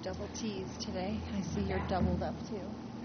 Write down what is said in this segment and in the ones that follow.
double T's today. I see you're doubled up too.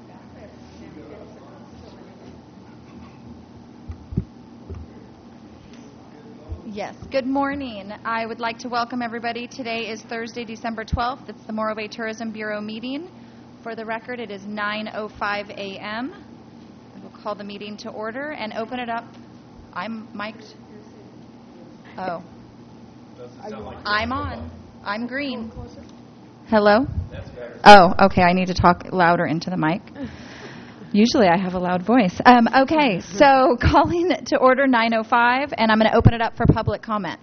Yes, good morning. I would like to welcome everybody. Today is Thursday, December 12th. It's the Morro Bay Tourism Bureau meeting. For the record, it is 9:05 a.m. I will call the meeting to order and open it up. I'm mic'd. Oh. I'm on. I'm green. Hello? That's better. Oh, okay. I need to talk louder into the mic. Usually I have a loud voice. Okay, so calling to order 9:05, and I'm going to open it up for public comment.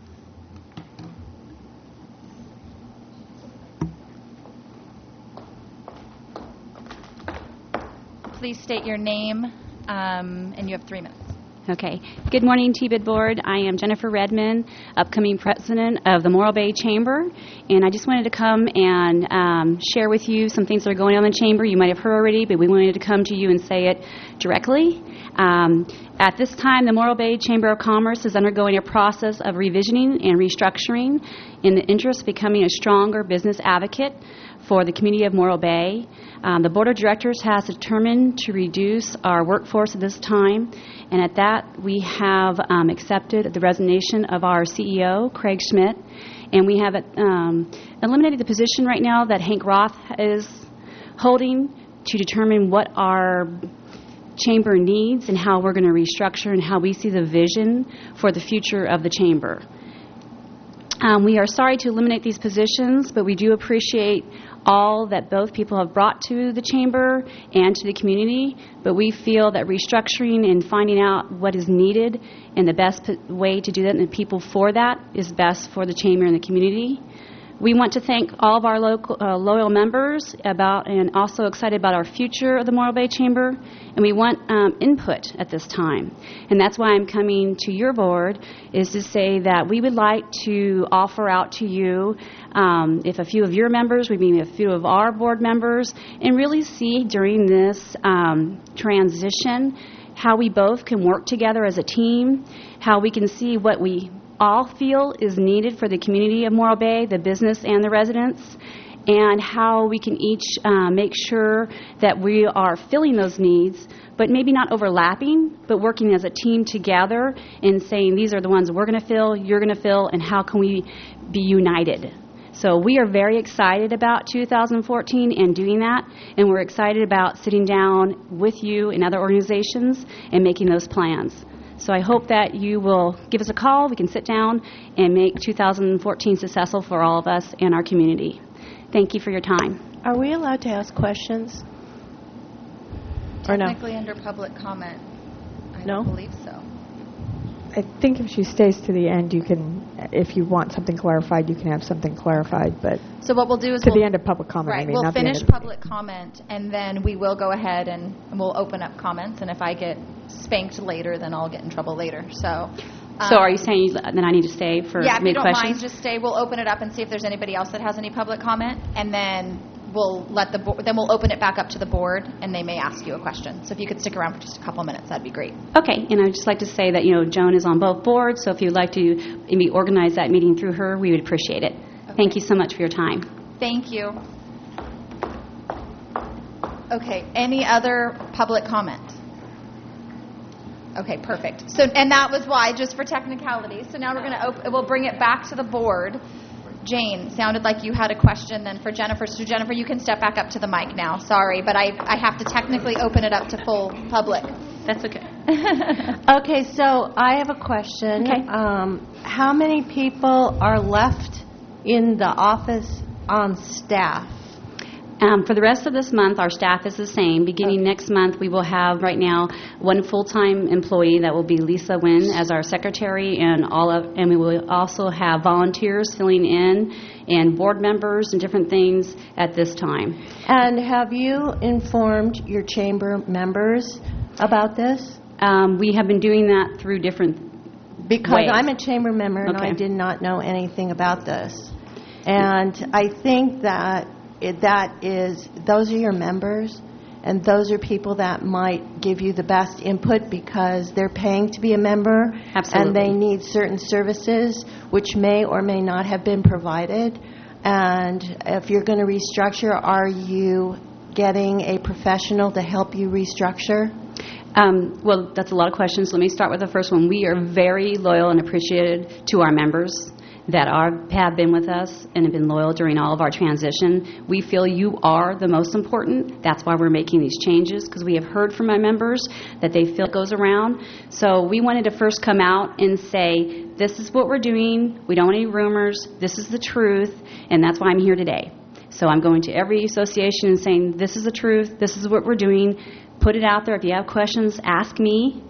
Please state your name, and you have 3 minutes. Okay. Good morning, TBID Board. I am Jennifer Redmond, upcoming president of the Morro Bay Chamber, and I just wanted to come and share with you some things that are going on in the Chamber. You might have heard already, but we wanted to come to you and say it directly. At this time, the Morro Bay Chamber of Commerce is undergoing a process of revisioning and restructuring in the interest of becoming a stronger business advocate for the community of Morro Bay. The Board of Directors has determined to reduce our workforce at this time, and at that we have accepted the resignation of our CEO, Craig Schmidt, and we have eliminated the position right now that Hank Roth is holding to determine what our Chamber needs and how we're going to restructure and how we see the vision for the future of the Chamber. We are sorry to eliminate these positions, but we do appreciate all that both people have brought to the Chamber and to the community, but we feel that restructuring and finding out what is needed and the best way to do that and the people for that is best for the Chamber and the community. We want to thank all of our loyal members and also excited about our future of the Morro Bay Chamber, and we want input at this time. And that's why I'm coming to your board, is to say that we would like to offer out to you, if a few of your members, maybe a few of our board members, and really see during this transition how we both can work together as a team, how we can see what we all feel is needed for the community of Morro Bay, the business and the residents, and how we can each make sure that we are filling those needs, but maybe not overlapping, but working as a team together and saying these are the ones we're going to fill, you're going to fill, and how can we be united. So we are very excited about 2014 and doing that, and we're excited about sitting down with you and other organizations and making those plans. So I hope that you will give us a call. We can sit down and make 2014 successful for all of us and our community. Thank you for your time. Are we allowed to ask questions? Or no? Technically under public comment. I No? don't believe so. I think if she stays to the end, you can, if you want something clarified, you can have something clarified, but So what we'll do is to the end of public comment, right, I mean, we'll not the end finish of the public comment, and then we will go ahead and we'll open up comments, and if I get spanked later, then I'll get in trouble later. So Are you saying that I need to stay for yeah, if you many don't questions? mind, just stay. We'll open it up and see if there's anybody else that has any public comment, and then we'll let then we'll open it back up to the board, and they may ask you a question. So if you could stick around for just a couple minutes, that'd be great. Okay, and I'd just like to say that, Joan is on both boards, so if you'd like to maybe organize that meeting through her, we would appreciate it. Okay. Thank you so much for your time. Thank you. Okay, any other public comment? Okay, perfect. So, and that was why, just for technicality. So now we're going to we'll bring it back to the board. Jane, sounded like you had a question then for Jennifer. So Jennifer, you can step back up to the mic now. Sorry, but I have to technically open it up to full public. That's okay. Okay, so I have a question. Okay. How many people are left in the office on staff? For the rest of this month, our staff is the same. Beginning next month, we will have right now one full-time employee that will be Lisa Wynn as our secretary, and we will also have volunteers filling in and board members and different things at this time. And have you informed your chamber members about this? We have been doing that through different Because ways. I'm a chamber member and I Okay. did not know anything about this. And I think that those are your members, and those are people that might give you the best input because they're paying to be a member. Absolutely. And they need certain services which may or may not have been provided. And if you're going to restructure, are you getting a professional to help you restructure? Well, that's a lot of questions. Let me start with the first one. We are very loyal and appreciated to our members that have been with us and have been loyal during all of our transition. We feel you are the most important. That's why we're making these changes, because we have heard from our members that they feel it goes around. So we wanted to first come out and say, this is what we're doing. We don't want any rumors. This is the truth, and that's why I'm here today. So I'm going to every association and saying, this is the truth. This is what we're doing. Put it out there. If you have questions, ask me,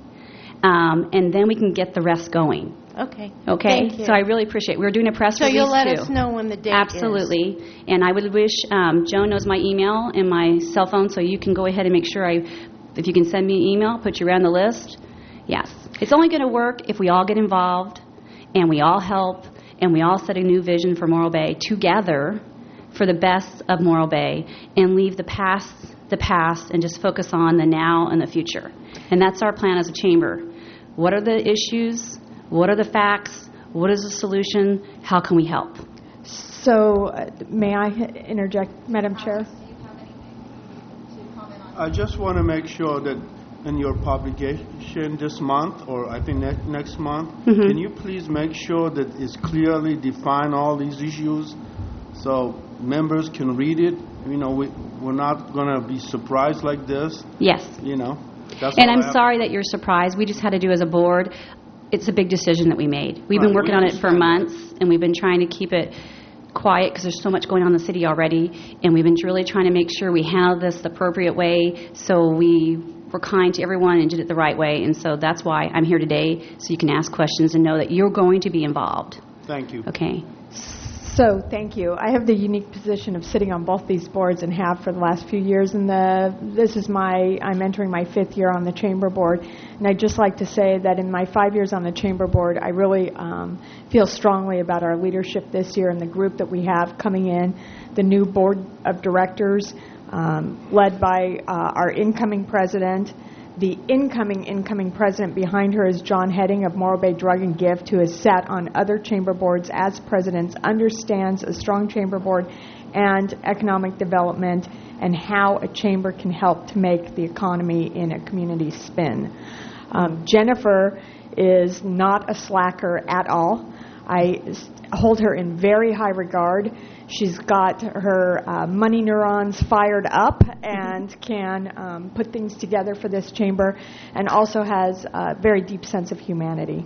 and then we can get the rest going. Okay. Okay? Thank you. So I really appreciate it. We're doing a press release, So you'll let too. us know when the date Absolutely. And I would wish, Joan knows my email and my cell phone, so you can go ahead and make sure if you can send me an email, put you around the list. Yes. It's only going to work if we all get involved and we all help and we all set a new vision for Morro Bay together for the best of Morro Bay and leave the past and just focus on the now and the future. And that's our plan as a chamber. What are the issues? What are the facts? What is the solution? How can we help? So, may I interject, Madam Chair? Do you have anything to comment on? I just want to make sure that in your publication this month, or I think next month, can you please make sure that it's clearly define all these issues so members can read it? You know, we're not going to be surprised like this. Yes. You know. That's And all I'm I have. sorry that you're surprised. We just had to do as a board. It's a big decision that we made. We've been Right, working we on it for understand months, and we've been trying to keep it quiet because there's so much going on in the city already, and we've been really trying to make sure we handle this the appropriate way, so we were kind to everyone and did it the right way, and so that's why I'm here today, so you can ask questions and know that you're going to be involved. Thank you. Okay? So, thank you. I have the unique position of sitting on both these boards and have for the last few years. And I'm entering my 5th year on the Chamber Board. And I'd just like to say that in my 5 years on the Chamber Board, I really feel strongly about our leadership this year and the group that we have coming in, the new Board of Directors led by our incoming president. The incoming president behind her is John Heading of Morro Bay Drug and Gift, who has sat on other chamber boards as presidents, understands a strong chamber board and economic development and how a chamber can help to make the economy in a community spin. Jennifer is not a slacker at all. I hold her in very high regard. She's got her money neurons fired up and can put things together for this chamber, and also has a very deep sense of humanity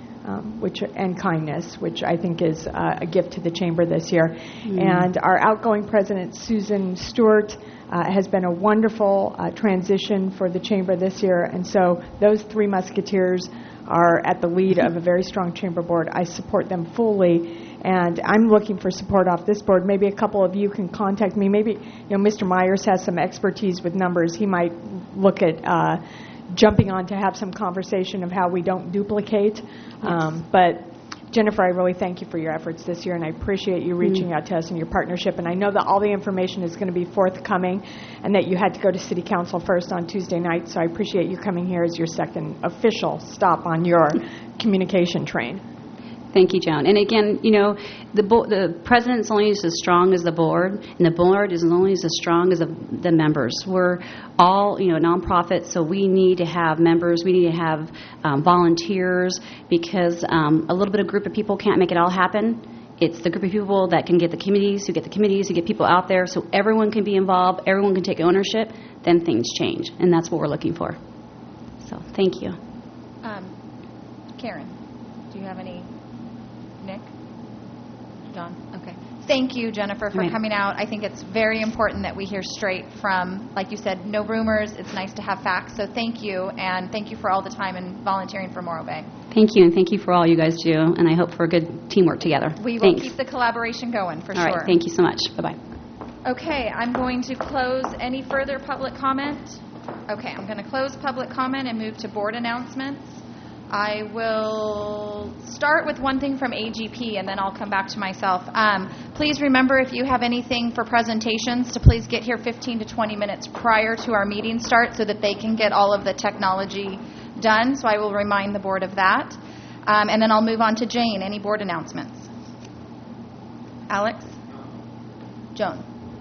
and kindness, which I think is a gift to the chamber this year. And our outgoing president, Susan Stewart, has been a wonderful transition for the chamber this year, and so those 3 musketeers are at the lead of a very strong chamber board. I support them fully, and I'm looking for support off this board. Maybe a couple of you can contact me. Maybe Mr. Myers has some expertise with numbers. He might look at jumping on to have some conversation of how we don't duplicate. But Jennifer, I really thank you for your efforts this year, and I appreciate you reaching out to us and your partnership. And I know that all the information is going to be forthcoming, and that you had to go to City Council first on Tuesday night, so I appreciate you coming here as your second official stop on your communication train. Thank you, Joan. And again, the president's only as strong as the board, and the board is only as strong as the members. We're all, nonprofit, so we need to have members. We need to have volunteers, because a little bit of group of people can't make it all happen. It's the group of people that can get the committees, who get people out there, so everyone can be involved, everyone can take ownership, then things change. And that's what we're looking for. So, thank you. Karen, do you have any? Nick? John? Okay. Thank you, Jennifer, for coming out. I think it's very important that we hear straight from, like you said, no rumors. It's nice to have facts. So thank you, and thank you for all the time and volunteering for Morro Bay. Thank you, and thank you for all you guys do, and I hope for a good teamwork together. We will keep the collaboration going, for sure. All right. Thank you so much. Bye-bye. Okay. I'm going to close any further public comment. Okay. I'm going to close public comment and move to board announcements. I will start with one thing from AGP, and then I'll come back to myself. Please remember, if you have anything for presentations, to please get here 15 to 20 minutes prior to our meeting start so that they can get all of the technology done. So I will remind the board of that. And then I'll move on to Jane. Any board announcements? Alex? Joan.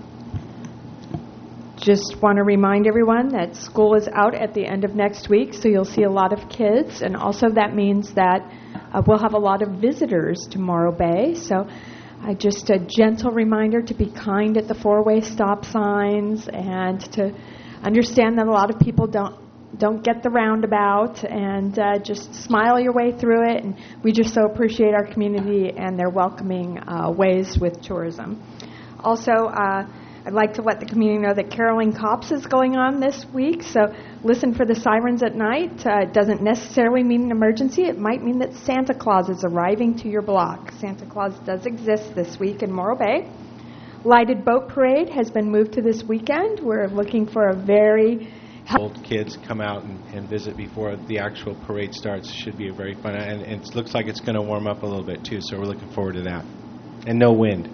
Just want to remind everyone that school is out at the end of next week, so you'll see a lot of kids, and also that means that we'll have a lot of visitors to Morro Bay. So just a gentle reminder to be kind at the four-way stop signs and to understand that a lot of people don't get the roundabout, and just smile your way through it. And we just so appreciate our community and their welcoming ways with tourism. Also, I'd like to let the community know that Caroling Cops is going on this week, so listen for the sirens at night. It doesn't necessarily mean an emergency. It might mean that Santa Claus is arriving to your block. Santa Claus does exist this week in Morro Bay. Lighted Boat Parade has been moved to this weekend. We're looking for a very old kids come out and visit before the actual parade starts. Should be very fun, and it looks like it's going to warm up a little bit too, so we're looking forward to that. And no wind.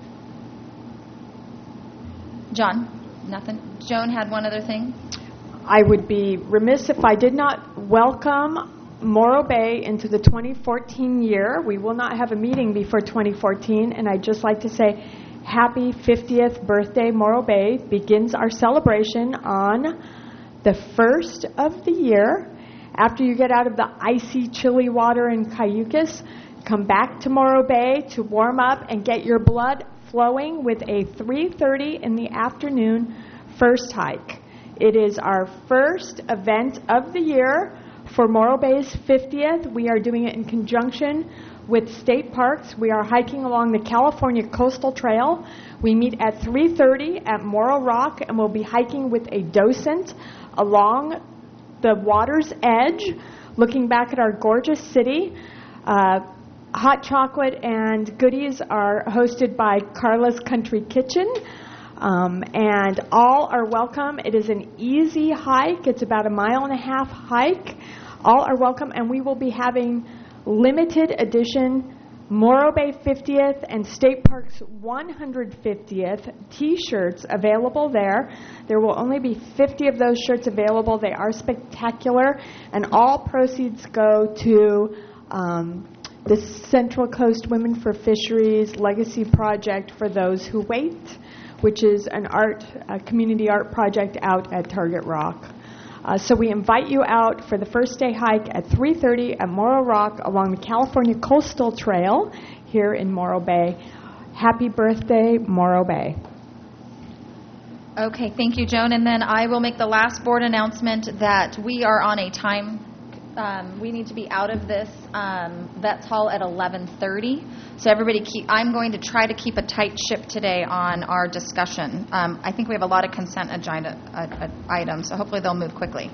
John, nothing. Joan had one other thing. I would be remiss if I did not welcome Morro Bay into the 2014 year. We will not have a meeting before 2014, and I'd just like to say happy 50th birthday, Morro Bay. Begins our celebration on the first of the year. After you get out of the icy, chilly water in Cayucas, come back to Morro Bay to warm up and get your blood flowing with a 3:30 in the afternoon first hike. It is our first event of the year for Morro Bay's 50th. We are doing it in conjunction with state parks. We are hiking along the California Coastal Trail. We meet at 3:30 at Morro Rock, and we'll be hiking with a docent along the water's edge, looking back at our gorgeous city. Hot chocolate and goodies are hosted by Carla's Country Kitchen, and all are welcome. It is an easy hike. It's about a 1.5-mile hike. All are welcome, and we will be having limited edition Morro Bay 50th and State Parks 150th T-shirts available there. There will only be 50 of those shirts available. They are spectacular, and all proceeds go to the Central Coast Women for Fisheries Legacy Project for Those Who Wait, which is a community art project out at Target Rock. So we invite you out for the first day hike at 3:30 at Morro Rock along the California Coastal Trail here in Morro Bay. Happy birthday, Morro Bay. Okay, thank you, Joan. And then I will make the last board announcement that we are on a time. We need to be out of this Vets Hall at 11:30. So everybody I'm going to try to keep a tight ship today on our discussion. I think we have a lot of consent agenda items, so hopefully they'll move quickly.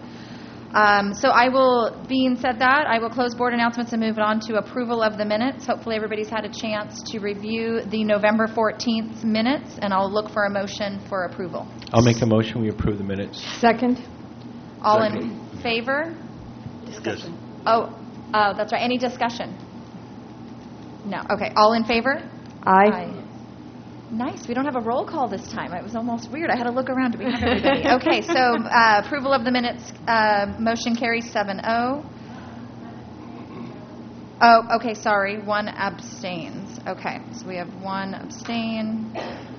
Being said that, I will close board announcements and move on to approval of the minutes. Hopefully everybody's had a chance to review the November 14th minutes, and I'll look for a motion for approval. I'll make a motion. We approve the minutes. Second. All in favor? Discussion. Oh, that's right. Any discussion? No. Okay. All in favor? Aye. Nice. We don't have a roll call this time. It was almost weird. I had to look around. Do we have everybody? Okay. So approval of the minutes. Motion carries 7-0. Oh, okay. Sorry. One abstains. Okay. So we have one abstain.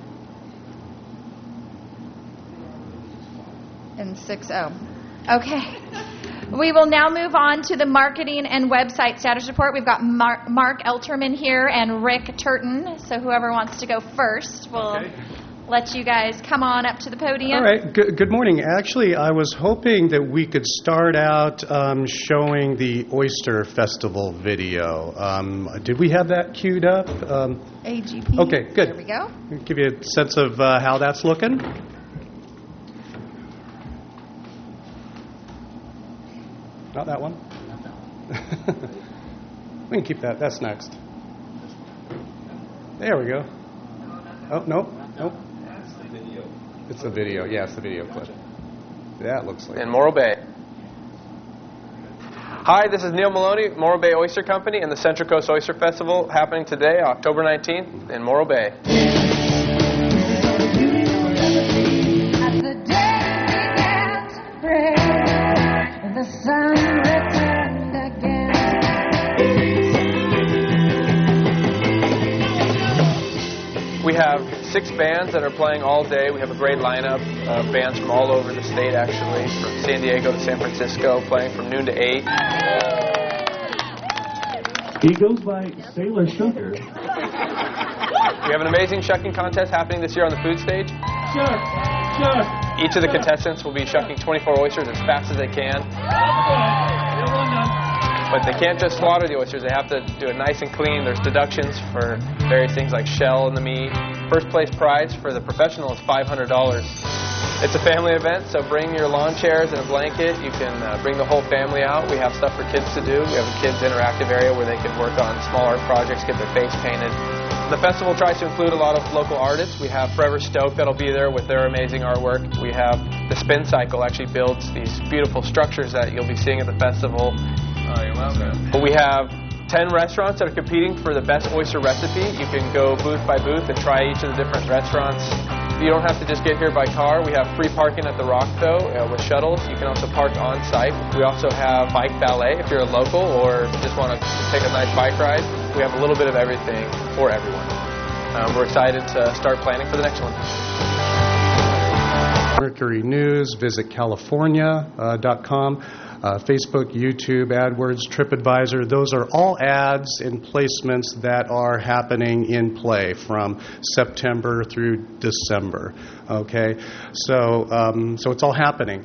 And 6-0. Okay. We will now move on to the marketing and website status report. We've got Mark Elterman here and Rick Turton. So whoever wants to go first, we'll let you guys come on up to the podium. All right. Good morning. Actually, I was hoping that we could start out showing the Oyster Festival video. Did we have that queued up? AGP. Okay, good. There we go. Give you a sense of how that's looking. Not that one? We can keep that. That's next. There we go. Oh, nope. It's the video. Yeah, it's the video clip. That looks like in Morro Bay. Hi, this is Neil Maloney, Morro Bay Oyster Company, and the Central Coast Oyster Festival happening today, October 19th, in Morro Bay. The sun returned again. We have 6 bands that are playing all day. We have a great lineup of bands from all over the state, actually, from San Diego to San Francisco, playing from noon to 8. He goes by Sailor Sugar. We have an amazing shucking contest happening this year on the food stage. Shuck. Each of the contestants will be shucking 24 oysters as fast as they can. But they can't just slaughter the oysters. They have to do it nice and clean. There's deductions for various things like shell in the meat. First place prize for the professional is $500. It's a family event, so bring your lawn chairs and a blanket. You can bring the whole family out. We have stuff for kids to do. We have a kids' interactive area where they can work on small art projects, get their face painted. The festival tries to include a lot of local artists. We have Forever Stoke that'll be there with their amazing artwork. We have the Spin Cycle actually builds these beautiful structures that you'll be seeing at the festival. Oh, you're welcome. We have 10 restaurants that are competing for the best oyster recipe. You can go booth by booth and try each of the different restaurants. You don't have to just get here by car. We have free parking at the Rock, though, with shuttles. You can also park on site. We also have bike ballet if you're a local or just want to take a nice bike ride. We have a little bit of everything for everyone. We're excited to start planning for the next one. Mercury News, visit California.com. Facebook, YouTube, AdWords, TripAdvisor, those are all ads and placements that are happening in play from September through December. Okay, so it's all happening.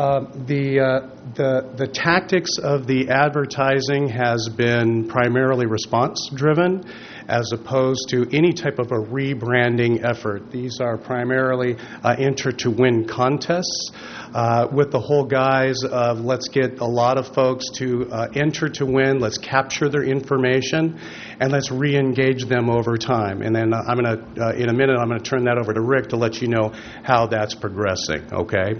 The tactics of the advertising has been primarily response driven, as opposed to any type of a rebranding effort. These are primarily enter to win contests. With the whole guise of let's get a lot of folks to enter to win, let's capture their information, and let's re-engage them over time. And then I'm going to, in a minute, I'm going to turn that over to Rick to let you know how that's progressing, okay?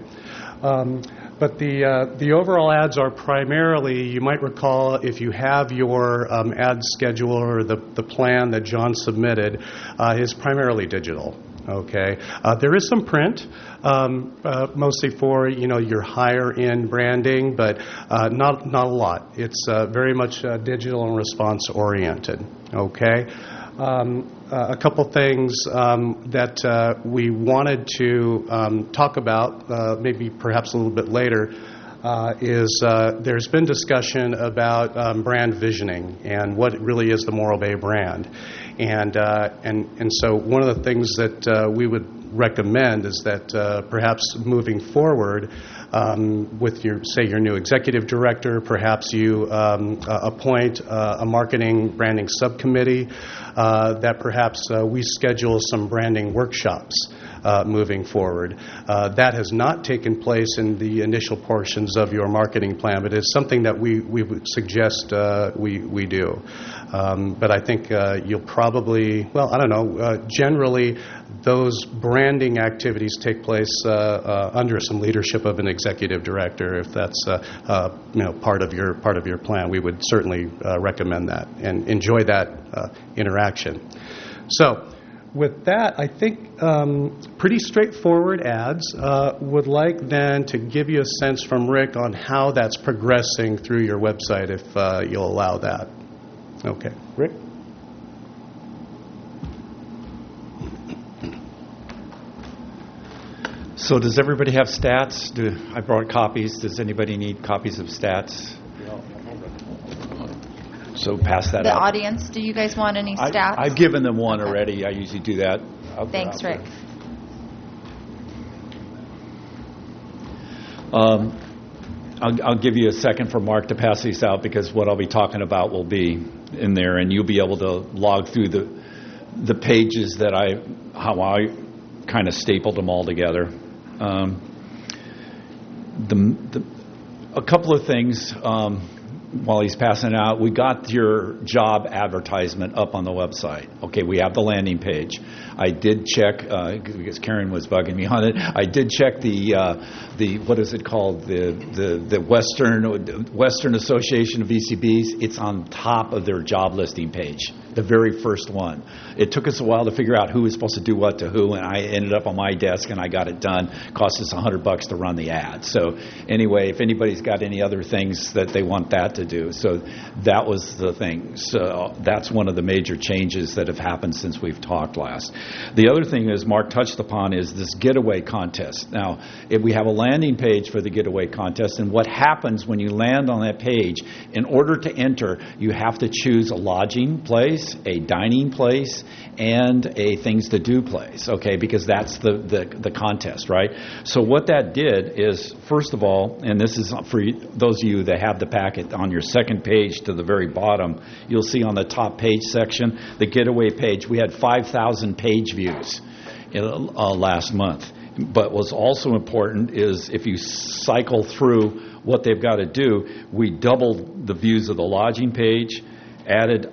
But the overall ads are primarily, you might recall, if you have your ad schedule or the plan that John submitted, is primarily digital. Okay, there is some print, mostly for your higher end branding, but not a lot. It's very much digital and response oriented. Okay, a couple things that we wanted to talk about, maybe perhaps a little bit later. Is there's been discussion about brand visioning and what really is the Morro Bay brand, and so one of the things that we would recommend is that perhaps moving forward with your new executive director, perhaps you appoint a marketing branding subcommittee, that perhaps we schedule some branding workshops. Moving forward. That has not taken place in the initial portions of your marketing plan, but it's something that we would suggest we do. But I think you'll probably, generally those branding activities take place under some leadership of an executive director. If that's part of your plan, we would certainly recommend that and enjoy that interaction. So. With that, I think pretty straightforward ads. Would like then to give you a sense from Rick on how that's progressing through your website, if you'll allow that. Okay, Rick? So does everybody have stats? I brought copies. Does anybody need copies of stats? So pass that out. The audience, do you guys want any stats? I've given them one already. I usually do that. Thanks, Rick. I'll give you a second for Mark to pass these out, because what I'll be talking about will be in there, and you'll be able to log through the pages that how I kind of stapled them all together. A couple of things. While he's passing it out, we got your job advertisement up on the website. Okay, we have the landing page. I did check, because Karen was bugging me on it, I did check the what is it called, the Western Association of VCBs. It's on top of their job listing page, the very first one. It took us a while to figure out who was supposed to do what to who, and I ended up on my desk and I got it done. It cost us $100 to run the ad. So anyway, if anybody's got any other things that they want that to do. So that was the thing. So that's one of the major changes that have happened since we've talked last. The other thing is Mark touched upon is this getaway contest. Now, if we have a landing page for the getaway contest, and what happens when you land on that page, in order to enter, you have to choose a lodging place, a dining place, and a things to do place, okay, because that's the contest, right? So what that did is, first of all, and this is for those of you that have the packet, on your second page to the very bottom, you'll see on the top page section, the getaway page, we had 5,000 page views last month. But what's also important is if you cycle through what they've got to do, we doubled the views of the lodging page, added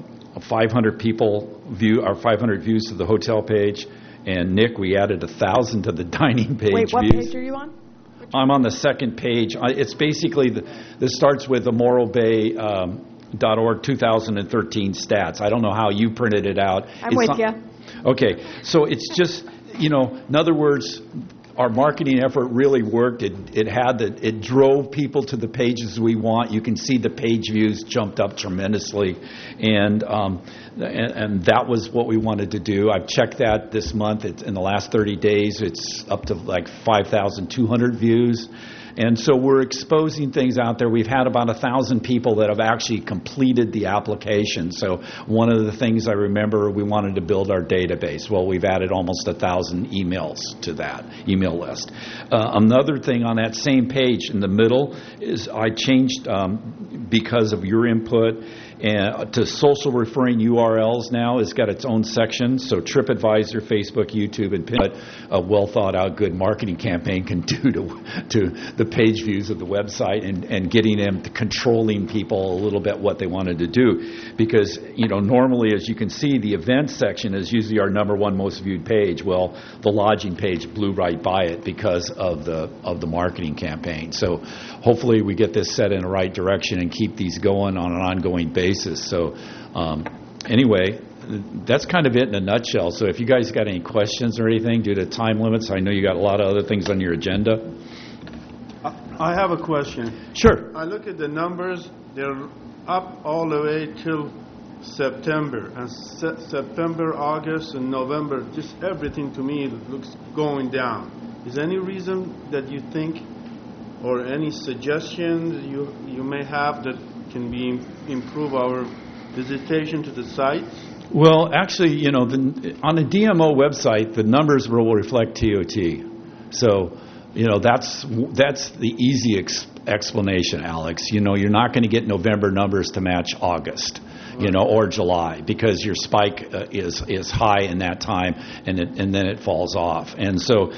500 people view, or 500 views to the hotel page, and Nick, we added 1,000 to the dining page. Wait, what views. page are you on? I'm on the second page. It's basically this starts with the Morro Bay. .org 2013 stats. I don't know how you printed it out. I'm with you. Okay, so it's just, in other words, our marketing effort really worked. It drove people to the pages we want. You can see the page views jumped up tremendously, and that was what we wanted to do. I've checked that this month. In the last 30 days, it's up to like 5,200 views. And so we're exposing things out there. We've had about 1,000 people that have actually completed the application. So one of the things I remember, we wanted to build our database. Well, we've added almost 1,000 emails to that email list. Another thing on that same page in the middle is I changed, because of your input, to social referring URLs now. It's got its own section. So TripAdvisor, Facebook, YouTube, and Pinterest, a well-thought-out good marketing campaign can do to the page views of the website and getting them to controlling people a little bit what they wanted to do. Because, normally, as you can see, the events section is usually our number one most viewed page. Well, the lodging page blew right by it because of the marketing campaign. So hopefully we get this set in the right direction and keep these going on an ongoing basis. So anyway, that's kind of it in a nutshell. So if you guys got any questions or anything due to time limits, I know you got a lot of other things on your agenda. I have a question. Sure. I look at the numbers, they're up all the way till September. And September, August, and November, just everything to me looks going down. Is there any reason that you think, or any suggestions you may have that can be improve our visitation to the sites? Well, actually, on the DMO website, the numbers will reflect TOT. So, that's the easy explanation, Alex. You're not going to get November numbers to match August, or July, because your spike is high in that time, and then it falls off. And so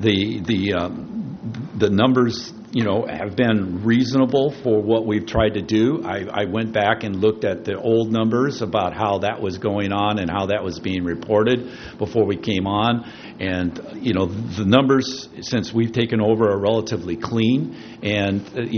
the numbers, have been reasonable for what we've tried to do. I went back and looked at the old numbers about how that was going on and how that was being reported before we came on. And, the numbers, since we've taken over, are relatively clean. And,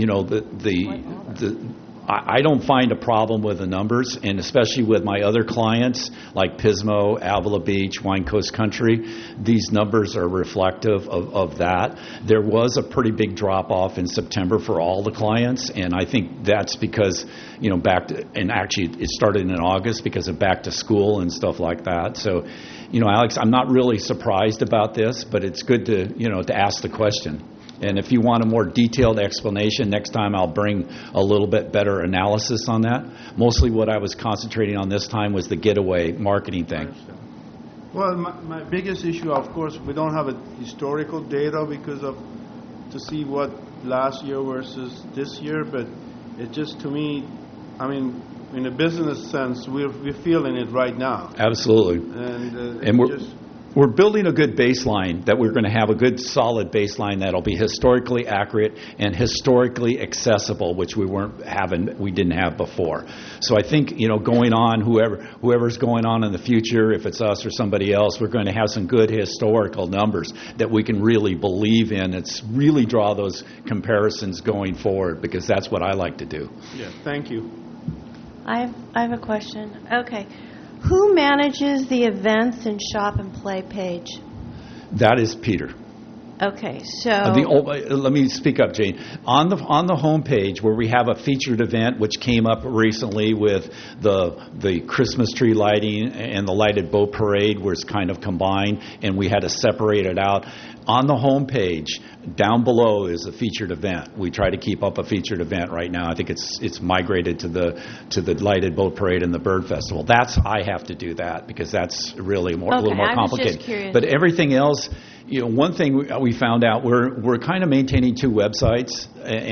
I don't find a problem with the numbers, and especially with my other clients like Pismo, Avila Beach, Wine Coast Country. These numbers are reflective of that. There was a pretty big drop-off in September for all the clients, and I think that's because, and actually it started in August because of back to school and stuff like that. So, Alex, I'm not really surprised about this, but it's good to ask the question. And if you want a more detailed explanation, next time I'll bring a little bit better analysis on that. Mostly what I was concentrating on this time was the getaway marketing thing. Well, my biggest issue, of course, we don't have a historical data to see what last year versus this year, but it just, to me, in a business sense, we're feeling it right now. Absolutely. And we're building a good baseline, that we're going to have a good solid baseline that'll be historically accurate and historically accessible, which we didn't have before. So I think, going on, whoever's going on in the future, if it's us or somebody else, we're going to have some good historical numbers that we can really believe in. It's really draw those comparisons going forward, because that's what I like to do. Yeah, thank you. I have a question. Okay. Who manages the events and shop and play page? That is Peter. Okay, so Let me speak up, Jane. On the homepage where we have a featured event, which came up recently with the Christmas tree lighting and the lighted boat parade, where it's kind of combined, and we had to separate it out. On the homepage, down below is a featured event. We try to keep up a featured event right now. I think it's migrated to the lighted boat parade and the bird festival. I have to do that because that's really a little more complicated. Just curious. But everything else, one thing we found out, we're kind of maintaining two websites,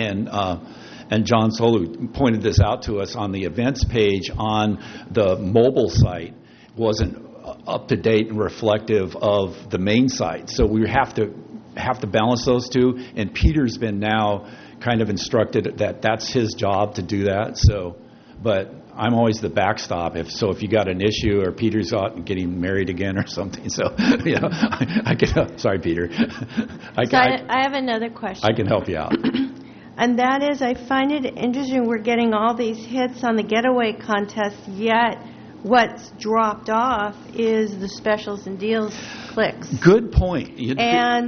and John Solu pointed this out to us on the events page on the mobile site wasn't up to date and reflective of the main site. So we have to balance those two, and Peter's been now kind of instructed that that's his job to do that. So, but I'm always the backstop. If you got an issue, or Peter's out and getting married again or something, so I can. Sorry, Peter. I have another question. I can help you out. And that is, I find it interesting. We're getting all these hits on the getaway contest, yet what's dropped off is the specials and deals clicks. Good point. And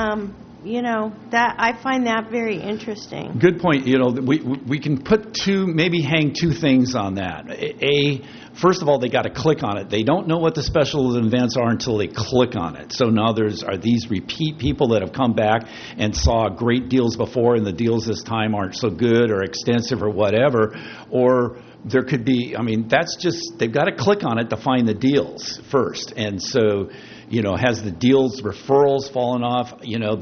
that I find that very interesting. Good point. We can hang two things on that. First of all, they got to click on it. They don't know what the special events are until they click on it. So now are these repeat people that have come back and saw great deals before, and the deals this time aren't so good or extensive or whatever, or there could be, that's just, they've got to click on it to find the deals first. And so, has the deals referrals fallen off?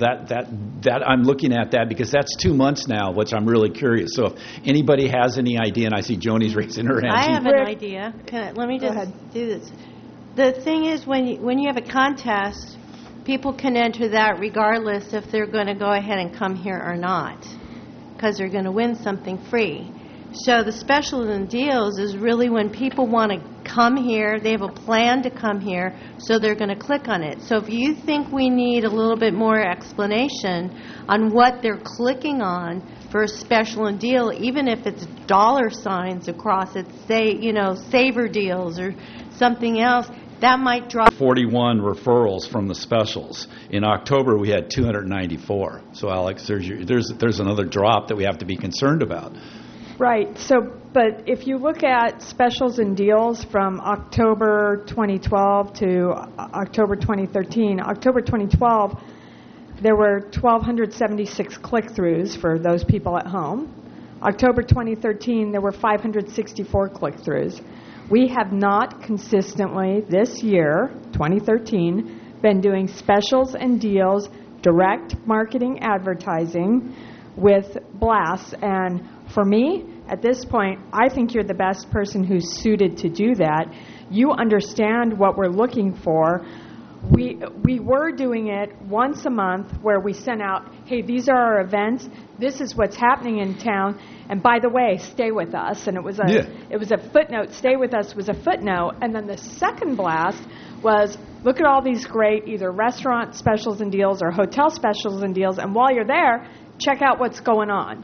That I'm looking at that because that's 2 months now, which I'm really curious. So if anybody has any idea, and I see Joni's raising her hand. I have an idea. Let me just do this. The thing is, when you have a contest, people can enter that regardless if they're going to go ahead and come here or not, because they're going to win something free. So the specials and deals is really when people want to come here, they have a plan to come here, so they're going to click on it. So if you think we need a little bit more explanation on what they're clicking on for a special and deal, even if it's dollar signs across it, say, saver deals or something else, that might drop. 41 referrals from the specials. In October, we had 294. So, Alex, there's another drop that we have to be concerned about. Right. But if you look at specials and deals from October 2012 to October 2013, October 2012, there were 1,276 click-throughs for those people at home. October 2013, there were 564 click-throughs. We have not consistently this year, 2013, been doing specials and deals, direct marketing advertising with blasts. And for me, at this point, I think you're the best person who's suited to do that. You understand what we're looking for. We were doing it once a month where we sent out, hey, these are our events. This is what's happening in town. And by the way, stay with us. And it was a footnote. Stay with us was a footnote. And then the second blast was, look at all these great either restaurant specials and deals or hotel specials and deals. And while you're there, check out what's going on.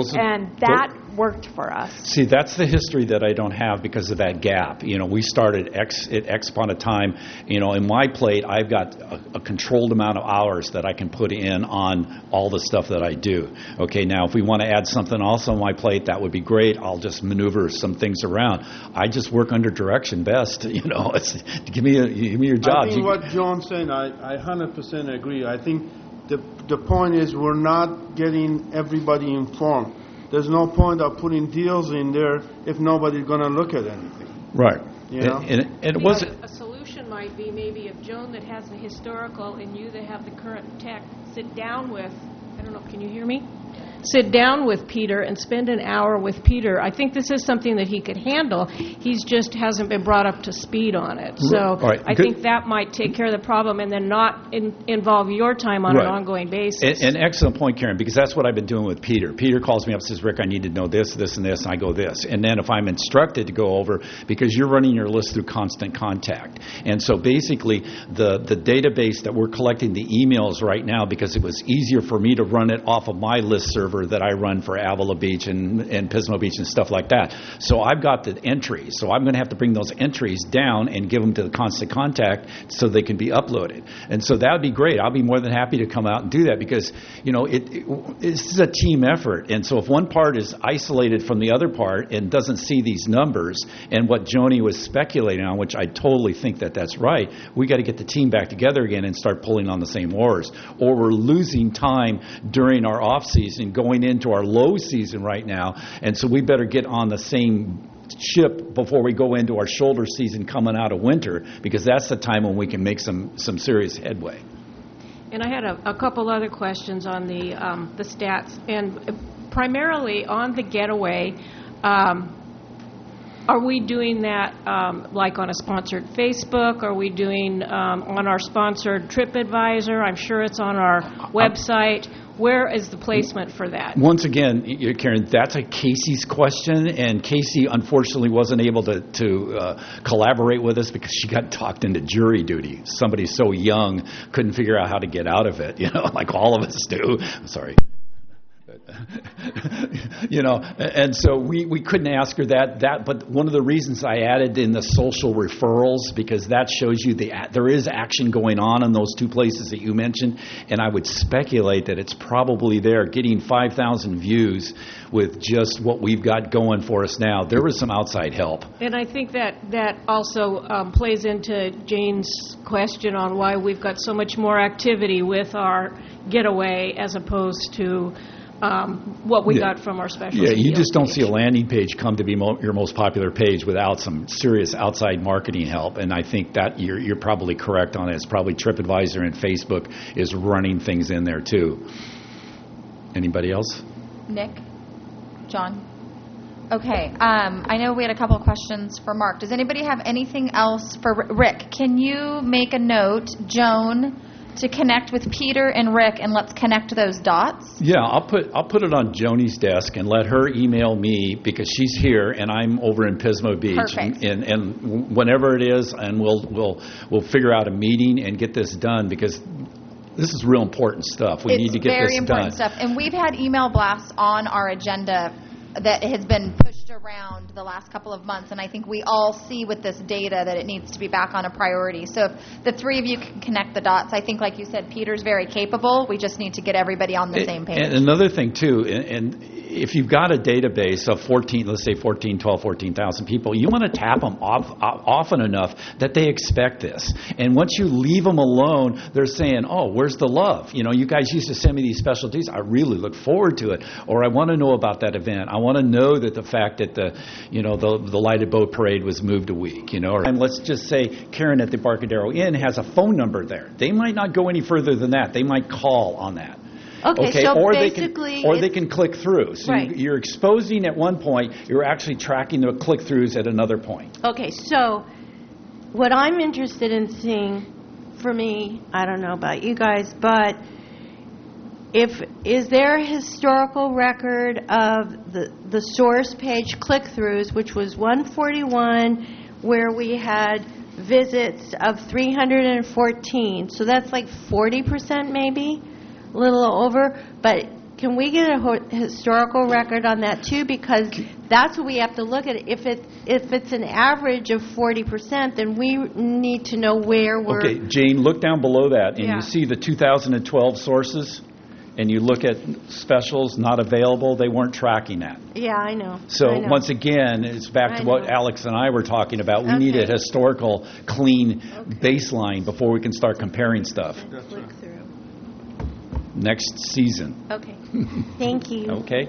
That worked for us. See, that's the history that I don't have because of that gap. We started at X upon a time. In my plate, I've got a controlled amount of hours that I can put in on all the stuff that I do. Okay, now if we want to add something else on my plate, that would be great. I'll just maneuver some things around. I just work under direction best. Give me your job. I think what John's saying, I 100% agree. I think the point is we're not getting everybody informed. There's no point of putting deals in there if nobody's going to look at anything. Right. And it wasn't. A solution might be maybe if Joan that has the historical and you that have the current tech sit down with, I don't know, can you hear me? Sit down with Peter and spend an hour with Peter. I think this is something that he could handle. He's just hasn't been brought up to speed on it. So right. I think that might take care of the problem and then not involve your time on an ongoing basis. An excellent point, Karen, because that's what I've been doing with Peter. Peter calls me up and says, Rick, I need to know this, this, and this, and I go this. And then if I'm instructed to go over, because you're running your list through Constant Contact. And so basically the database that we're collecting the emails right now, because it was easier for me to run it off of my list server that I run for Avila Beach and Pismo Beach and stuff like that. So I've got the entries. So I'm going to have to bring those entries down and give them to the Constant Contact so they can be uploaded. And so that would be great. I'll be more than happy to come out and do that because, this is a team effort. And so if one part is isolated from the other part and doesn't see these numbers and what Joni was speculating on, which I totally think that that's right, we got to get the team back together again and start pulling on the same oars. Or we're losing time during our off season, going into our low season right now. And so we better get on the same ship before we go into our shoulder season coming out of winter, because that's the time when we can make some serious headway. And I had a couple other questions on the stats, and primarily on the getaway. Are we doing that like on a sponsored Facebook? Are we doing on our sponsored TripAdvisor? I'm sure it's on our website. Where is the placement for that? Once again, Karen, that's a Casey's question, and Casey unfortunately wasn't able to collaborate with us because she got talked into jury duty. Somebody so young couldn't figure out how to get out of it, like all of us do. Sorry. And so we couldn't ask her that. But one of the reasons I added in the social referrals, because that shows you there is action going on in those two places that you mentioned, and I would speculate that it's probably there. Getting 5,000 views with just what we've got going for us now, there was some outside help. And I think that also plays into Jane's question on why we've got so much more activity with our getaway as opposed to what we got from our special. Yeah, you just don't see a landing page come to be your most popular page without some serious outside marketing help. And I think that you're probably correct on it. It's probably TripAdvisor and Facebook is running things in there too. Anybody else? Nick? John? Okay. I know we had a couple of questions for Mark. Does anybody have anything else for Rick? Can you make a note, Joan, to connect with Peter and Rick, and let's connect those dots? Yeah, I'll put it on Joni's desk and let her email me, because she's here and I'm over in Pismo Beach. Perfect. And whenever it is, and we'll figure out a meeting and get this done, because this is real important stuff. We need to get this done. It's very important stuff. And we've had email blasts on our agenda that has been pushed around the last couple of months, and I think we all see with this data that it needs to be back on a priority. So if the three of you can connect the dots, I think, like you said, Peter's very capable. We just need to get everybody on the same page. And another thing, too, and if you've got a database of 14,000 people, you want to tap them often enough that they expect this. And once you leave them alone, they're saying, oh, where's the love? You guys used to send me these specialties. I really look forward to it. Or I want to know about that event. I want to know that the fact that the Lighted Boat Parade was moved a week, And let's just say Karen at the Barcadero Inn has a phone number there. They might not go any further than that. They might call on that. Okay, so basically... They can click through. So right. You're exposing at one point, you're actually tracking the click-throughs at another point. Okay, so what I'm interested in seeing, for me, I don't know about you guys, but is there a historical record of the source page click-throughs, which was 141, where we had visits of 314, so that's like 40% maybe? A little over, but can we get a historical record on that too? Because that's what we have to look at. If it's an average of 40%, then we need to know where we're... Okay, Jane, look down below that, and you see the 2012 sources, and you look at specials not available, they weren't tracking that. Yeah, I know. So once again, it's back to what Alex and I were talking about. We need a historical, clean baseline before we can start comparing stuff. Next season. Okay. Thank you. Okay.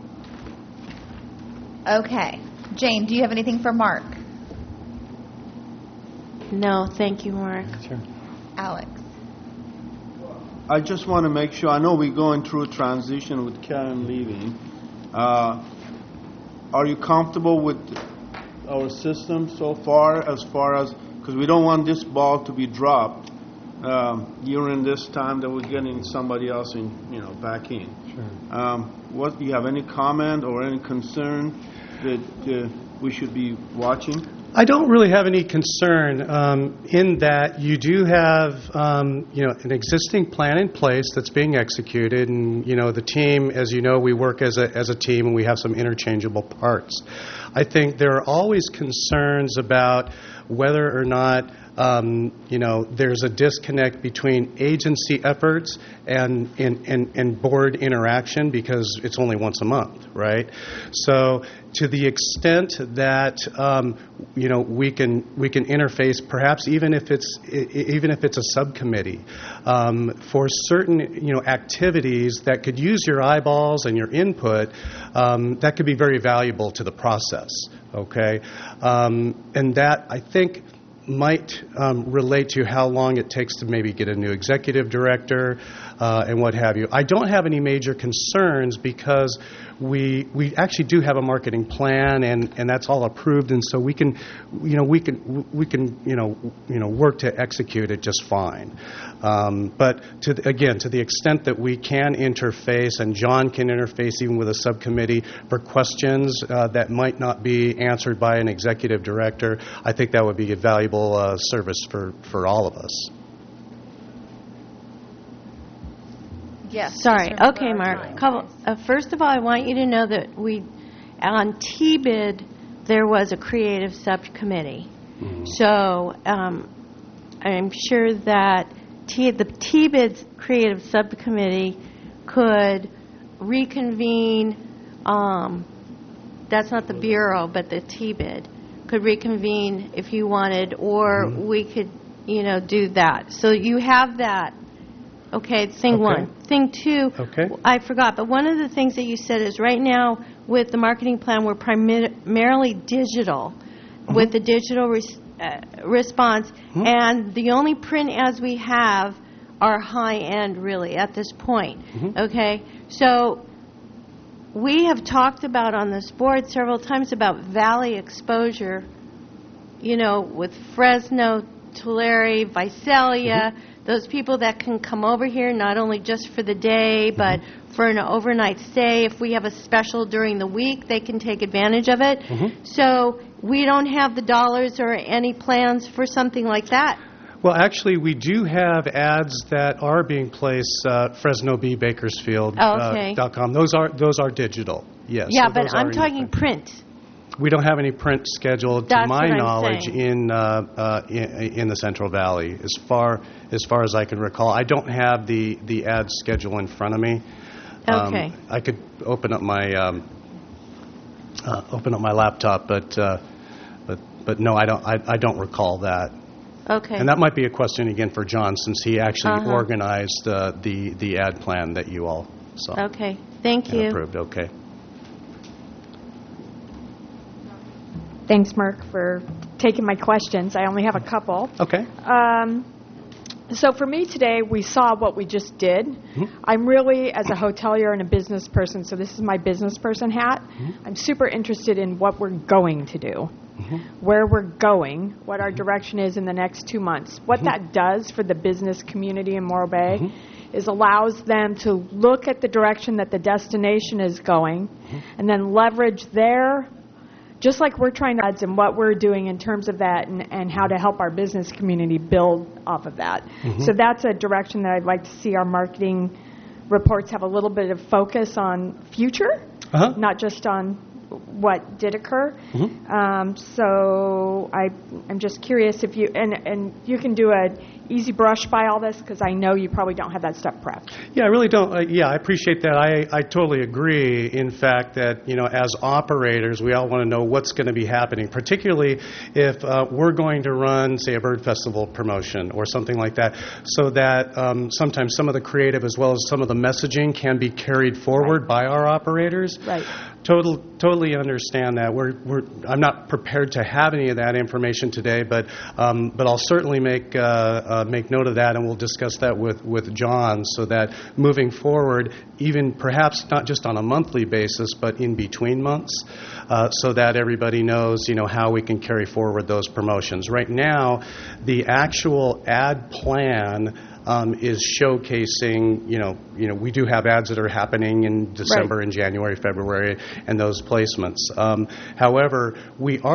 Okay. Jane, do you have anything for Mark? No, thank you, Mark. Sure. Alex? I just want to make sure, I know we're going through a transition with Karen leaving. Are you comfortable with our system so far, because we don't want this ball to be dropped during this time that we're getting somebody else back in. Sure. Do you have any comment or any concern that we should be watching? I don't really have any concern in that you do have, an existing plan in place that's being executed, and the team, as you know, we work as a team, and we have some interchangeable parts. I think there are always concerns about whether or not there's a disconnect between agency efforts and board interaction, because it's only once a month, right? So to the extent that we can interface, perhaps even if it's a subcommittee, for certain activities that could use your eyeballs and your input, that could be very valuable to the process. Okay, and that I think might relate to how long it takes to maybe get a new executive director and what have you. I don't have any major concerns because we actually do have a marketing plan, and that's all approved, and so we can work to execute it just fine. But to the extent that we can interface, and John can interface even with a subcommittee for questions that might not be answered by an executive director, I think that would be a valuable service for all of us. Yes. Sorry. Okay, Mark. First of all, I want you to know that on TBID, there was a creative subcommittee. Mm-hmm. So I'm sure that the TBID's creative subcommittee could reconvene. That's not the Bureau, but the TBID could reconvene if you wanted, or we could, do that. So you have that. Okay, thing one. Thing two, I forgot, but one of the things that you said is right now with the marketing plan, we're primarily digital, with the digital response, and the only print ads we have are high-end, really, at this point. Okay, so we have talked about on this board several times about Valley exposure, with Fresno, Tulare, Visalia, those people that can come over here not only just for the day, but for an overnight stay. If we have a special during the week, they can take advantage of it. So we don't have the dollars or any plans for something like that. Well, actually, we do have ads that are being placed FresnoBakersfield.com. Those are digital. Yes. Yeah, so but I'm talking print. We don't have any print scheduled, to my knowledge, in the Central Valley, as far as I can recall. I don't have the ad schedule in front of me. Okay. I could open up my laptop, but no, I don't recall that. Okay. And that might be a question again for John, since he actually organized the ad plan that you all saw. Okay. Thank you. Approved. Okay. Thanks, Mark, for taking my questions. I only have a couple. Okay. So for me today, we saw what we just did. I'm really, as a hotelier and a business person, so this is my business person hat, I'm super interested in what we're going to do, where we're going, what our direction is in the next 2 months. What that does for the business community in Morro Bay is allows them to look at the direction that the destination is going and then leverage their, just like we're trying to add and what we're doing in terms of that and how to help our business community build off of that. So that's a direction that I'd like to see our marketing reports have a little bit of focus on future, not just on what did occur. So I'm just curious if you, and you can do a easy brush by all this, because I know you probably don't have that stuff prepped. Yeah, I really don't. I appreciate that. I totally agree, in fact, that, as operators, we all want to know what's going to be happening, particularly if we're going to run, say, a bird festival promotion or something like that, so that sometimes some of the creative as well as some of the messaging can be carried forward by our operators. Right. Totally understand that. I'm not prepared to have any of that information today, but I'll certainly make note of that, and we'll discuss that with John, so that moving forward, even perhaps not just on a monthly basis, but in between months, so that everybody knows, how we can carry forward those promotions. Right now, the actual ad plan is showcasing, we do have ads that are happening in December and January, February, and those placements. However, we are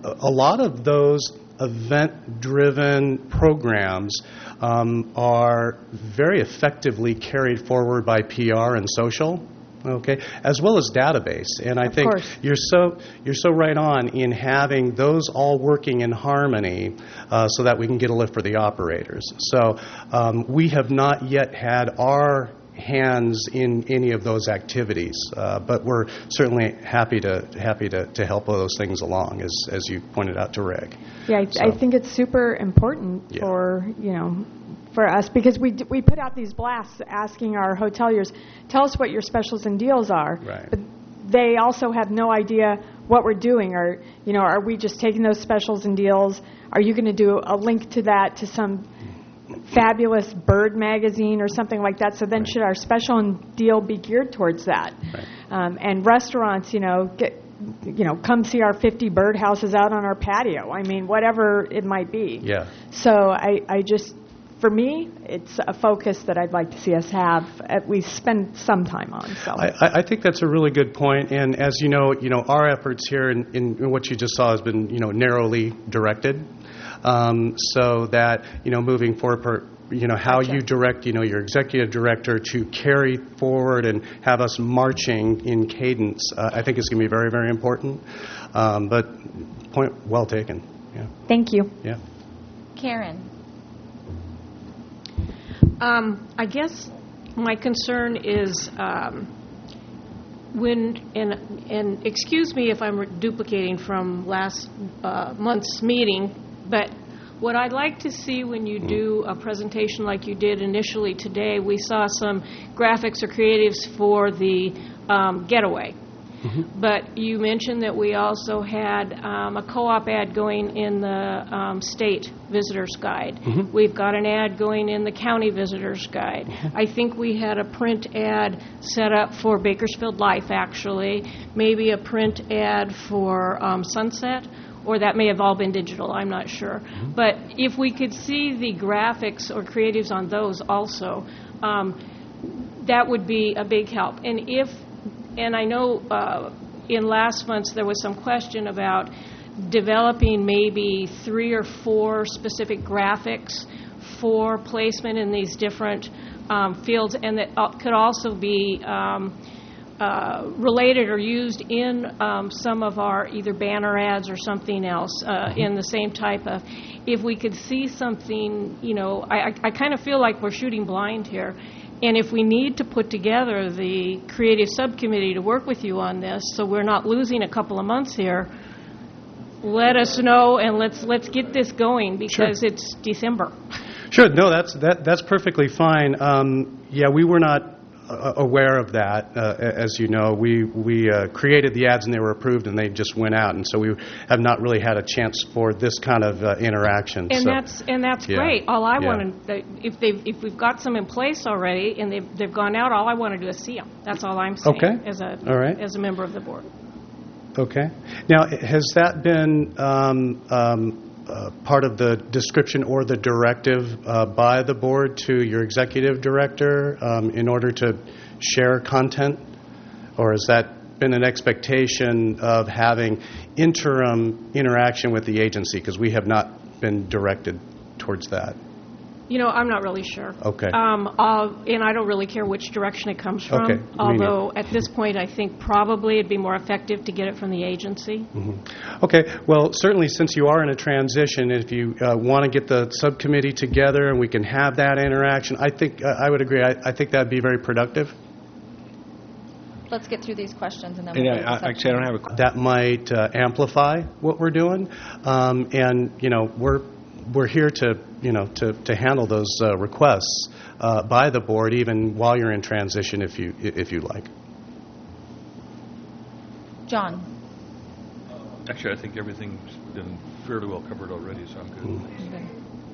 a lot of those event-driven programs are very effectively carried forward by PR and social, okay, as well as database. And I think you're so right on in having those all working in harmony so that we can get a lift for the operators. So we have not yet had our hands in any of those activities, but we're certainly happy to help all those things along, as you pointed out to Rick. Yeah, I think it's super important for us, because we put out these blasts asking our hoteliers, tell us what your specials and deals are. Right. But they also have no idea what we're doing, or are we just taking those specials and deals? Are you going to do a link to that to some fabulous bird magazine or something like that? So then should our special and deal be geared towards that? Right. And restaurants, come see our 50 birdhouses out on our patio. I mean, whatever it might be. Yeah. So I just, for me, it's a focus that I'd like to see us have, at least spend some time on. So I think that's a really good point. And as you know, our efforts here in what you just saw has been, narrowly directed. So that, moving forward, how you direct, your executive director to carry forward and have us marching in cadence, I think is going to be very, very important. But point well taken. Yeah. Thank you. Yeah. Karen. I guess my concern is and excuse me if I'm duplicating from last month's meeting, but what I'd like to see when you do a presentation like you did initially today, we saw some graphics or creatives for the getaway. Mm-hmm. But you mentioned that we also had a co-op ad going in the state visitor's guide. Mm-hmm. We've got an ad going in the county visitor's guide. Mm-hmm. I think we had a print ad set up for Bakersfield Life, actually. Maybe a print ad for Sunset, or that may have all been digital, I'm not sure. Mm-hmm. But if we could see the graphics or creatives on those also, that would be a big help. And I know in last month's there was some question about developing maybe 3 or 4 specific graphics for placement in these different fields, and that could also be related or used in some of our either banner ads or something else in the same type of. If we could see something, I kind of feel like we're shooting blind here. And if we need to put together the creative subcommittee to work with you on this, so we're not losing a couple of months here, let us know, and let's get this going, because It's December. Sure. No, that's perfectly fine. We were not aware of that. As you know, we created the ads and they were approved and they just went out, and so we have not really had a chance for this kind of interaction. And that's great. All I want to, if we've got some in place already and they've gone out, all I want to do is see them. That's all I'm saying. Okay. As a member of the board. Okay. Now, has that been part of the description or the directive by the board to your executive director in order to share content? Or has that been an expectation of having interim interaction with the agency? Because we have not been directed towards that. I'm not really sure. Okay. And I don't really care which direction it comes from. Okay. Although at this point, I think probably it'd be more effective to get it from the agency. Mm-hmm. Okay. Well, certainly since you are in a transition, if you want to get the subcommittee together and we can have that interaction, I think I would agree. I think that'd be very productive. Let's get through these questions and then. Actually, I don't have a. That might amplify what we're doing, and we're here to handle those requests by the board even while you're in transition, if you like. John. Actually, I think everything's been fairly well covered already, so I'm good. Mm-hmm.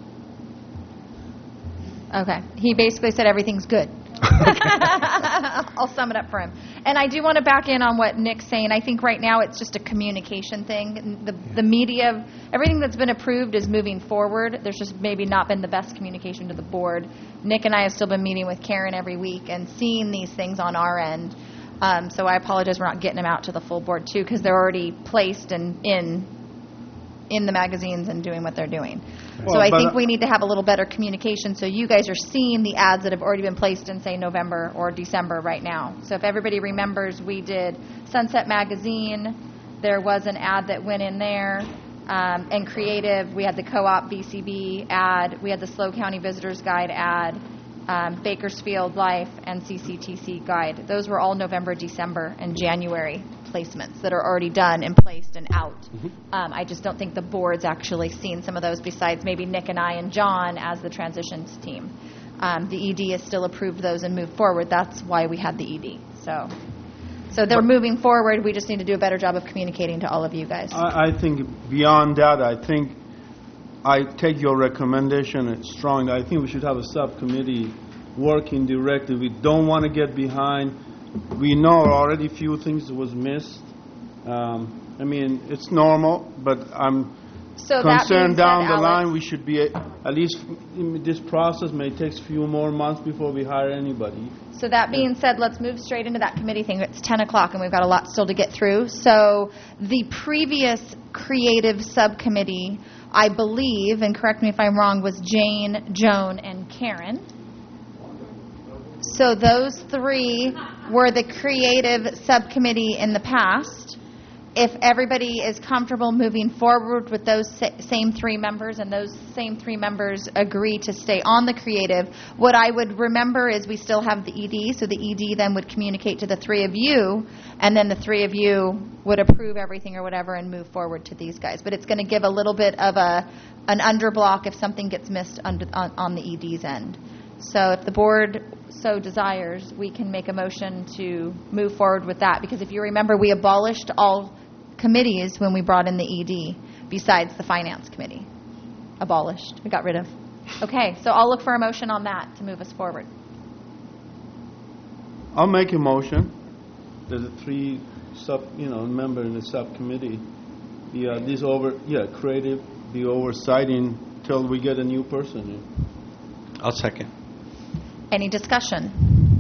Okay. He basically said everything's good. I'll sum it up for him. And I do want to back in on what Nick's saying. I think right now it's just a communication thing. The media, everything that's been approved is moving forward. There's just maybe not been the best communication to the board. Nick and I have still been meeting with Karen every week and seeing these things on our end. So I apologize we're not getting them out to the full board, too, because they're already placed and in in the magazines and doing what they're doing. Well, So I but- think we need to have a little better communication so you guys are seeing the ads that have already been placed in, say, November or December right now. So if everybody remembers, we did Sunset Magazine. There was an ad that went in there. And creative, we had the Co-op BCB ad. We had the SLO County Visitors Guide ad. Bakersfield Life, and CCTC Guide. Those were all November, December, and January placements that are already done and placed and out. I just don't think the board's actually seen some of those besides maybe Nick and I and John as the transitions team. The ED has still approved those and moved forward. That's why we had the ED. So they're moving forward. We just need to do a better job of communicating to all of you guys. I think beyond that, I take your recommendation strongly. I think we should have a subcommittee working directly. We don't want to get behind. We know already few things was missed. I mean, it's normal, but I'm So that being concerned said, down the Alex, line we should be, at least this process may take a few more months before we hire anybody. So that being said, let's move straight into that committee thing. It's 10 o'clock, and we've got a lot still to get through. So the previous creative subcommittee, I believe, and correct me if I'm wrong, was Jane, Joan, and Karen. So those three were the creative subcommittee in the past. If everybody is comfortable moving forward with those same three members and those same three members agree to stay on the creative, what I would remember is we still have the ED, so the ED then would communicate to the three of you, and then the three of you would approve everything or whatever and move forward to these guys. But it's going to give a little bit of an underblock if something gets missed on the ED's end. So if the board so desires, we can make a motion to move forward with that. Because if you remember, we abolished all committees when we brought in the ED, besides the finance committee. Abolished. We got rid of. Okay, so I'll look for a motion on that to move us forward. I'll make a motion that the three member in the subcommittee, creative, be oversighting till we get a new person in. I'll second. Any discussion?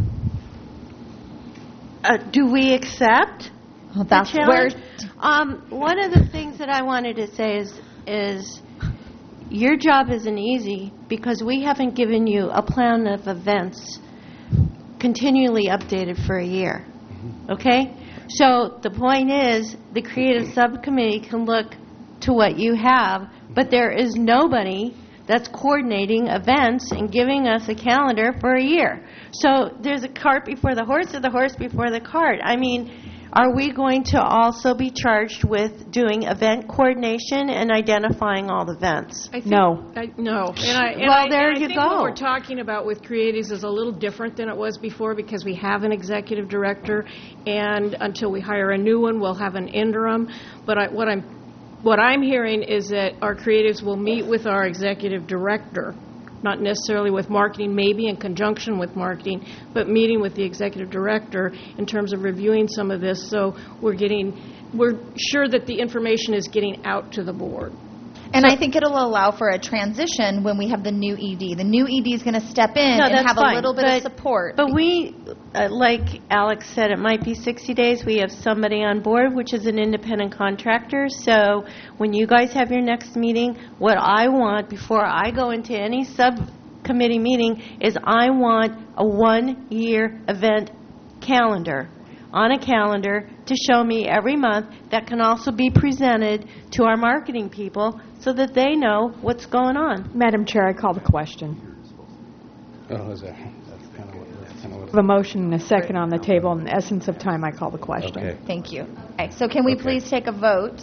Do we accept? Well, that's the where. challenge? One of the things that I wanted to say is your job isn't easy because we haven't given you a plan of events continually updated for a year. Okay? So the point is the creative subcommittee can look to what you have, but there is nobody that's coordinating events and giving us a calendar for a year. So there's a cart before the horse or the horse before the cart. I mean, are we going to also be charged with doing event coordination and identifying all the events? No. No. There you I think go. what we're talking about with creatives is a little different than it was before because we have an executive director, and until we hire a new one, we'll have an interim. But what I'm hearing is that our creatives will meet with our executive director, not necessarily with marketing, maybe in conjunction with marketing, but meeting with the executive director in terms of reviewing some of this, so we're sure that the information is getting out to the board. And I think it'll allow for a transition when we have the new ED. The new ED is going to step in and that's have fine, a little bit of support. But we, like Alex said, it might be 60 days. We have somebody on board, which is an independent contractor. So when you guys have your next meeting, what I want before I go into any subcommittee meeting is I want a one-year event calendar on a calendar to show me every month that can also be presented to our marketing people so that they know what's going on. Madam Chair, I call the question. That's kind of what The motion and a second on the table. In the essence of time, I call the question. Okay. Thank you. Okay, so can we please take a vote?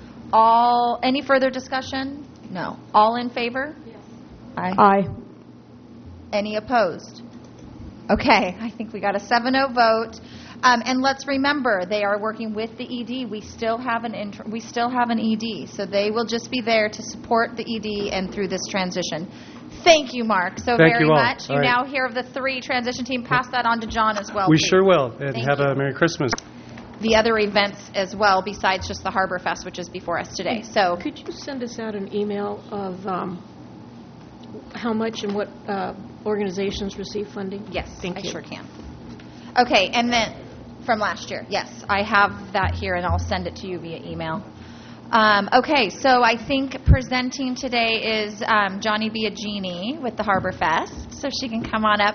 Any further discussion? No. All in favor? Yes. Aye. Any opposed? Okay, I think we got a 7-0 vote. And let's remember, they are working with the ED. We still have an ED, so they will just be there to support the ED and through this transition. Thank you, Mark, Thank very you all. much. All You right. now hear of the 3 transition team. Pass that on to John as well. We please. sure will. And Thank have you. a Merry Christmas. The other events as well, besides just the Harbor Fest, which is before us today. So Could you send us out an email of how much and what organizations receive funding? yes, Thank I you. sure can. Okay, and then from last year, yes, I have that here, and I'll send it to you via email. Okay, so I think presenting today is Johnny Biagini with the Harbor Fest, so she can come on up.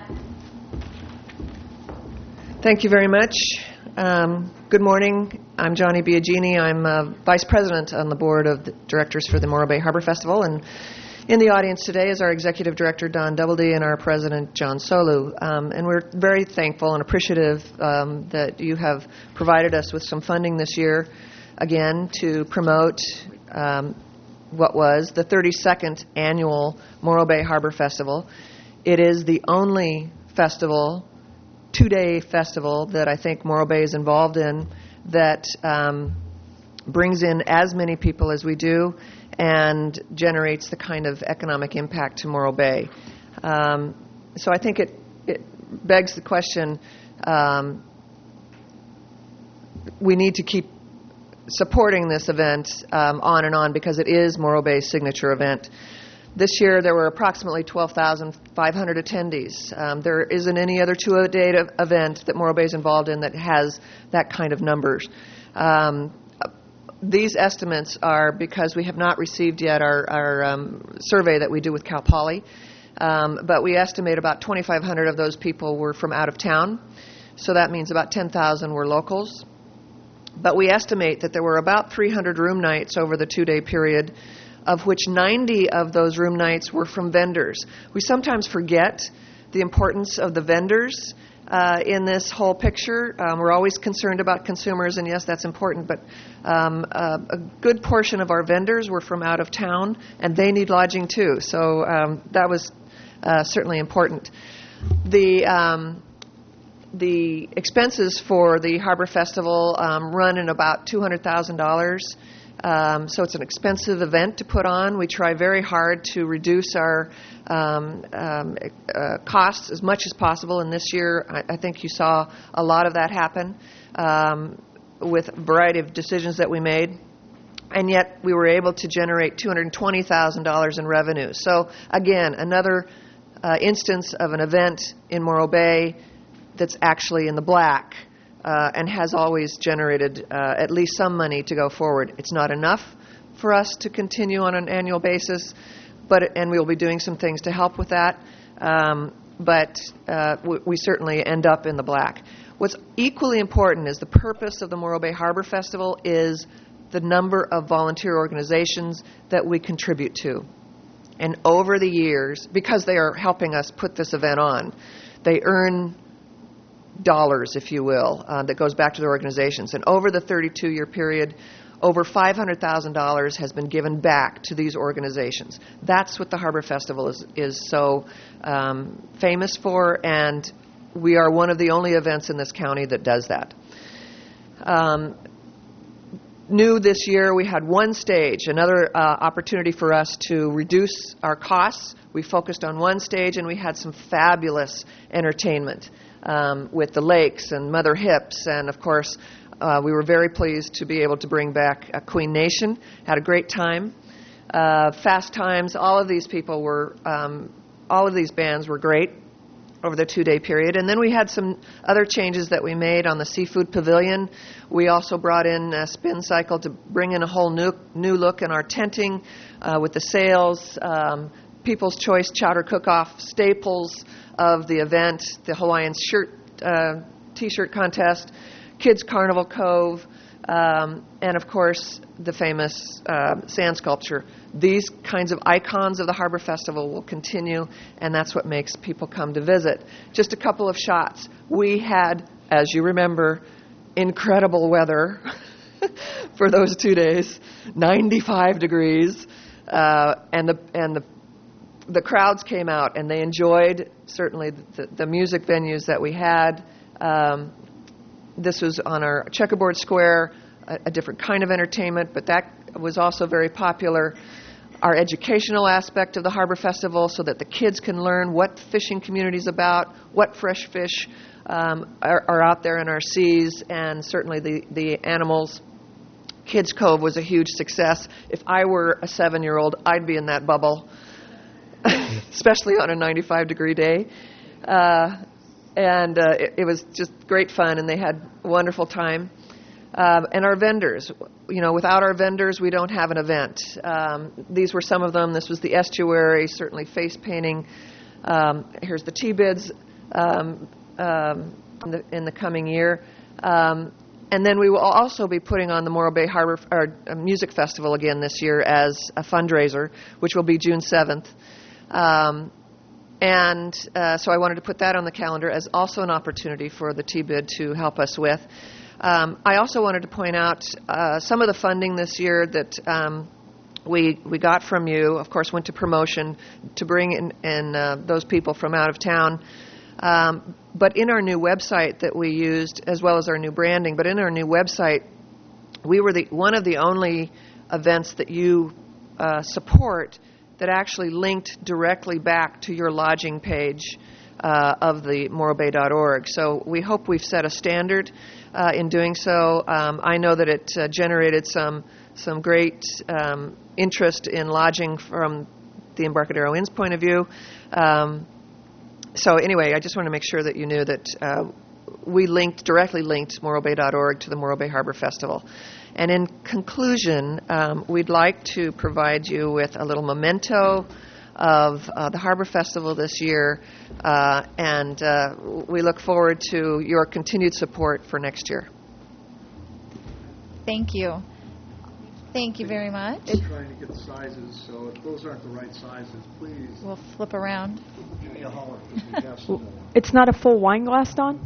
Thank you very much. Good morning. I'm Johnny Biagini. I'm Vice President on the Board of Directors for the Morro Bay Harbor Festival, and in the audience today is our Executive Director, Don Doubledy, and our President, John Solu. And we're very thankful and appreciative that you have provided us with some funding this year, again, to promote what was the 32nd annual Morro Bay Harbor Festival. It is the only festival, two-day festival, that I think Morro Bay is involved in that brings in as many people as we do and generates the kind of economic impact to Morro Bay. So I think it begs the question, we need to keep supporting this event on and on because it is Morro Bay's signature event. This year there were approximately 12,500 attendees. There isn't any other two-day event that Morro Bay is involved in that has that kind of numbers. These estimates are because we have not received yet our survey that we do with Cal Poly, but we estimate about 2,500 of those people were from out of town, so that means about 10,000 were locals. But we estimate that there were about 300 room nights over the two-day period, of which 90 of those room nights were from vendors. We sometimes forget the importance of the vendors in this whole picture. We're always concerned about consumers, and yes, that's important, but a good portion of our vendors were from out of town, and they need lodging too. So that was certainly important. The expenses for the Harbor Festival run in about $200,000. So it's an expensive event to put on. We try very hard to reduce our costs as much as possible. And this year, I think you saw a lot of that happen with a variety of decisions that we made. And yet we were able to generate $220,000 in revenue. So again, another instance of an event in Morro Bay that's actually in the black and has always generated at least some money to go forward. It's not enough for us to continue on an annual basis, and we'll be doing some things to help with that, but we certainly end up in the black. What's equally important is the purpose of the Morro Bay Harbor Festival is the number of volunteer organizations that we contribute to. And over the years, because they are helping us put this event on, they earn dollars, if you will, that goes back to their organizations. And over the 32-year period, over $500,000 has been given back to these organizations. That's what the Harbor Festival is so famous for, and we are one of the only events in this county that does that. New this year, we had one stage, another opportunity for us to reduce our costs. We focused on one stage, and we had some fabulous entertainment with the Lakes and Mother Hips, and of course we were very pleased to be able to bring back Queen Nation. Had a great time. Fast Times, all of these people were, all of these bands were great over the two-day period. And then we had some other changes that we made on the Seafood Pavilion. We also brought in a Spin Cycle to bring in a whole new look in our tenting with the sails, People's Choice Chowder Cook-Off, staples of the event, the Hawaiian T-shirt contest, Kids Carnival Cove, and of course the famous sand sculpture. These kinds of icons of the Harbor Festival will continue, and that's what makes people come to visit. Just a couple of shots. We had, as you remember, incredible weather for those 2 days, 95 degrees, and the crowds came out, and they enjoyed certainly the music venues that we had. This was on our Checkerboard Square, a different kind of entertainment, but that was also very popular. Our educational aspect of the Harbor Festival, so that the kids can learn what fishing community is about, what fresh fish are out there in our seas, and certainly the animals. Kids Cove was a huge success. If I were a 7-year-old, I'd be in that bubble, especially on a 95-degree day. It was just great fun, and they had a wonderful time. And our vendors. Without our vendors, we don't have an event. These were some of them. This was the estuary, certainly face painting. Here's the T-bids in the coming year. And then we will also be putting on the Morro Bay Harbor Music Festival again this year as a fundraiser, which will be June 7th. So I wanted to put that on the calendar as also an opportunity for the T-bid to help us with. I also wanted to point out some of the funding this year that we got from you, of course, went to promotion to bring in those people from out of town. But in our new website that we used, as well as our new branding, but in our new website, we were one of the only events that you support that actually linked directly back to your lodging page of the morrobay.org. So we hope we've set a standard in doing so. I know that it generated some great interest in lodging from the Embarcadero Inn's point of view. So anyway, I just want to make sure that you knew that we directly linked morrobay.org to the Morro Bay Harbor Festival. And in conclusion, we'd like to provide you with a little memento of the Harbor Festival this year, and we look forward to your continued support for next year. Thank you. Thank you very much. I'm trying to get sizes, so if those aren't the right sizes, please. We'll flip around. Give me a holler. We have some more. It's not a full wine glass, Don?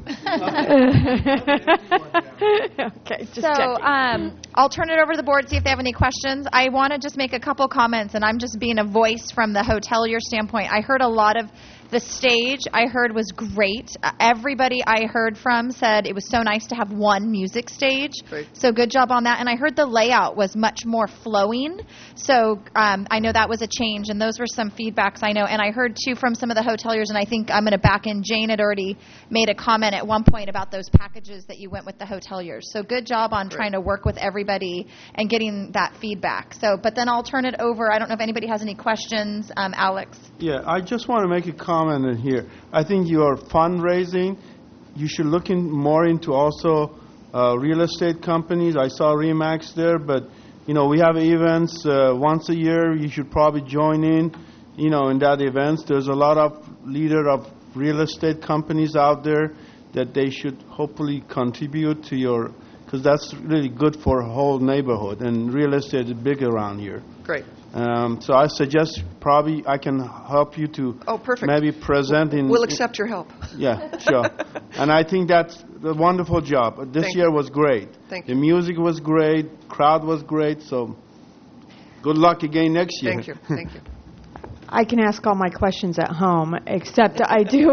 Okay, just checking. I'll turn it over to the board, see if they have any questions. I want to just make a couple comments, and I'm just being a voice from the hotelier standpoint. I heard a lot of the stage I heard was great. Everybody I heard from said it was so nice to have one music stage. Great. So good job on that. And I heard the layout was much more flowing. So I know that was a change, and those were some feedbacks I know. And I heard, too, from some of the hoteliers, and I think I'm going to back in. Jane had already made a comment at one point about those packages that you went with the hoteliers. So good job on trying to work with everybody and getting that feedback. But then I'll turn it over. I don't know if anybody has any questions. Alex? Yeah, I just want to make a comment in here. I think your fundraising, you should look more into also real estate companies. I saw Remax there, but we have events once a year. You should probably join in that events. There's a lot of leader of real estate companies out there that they should hopefully contribute to your, because that's really good for a whole neighborhood, and real estate is big around here. Great. So I suggest probably I can help you to maybe present in. We'll accept your help. Yeah, sure. And I think that's a wonderful job. This year was great. Thank you. The music was great. Crowd was great. So good luck again next year. Thank you. Thank you. I can ask all my questions at home, except I do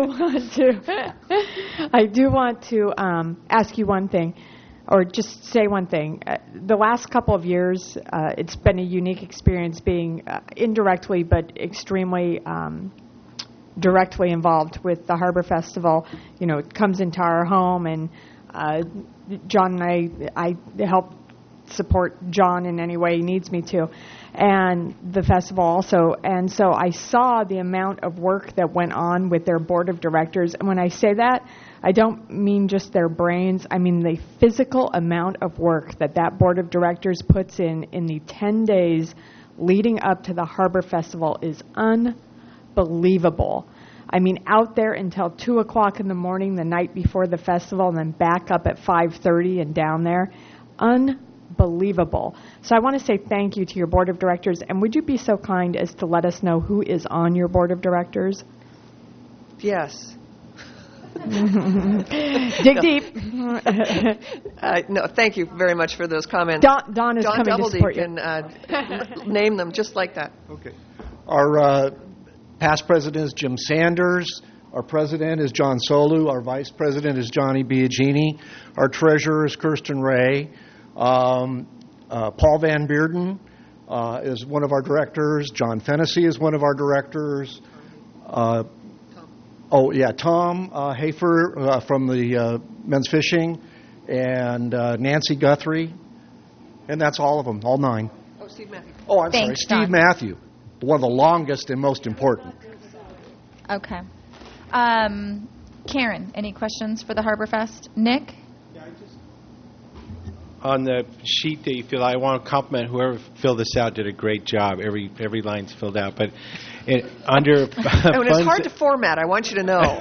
want to ask you one thing. Or just say one thing. The last couple of years, it's been a unique experience being indirectly but extremely directly involved with the Harbor Festival. It comes into our home, and John and I help support John in any way he needs me to, and the festival also. And so I saw the amount of work that went on with their board of directors. And when I say that, I don't mean just their brains. I mean the physical amount of work that board of directors puts in the 10 days leading up to the Harbor Festival is unbelievable. I mean, out there until 2 o'clock in the morning the night before the festival, and then back up at 5:30 and down there. Unbelievable. So I want to say thank you to your board of directors. And would you be so kind as to let us know who is on your board of directors? Yes. Dig deep. No, thank you very much for those comments. Don is coming to support you. Can name them just like that. Okay. Our past president is Jim Sanders. Our president is John Solu. Our vice president is Johnny Biagini. Our treasurer is Kirsten Ray. Paul Van Bearden is one of our directors. John Fennessy is one of our directors. Tom Hafer from the Men's Fishing, and Nancy Guthrie. And that's all of them, all 9. Oh, Steve Matthew. Oh, I'm Thanks, sorry. Steve Matthew, one of the longest and most important. Okay. Karen, any questions for the Harbor Fest? Nick? on the sheet that you filled out, I want to compliment whoever filled this out. Did a great job. Every line's filled out, but under and it's hard to format. I want you to know.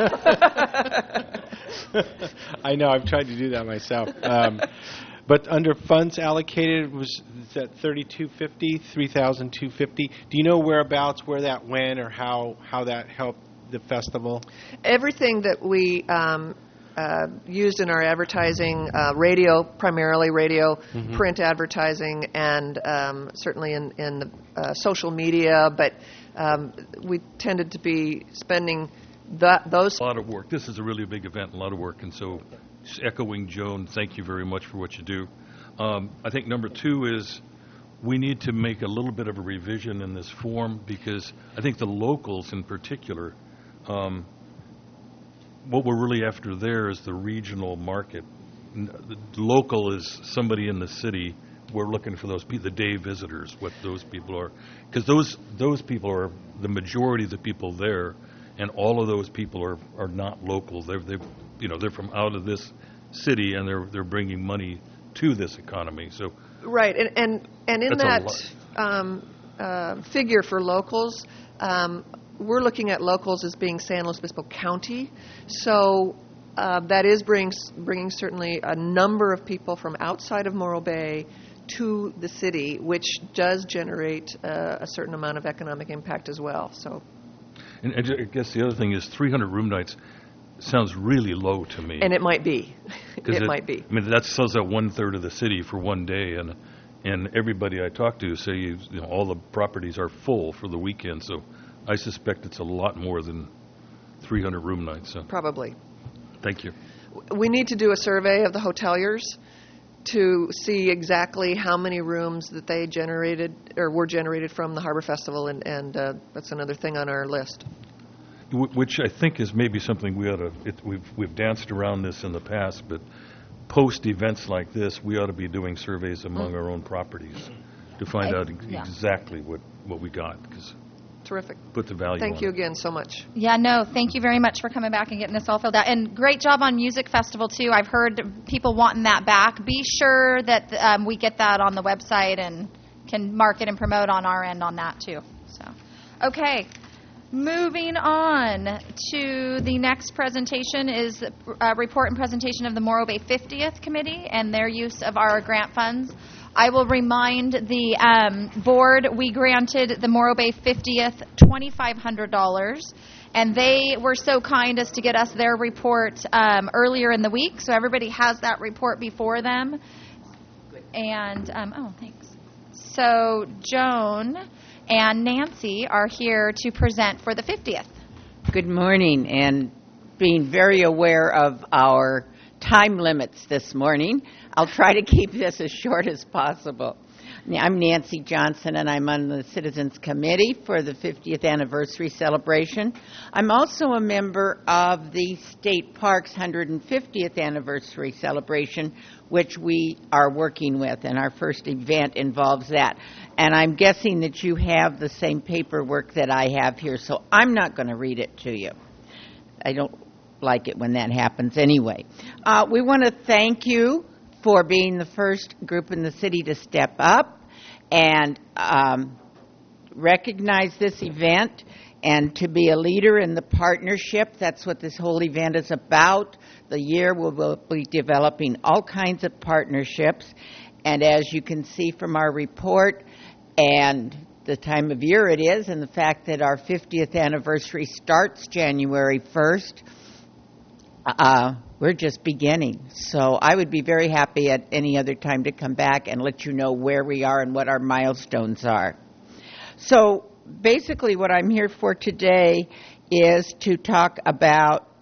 I know. I've tried to do that myself. But under funds allocated, was that $3,250, $3,250? Do you know whereabouts where that went or how that helped the festival? Everything that we used in our advertising, radio, primarily radio, print advertising, and certainly in social media, but we tended to be spending those. A lot of work. This is a really big event, a lot of work, and so echoing Joan, thank you very much for what you do. I think number two is we need to make a little bit of a revision in this form because I think the locals in particular, what we're really after there is the regional market. The local is somebody in the city. We're looking for those people, the day visitors, what those people are. Because those people are the majority of the people there, and all of those people are not local. They're from out of this city, and they're bringing money to this economy. So right, and in that figure for locals, we're looking at locals as being San Luis Obispo County. So that is bringing certainly a number of people from outside of Morro Bay to the city, which does generate a certain amount of economic impact as well. So, and I guess the other thing is 300 room nights sounds really low to me. And it might be. It might be. I mean, that sells out 1/3 of the city for one day, and everybody I talk to say all the properties are full for the weekend. So, I suspect it's a lot more than 300 room nights. So. Probably. Thank you. We need to do a survey of the hoteliers to see exactly how many rooms that they generated or were generated from the Harbor Festival, and that's another thing on our list. Which I think is maybe something we ought to. We've danced around this in the past, but post events like this, we ought to be doing surveys among our own properties to find out exactly what we got. Because terrific. Put the value. Thank you again so much. Yeah, no, thank you very much for coming back and getting this all filled out. And great job on Music Festival, too. I've heard people wanting that back. Be sure that we get that on the website and can market and promote on our end on that, too. So, okay. Moving on to the next presentation is a report and presentation of the Morro Bay 50th Committee and their use of our grant funds. I will remind the board we granted the Morro Bay 50th $2,500, and they were so kind as to get us their report earlier in the week, so everybody has that report before them. And, thanks. So Joan and Nancy are here to present for the 50th. Good morning, and being very aware of our time limits this morning, I'll try to keep this as short as possible. I'm Nancy Johnson, and I'm on the Citizens Committee for the 50th anniversary celebration. I'm also a member of the State Parks 150th anniversary celebration, which we are working with, and our first event involves that. And I'm guessing that you have the same paperwork that I have here, so I'm not going to read it to you. I don't like it when that happens anyway. We want to thank you for being the first group in the city to step up and recognize this event and to be a leader in the partnership. That's what this whole event is about. The year we will be developing all kinds of partnerships, and as you can see from our report and the time of year it is and the fact that our 50th anniversary starts January 1st, we're just beginning. So I would be very happy at any other time to come back and let you know where we are and what our milestones are. So basically what I'm here for today is to talk about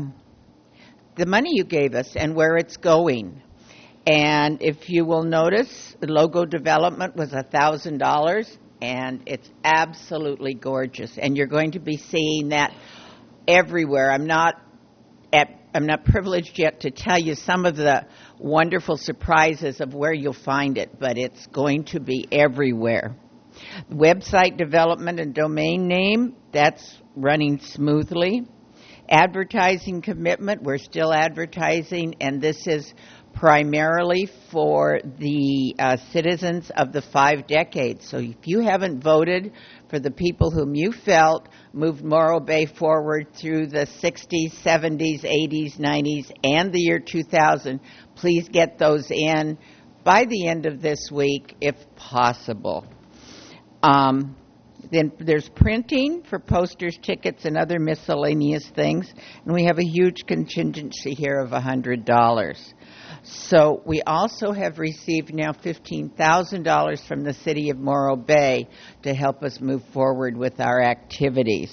the money you gave us and where it's going. And if you will notice, the logo development was $1,000, and it's absolutely gorgeous. And you're going to be seeing that everywhere. I'm not privileged yet to tell you some of the wonderful surprises of where you'll find it, but it's going to be everywhere. Website development and domain name, that's running smoothly. Advertising commitment, we're still advertising, and this is primarily for the citizens of the 5 decades. So if you haven't voted for the people whom you felt moved Morro Bay forward through the 60s, 70s, 80s, 90s, and the year 2000, please get those in by the end of this week, if possible. Then there's printing for posters, tickets, and other miscellaneous things, and we have a huge contingency here of $100. So we also have received now $15,000 from the City of Morro Bay to help us move forward with our activities.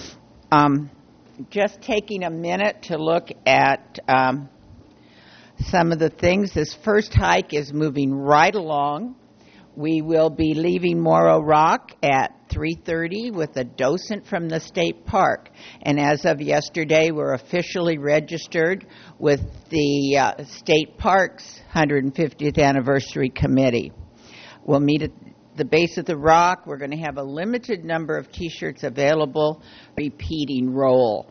Just taking a minute to look at some of the things. This first hike is moving right along. We will be leaving Morro Rock at 3:30 with a docent from the state park. And as of yesterday, we're officially registered with the state park's 150th anniversary committee. We'll meet at the base of the rock. We're going to have a limited number of T-shirts available, repeating role.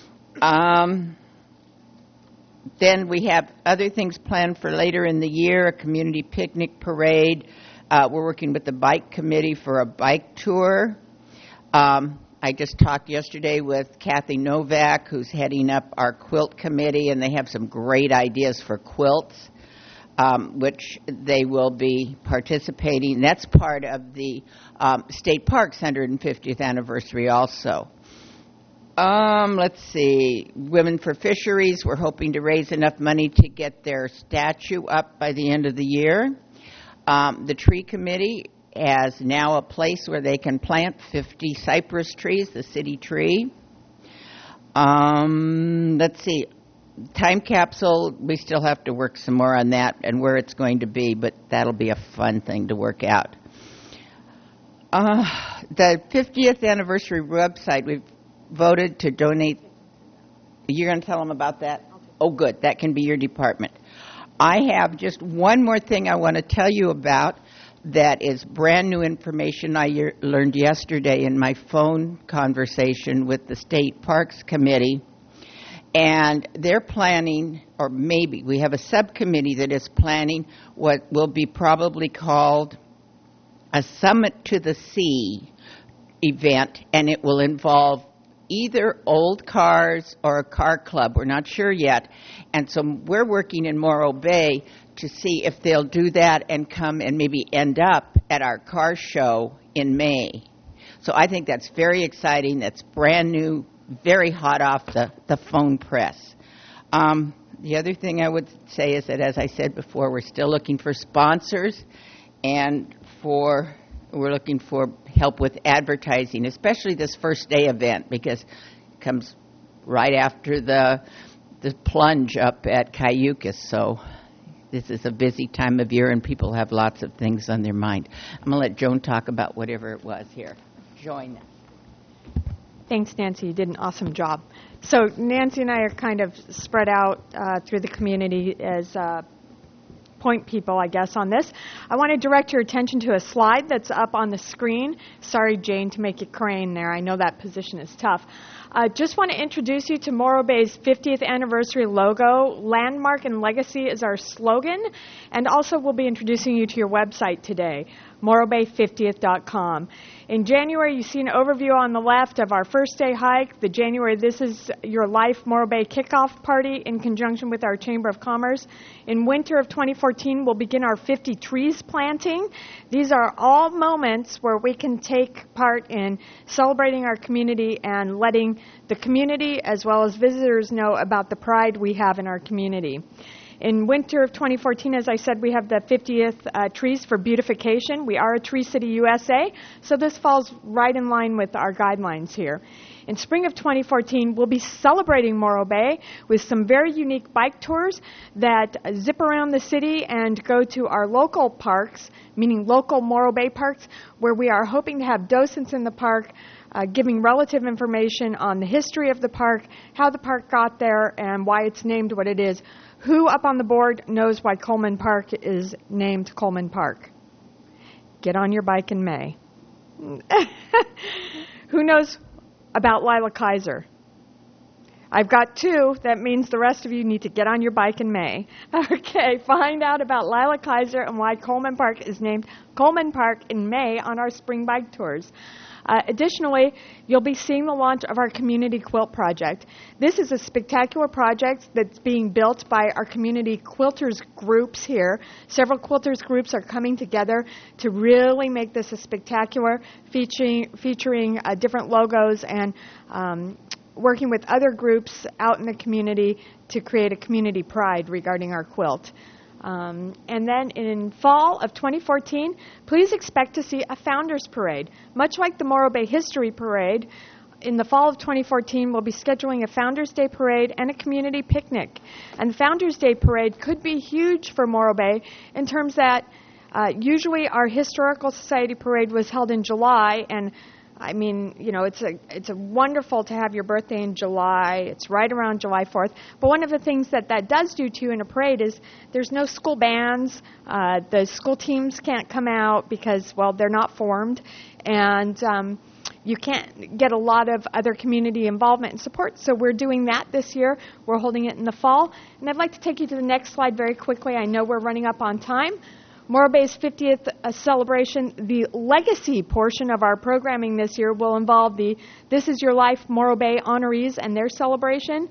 Then we have other things planned for later in the year, a community picnic parade. We're working with the bike committee for a bike tour. I just talked yesterday with Kathy Novak, who's heading up our quilt committee, and they have some great ideas for quilts, which they will be participating. That's part of the State Park's 150th anniversary also. Let's see. Women for Fisheries, we're hoping to raise enough money to get their statue up by the end of the year. The tree committee has now a place where they can plant 50 cypress trees, the city tree. Let's see. Time capsule, we still have to work some more on that and where it's going to be, but that'll be a fun thing to work out. The 50th anniversary website, we've voted to donate. You're going to tell them about that? Oh, good. That can be your department. I have just one more thing I want to tell you about that is brand new information I learned yesterday in my phone conversation with the State Parks Committee. And they're planning, or maybe we have a subcommittee that is planning what will be probably called a Summit to the Sea event, and it will involve either old cars or a car club. We're not sure yet. And so we're working in Morro Bay to see if they'll do that and come and maybe end up at our car show in May. So I think that's very exciting. That's brand new, very hot off the phone press. The other thing I would say is that, as I said before, we're still looking for sponsors and we're looking for help with advertising, especially this first day event, because it comes right after the plunge up at Cayucas. So this is a busy time of year and people have lots of things on their mind. I'm going to let Joan talk about whatever it was here. Join us. Thanks, Nancy. You did an awesome job. So Nancy and I are kind of spread out through the community as point people, I guess, on this. I want to direct your attention to a slide that's up on the screen. Sorry, Jane, to make you crane there. I know that position is tough. Just want to introduce you to Morro Bay's 50th anniversary logo. Landmark and Legacy is our slogan. And also we'll be introducing you to your website today, morrobay50th.com. In January, you see an overview on the left of our first day hike, the January This Is Your Life Morro Bay kickoff party in conjunction with our Chamber of Commerce. In winter of 2014, we'll begin our 50 trees planting. These are all moments where we can take part in celebrating our community and letting the community as well as visitors know about the pride we have in our community. In winter of 2014, as I said, we have the 50th Trees for Beautification. We are a Tree City USA, so this falls right in line with our guidelines here. In spring of 2014, we'll be celebrating Morro Bay with some very unique bike tours that zip around the city and go to our local parks, meaning local Morro Bay parks, where we are hoping to have docents in the park giving relative information on the history of the park, how the park got there, and why it's named what it is. Who up on the board knows why Coleman Park is named Coleman Park? Get on your bike in May. Who knows about Lila Kaiser? I've got 2. That means the rest of you need to get on your bike in May. Okay, find out about Lila Kaiser and why Coleman Park is named Coleman Park in May on our spring bike tours. Additionally, you'll be seeing the launch of our community quilt project. This is a spectacular project that's being built by our community quilters groups here. Several quilters groups are coming together to really make this a spectacular, featuring different logos and working with other groups out in the community to create a community pride regarding our quilt. And then in fall of 2014, please expect to see a Founders Parade. Much like the Morro Bay History Parade, in the fall of 2014, we'll be scheduling a Founders Day Parade and a community picnic. And the Founders Day Parade could be huge for Morro Bay in terms that usually our Historical Society Parade was held in July, and I mean, you know, it's a wonderful to have your birthday in July. It's right around July 4th. But one of the things that does do to you in a parade is there's no school bands. The school teams can't come out because, well, they're not formed. And you can't get a lot of other community involvement and support. So we're doing that this year. We're holding it in the fall. And I'd like to take you to the next slide very quickly. I know we're running up on time. Morro Bay's 50th celebration, the legacy portion of our programming this year will involve the This Is Your Life Morro Bay honorees and their celebration.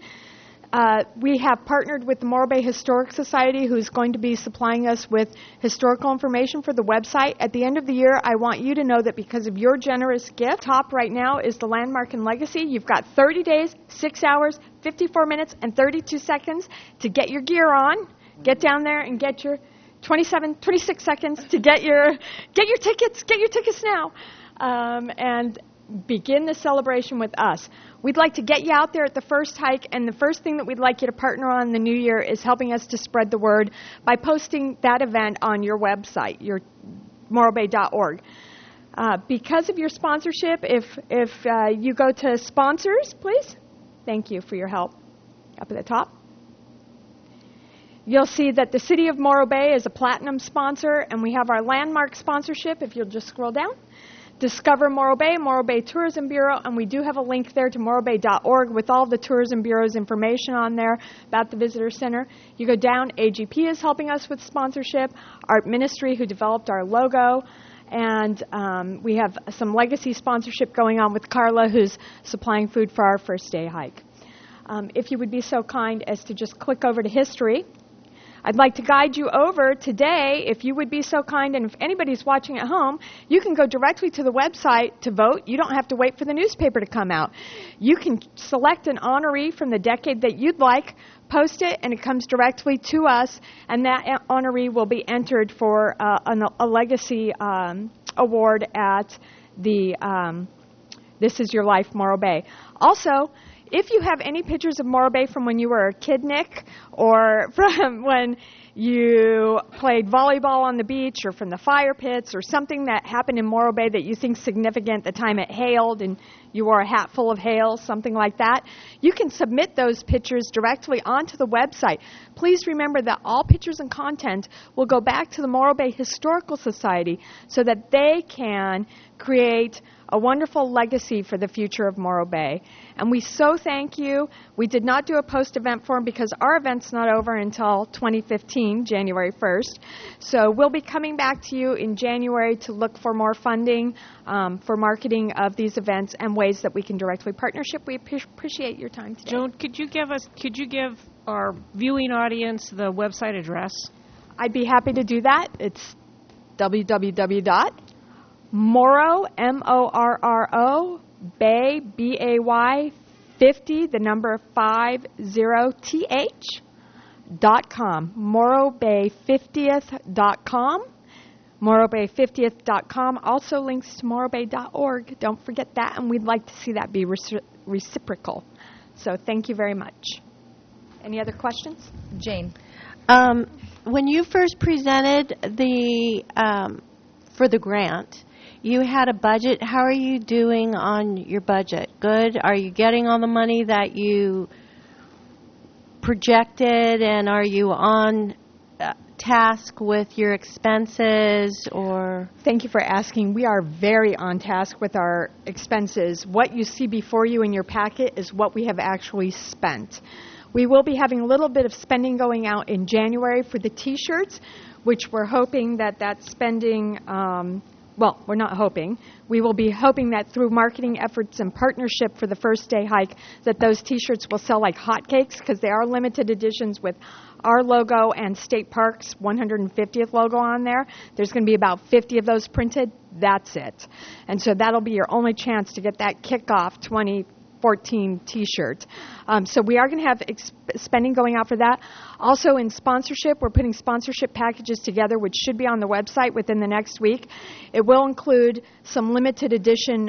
We have partnered with the Morro Bay Historic Society, who's going to be supplying us with historical information for the website. At the end of the year, I want you to know that because of your generous gift, top right now is the Landmark and Legacy. You've got 30 days, 6 hours, 54 minutes, and 32 seconds to get your gear on. Get down there and get your 26 seconds to get your tickets. Get your tickets now, and begin the celebration with us. We'd like to get you out there at the first hike, and the first thing that we'd like you to partner on in the new year is helping us to spread the word by posting that event on your website, your morrobay.org. Because of your sponsorship, if you go to sponsors, please. Thank you for your help. Up at the top. You'll see that the City of Morro Bay is a platinum sponsor, and we have our Landmark sponsorship, if you'll just scroll down. Discover Morro Bay Tourism Bureau, and we do have a link there to morrobay.org with all the Tourism Bureau's information on there about the Visitor Center. You go down, AGP is helping us with sponsorship, Art Ministry, who developed our logo, and we have some legacy sponsorship going on with Carla, who's supplying food for our first day hike. If you would be so kind as to just click over to history. I'd like to guide you over today, if you would be so kind, and if anybody's watching at home, you can go directly to the website to vote. You don't have to wait for the newspaper to come out. You can select an honoree from the decade that you'd like, post it, and it comes directly to us, and that honoree will be entered for a legacy award at the This Is Your Life Morro Bay. Also, if you have any pictures of Morro Bay from when you were a kid, Nick, or from when you played volleyball on the beach, or from the fire pits, or something that happened in Morro Bay that you think significant, the time it hailed and you wore a hat full of hail, something like that, you can submit those pictures directly onto the website. Please remember that all pictures and content will go back to the Morro Bay Historical Society so that they can create a wonderful legacy for the future of Morro Bay. And we so thank you. We did not do a post-event form because our event's not over until 2015, January 1st. So we'll be coming back to you in January to look for more funding for marketing of these events and ways that we can directly partnership. We appreciate your time today. Joan, could you give our viewing audience the website address? I'd be happy to do that. It's www.morro, M-O-R-R-O, Bay, B-A-Y, 50, the number 50th.com, morrobay50th.com, morrobay50th.com. Also links to morrobay.org. Don't forget that, and we'd like to see that be reciprocal. So thank you very much. Any other questions? Jane. When you first presented for the grant, you had a budget. How are you doing on your budget? Good? Are you getting all the money that you projected, and are you on task with your expenses or? Thank you for asking. We are very on task with our expenses. What you see before you in your packet is what we have actually spent. We will be having a little bit of spending going out in January for the T-shirts, which we're hoping that spending, well, we're not hoping. We will be hoping that through marketing efforts and partnership for the First Day Hike, that those T-shirts will sell like hotcakes because they are limited editions with our logo and State Park's 150th logo on there. There's going to be about 50 of those printed. That's it. And so that'll be your only chance to get that kickoff 2014 T-shirt. So we are going to have spending going out for that. Also in sponsorship, we're putting sponsorship packages together, which should be on the website within the next week. It will include some limited edition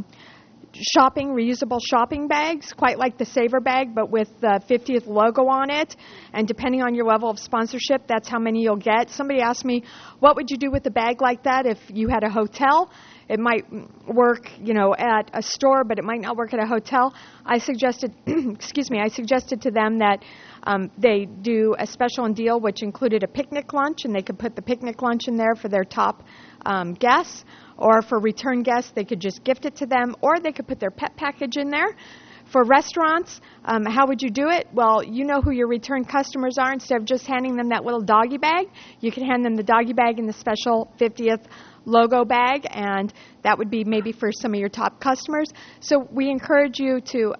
reusable shopping bags, quite like the Saver bag, but with the 50th logo on it. And depending on your level of sponsorship, that's how many you'll get. Somebody asked me, what would you do with a bag like that if you had a hotel? It might work, at a store, but it might not work at a hotel. I suggested, I suggested to them that they do a special deal, which included a picnic lunch, and they could put the picnic lunch in there for their top guests. Or for return guests, they could just gift it to them, or they could put their pet package in there. For restaurants, how would you do it? Well, you know who your return customers are. Instead of just handing them that little doggy bag, you can hand them the doggy bag in the special 50th logo bag, and that would be maybe for some of your top customers. So we encourage you to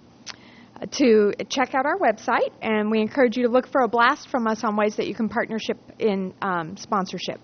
check out our website, and we encourage you to look for a blast from us on ways that you can partnership in sponsorship.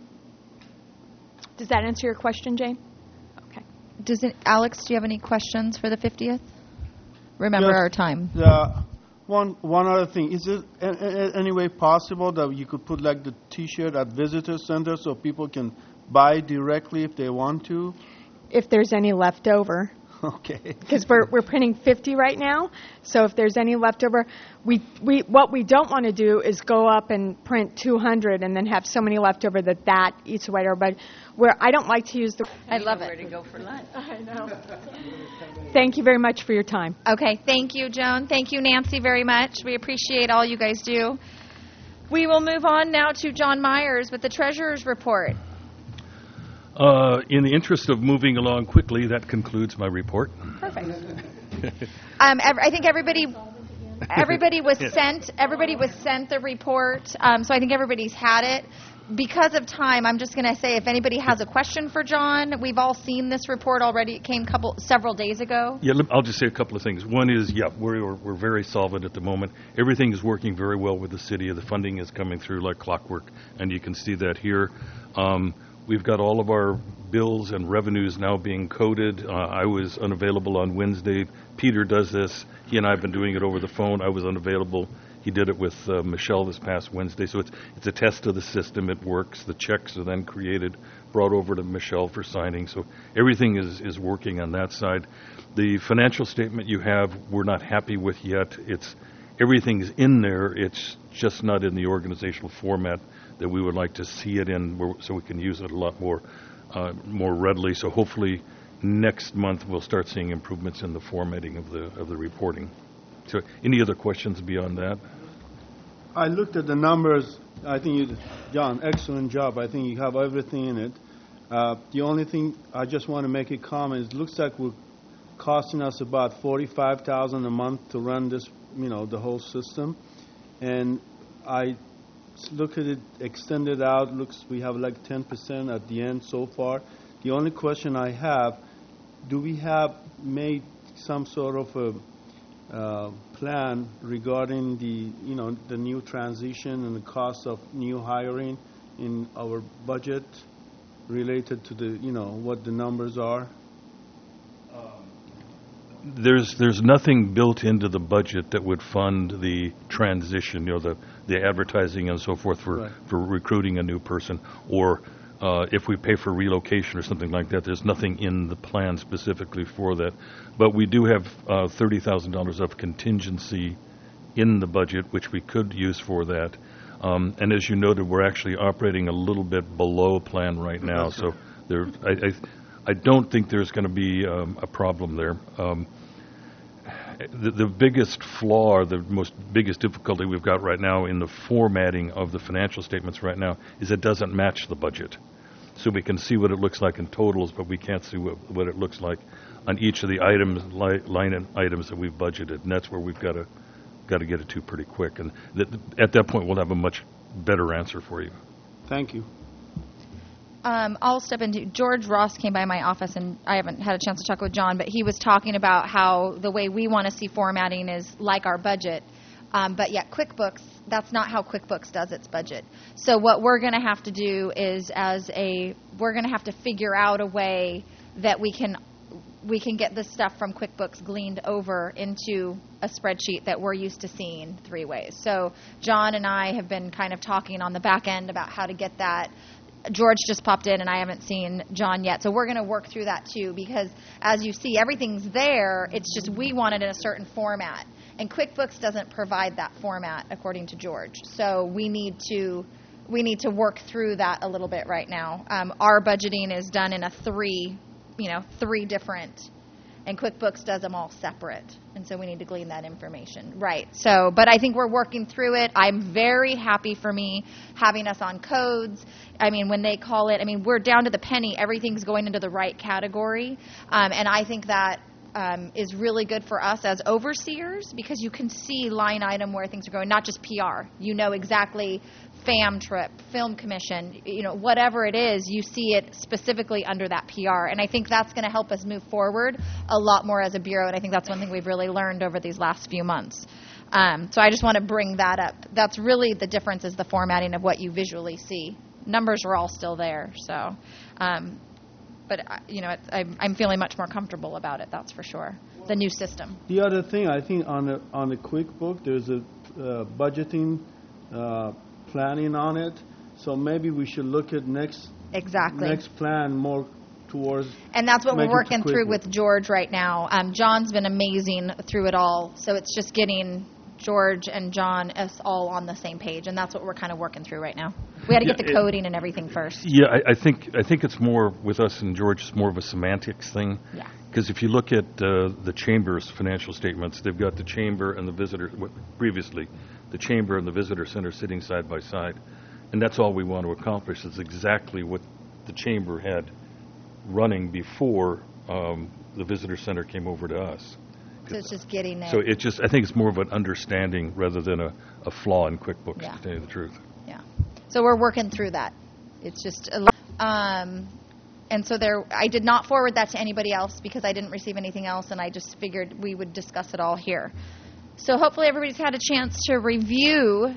Does that answer your question, Jane? Okay. Alex, do you have any questions for the 50th? Remember our time. One other thing. Is it any way possible that you could put like the T-shirt at visitor center so people can buy directly if they want to? If there's any left over. Okay. Because we're printing 50 right now, so if there's any left over, what we don't want to do is go up and print 200 and then have so many left over that eats away at everybody. Where I don't like to use the. I love it. Where to go for lunch? I know. Thank you very much for your time. Okay, thank you, Joan. Thank you, Nancy, very much. We appreciate all you guys do. We will move on now to John Myers with the Treasurer's Report. In the interest of moving along quickly, that concludes my report. Perfect. I think everybody was sent the report, so I think everybody's had it. Because of time, I'm just going to say if anybody has a question for John, we've all seen this report already. It came several days ago. Yeah, I'll just say a couple of things. One is, we're very solvent at the moment. Everything is working very well with the city. The funding is coming through like clockwork, and you can see that here. We've got all of our bills and revenues now being coded. I was unavailable on Wednesday. Peter does this. He and I have been doing it over the phone. I was unavailable. He did it with Michelle this past Wednesday. So it's a test of the system. It works. The checks are then created, brought over to Michelle for signing. So everything is working on that side. The financial statement you have, we're not happy with yet. Everything's in there. It's just not in the organizational format that we would like to see it in, so we can use it a lot more readily. So hopefully next month we'll start seeing improvements in the formatting of the reporting. So any other questions beyond that? I looked at the numbers. I think John, excellent job. I think you have everything in it. The only thing I just want to make a comment is it looks like we're costing us about $45,000 a month to run this, the whole system. And I look at it extended out. Looks we have like 10% at the end so far. The only question I have, do we have made some sort of a plan regarding the new transition and the cost of new hiring in our budget related to what the numbers are? There's nothing built into the budget that would fund the transition, the advertising and so forth for recruiting a new person, or if we pay for relocation or something like that. There's nothing in the plan specifically for that. But we do have $30,000 of contingency in the budget, which we could use for that. And as you noted, we're actually operating a little bit below plan right now. So I don't think there's going to be a problem there. the biggest flaw, or the biggest difficulty we've got right now in the formatting of the financial statements right now is it doesn't match the budget. So we can see what it looks like in totals, but we can't see what it looks like on each of the items, line items that we've budgeted, and that's where we've got to get it to pretty quick. And at that point, we'll have a much better answer for you. Thank you. I'll step into George Ross came by my office, and I haven't had a chance to talk with John, but he was talking about how the way we want to see formatting is like our budget, but yet QuickBooks, that's not how QuickBooks does its budget. So what we're going to have to do is we're going to have to figure out a way that we can get this stuff from QuickBooks gleaned over into a spreadsheet that we're used to seeing 3 ways. So John and I have been kind of talking on the back end about how to get that. George just popped in, and I haven't seen John yet. So we're going to work through that, too, because as you see, everything's there. It's just we want it in a certain format. And QuickBooks doesn't provide that format, according to George. So we need to work through that a little bit right now. Our budgeting is done in a 3 different, and QuickBooks does them all separate. And so we need to glean that information. Right. So, but I think we're working through it. I'm very happy for me having us on codes. I mean, when they call it, we're down to the penny. Everything's going into the right category. And I think that is really good for us as overseers, because you can see line item where things are going, not just PR. You know exactly FAM trip, film commission, whatever it is, you see it specifically under that PR. And I think that's going to help us move forward a lot more as a bureau, and I think that's one thing we've really learned over these last few months. So I just want to bring that up. That's really the difference, is the formatting of what you visually see. Numbers are all still there, so. But I'm feeling much more comfortable about it, that's for sure. The new system. The other thing, I think on the QuickBook, there's a budgeting planning on it. So maybe we should look at next plan more towards. And that's what we're working through with George right now. John's been amazing through it all. So it's just getting George and John us all on the same page, and that's what we're kind of working through right now. We had to get the coding and everything first. Yeah, I think it's more with us and George. It's more of a semantics thing. Yeah. Because if you look at the Chamber's financial statements, they've got the Chamber and the visitor. Previously, the Chamber and the Visitor Center sitting side by side, and that's all we want to accomplish. Is exactly what the Chamber had running before the Visitor Center came over to us. So it's just getting it. So I think it's more of an understanding rather than a flaw in QuickBooks, to tell you the truth. Yeah. So we're working through that. It's just and so I did not forward that to anybody else because I didn't receive anything else, and I just figured we would discuss it all here. So hopefully everybody's had a chance to review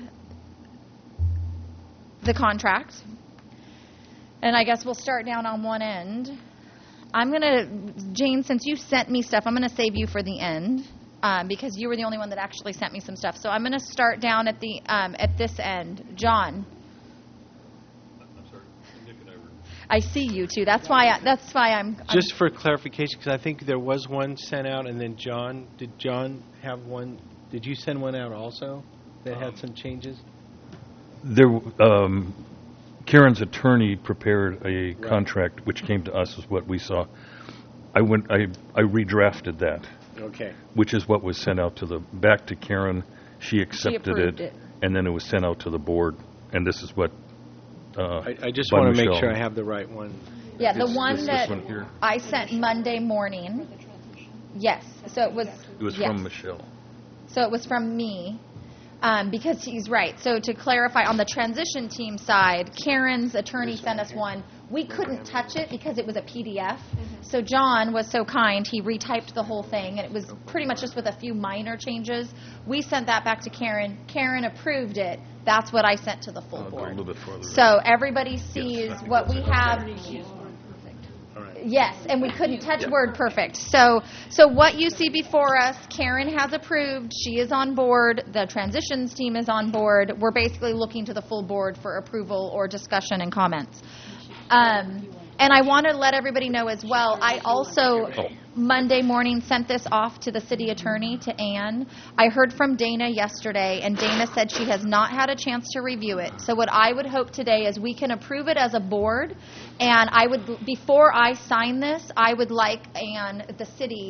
the contract. And I guess we'll start down on one end. Jane, since you sent me stuff, I'm going to save you for the end because you were the only one that actually sent me some stuff. So I'm going to start down at this end. John. I'm sorry. Nick and I were. I see you too. That's why I'm. Just for clarification, because I think there was one sent out, and then did John have one? Did you send one out also that had some changes? There. Karen's attorney prepared a contract, which came to us, is what we saw. I redrafted that. Okay. Which is what was sent out back to Karen. She accepted it, and then it was sent out to the board. And this is what. I just want to make sure I have the right one. Yeah, the one that I sent Monday morning. Yes. So it was. It was from Michelle. So it was from me. Because he's right. So to clarify, on the transition team side, Karen's attorney sent us one. We couldn't touch it because it was a PDF. So John was so kind, he retyped the whole thing, and it was pretty much just with a few minor changes. We sent that back to Karen. Karen approved it. That's what I sent to the full board. A little bit further. So everybody sees what we have. Yes, and we couldn't touch WordPerfect. So what you see before us, Karen has approved. She is on board. The transitions team is on board. We're basically looking to the full board for approval or discussion and comments. And I want to let everybody know as well, I also Monday morning sent this off to the city attorney, to Ann. I heard from Dana yesterday, and Dana said she has not had a chance to review it. So what I would hope today is we can approve it as a board, and before I sign this, I would like Ann, the city,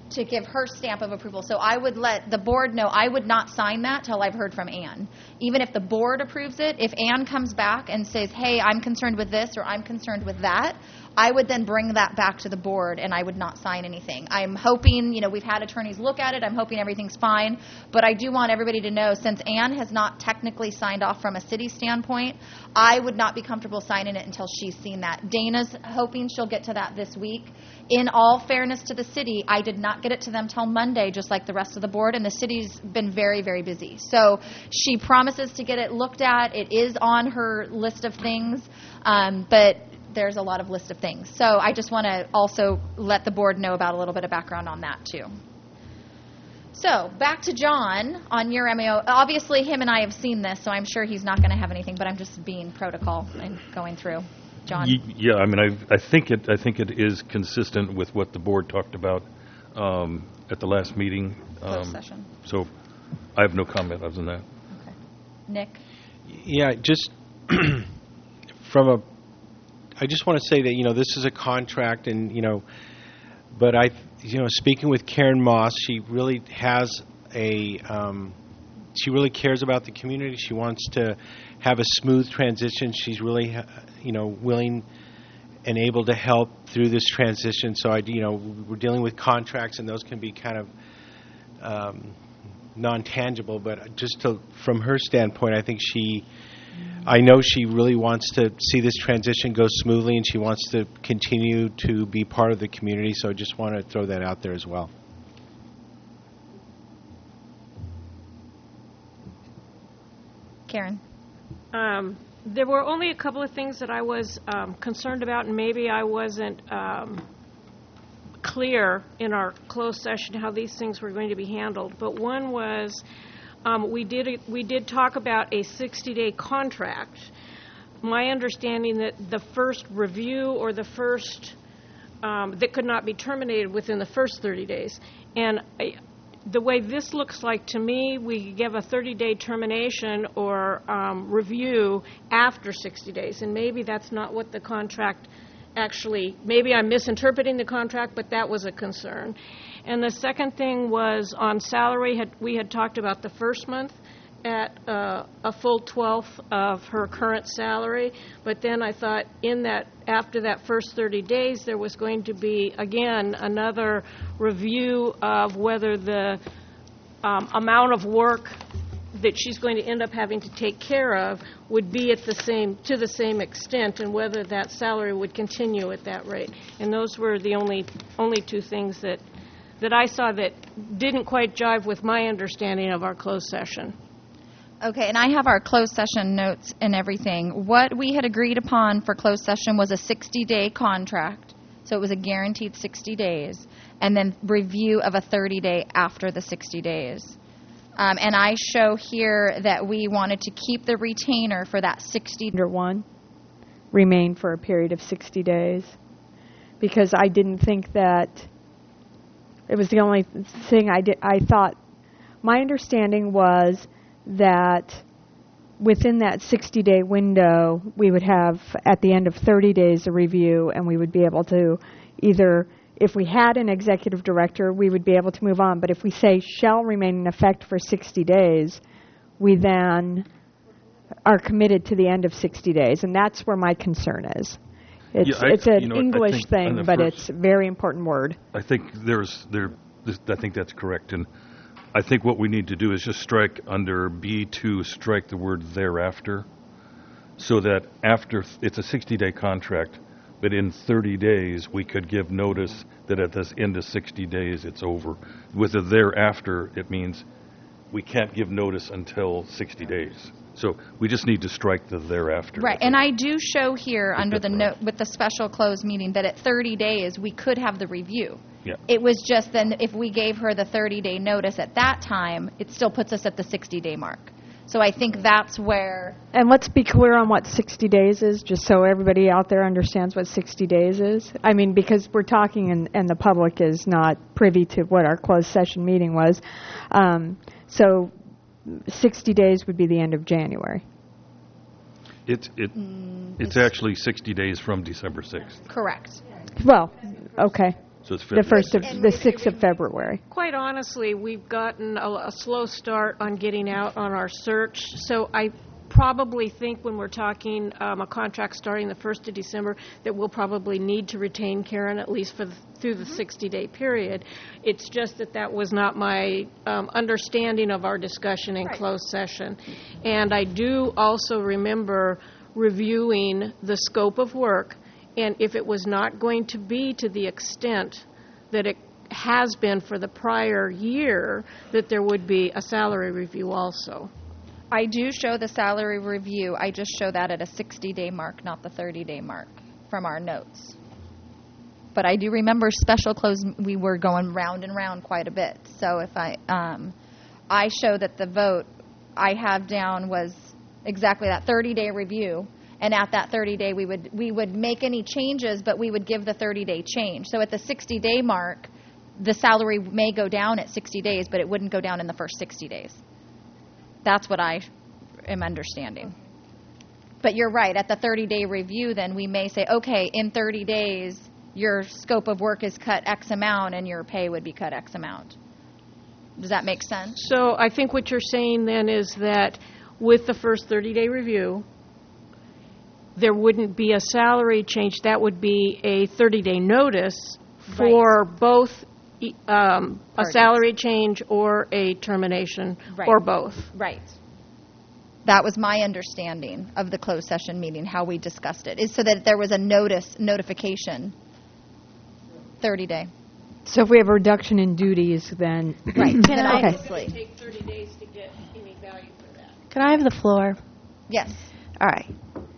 to give her stamp of approval. So I would let the board know I would not sign that till I've heard from Ann. Even if the board approves it, if Ann comes back and says, hey, I'm concerned with this or I'm concerned with that, I would then bring that back to the board and I would not sign anything. I'm hoping, we've had attorneys look at it. I'm hoping everything's fine. But I do want everybody to know, since Ann has not technically signed off from a city standpoint, I would not be comfortable signing it until she's seen that. Dana's hoping she'll get to that this week. In all fairness to the city, I did not get it to them till Monday, just like the rest of the board, and the city's been very, very busy. So she promises to get it looked at. It is on her list of things, but there's a lot of list of things. So I just want to also let the board know about a little bit of background on that, too. So back to John on your MAO. Obviously, him and I have seen this, so I'm sure he's not going to have anything, but I'm just being protocol and going through. John? Yeah, I mean, I think it is consistent with what the board talked about at the last meeting. Closed session. So I have no comment other than that. Okay. Nick? Yeah, just I just want to say that, this is a contract and, but speaking with Karen Moss, she really has she really cares about the community. She wants to have a smooth transition. She's really, willing and able to help through this transition. So we're dealing with contracts, and those can be kind of non-tangible. But just from her standpoint, I know she really wants to see this transition go smoothly, and she wants to continue to be part of the community. So I just want to throw that out there as well. Karen? There were only a couple of things that I was concerned about, and maybe I wasn't clear in our closed session how these things were going to be handled. But one was we did talk about a 60-day contract. My understanding that the first review or the first that could not be terminated within the first 30 days. And the way this looks like to me, we give a 30-day termination or review after 60 days. And maybe that's not what the contract actually, maybe I'm misinterpreting the contract, but that was a concern. And the second thing was on salary. We had talked about the first month at a full 12th of her current salary. But then I thought after that first 30 days, there was going to be, again, another review of whether the amount of work that she's going to end up having to take care of would be to the same extent, and whether that salary would continue at that rate. And those were the only two things that I saw that didn't quite jive with my understanding of our closed session. Okay, and I have our closed session notes and everything. What we had agreed upon for closed session was a 60-day contract, so it was a guaranteed 60 days, and then review of a 30-day after the 60 days. And I show here that we wanted to keep the retainer for that 60. Under one, remain for a period of 60 days, because I didn't think that it was the only thing I thought. My understanding was that within that 60-day window, we would have, at the end of 30 days, a review, and we would be able to either, if we had an executive director, we would be able to move on. But if we say shall remain in effect for 60 days, we then are committed to the end of 60 days, and that's where my concern is. It's an English thing, but it's a very important word. I think I think that's correct, and I think what we need to do is just strike under B2, strike the word thereafter, so that after it's a 60-day contract, but in 30 days we could give notice that at the end of 60 days it's over. With the thereafter, it means we can't give notice until 60 days. So we just need to strike the thereafter. Right, and I do show here under the note with the special closed meeting that at 30 days we could have the review. Yeah. It was just then if we gave her the 30-day notice at that time, it still puts us at the 60-day mark. So I think that's where... And let's be clear on what 60 days is, just so everybody out there understands what 60 days is. I mean, because we're talking and the public is not privy to what our closed session meeting was. So 60 days would be the end of January. It's actually 60 days from December 6th. Correct. Well, okay. So it's the February. the 6th of February. Quite honestly, we've gotten a slow start on getting out on our search, so I probably think when we're talking a contract starting the 1st of December that we'll probably need to retain Karen at least through the 60-day period. It's just that was not my understanding of our discussion in closed session. And I do also remember reviewing the scope of work, and if it was not going to be to the extent that it has been for the prior year, that there would be a salary review also. I do show the salary review. I just show that at a 60-day mark, not the 30-day mark from our notes. But I do remember special close, we were going round and round quite a bit. So if I show that the vote I have down was exactly that 30-day review, and at that 30-day we would make any changes, but we would give the 30-day change. So at the 60-day mark, the salary may go down at 60 days, but it wouldn't go down in the first 60 days. That's what I am understanding. But you're right. At the 30-day review, then we may say, okay, in 30 days, your scope of work is cut X amount and your pay would be cut X amount. Does that make sense? So I think what you're saying then is that with the first 30-day review, there wouldn't be a salary change. That would be a 30-day notice for both a salary change or a termination, or both. Right. That was my understanding of the closed session meeting, how we discussed it, is so that there was a notification, 30-day. So if we have a reduction in duties, then... Right. Then obviously. It would take 30 days to get any value for that. Can I have the floor? Yes. All right.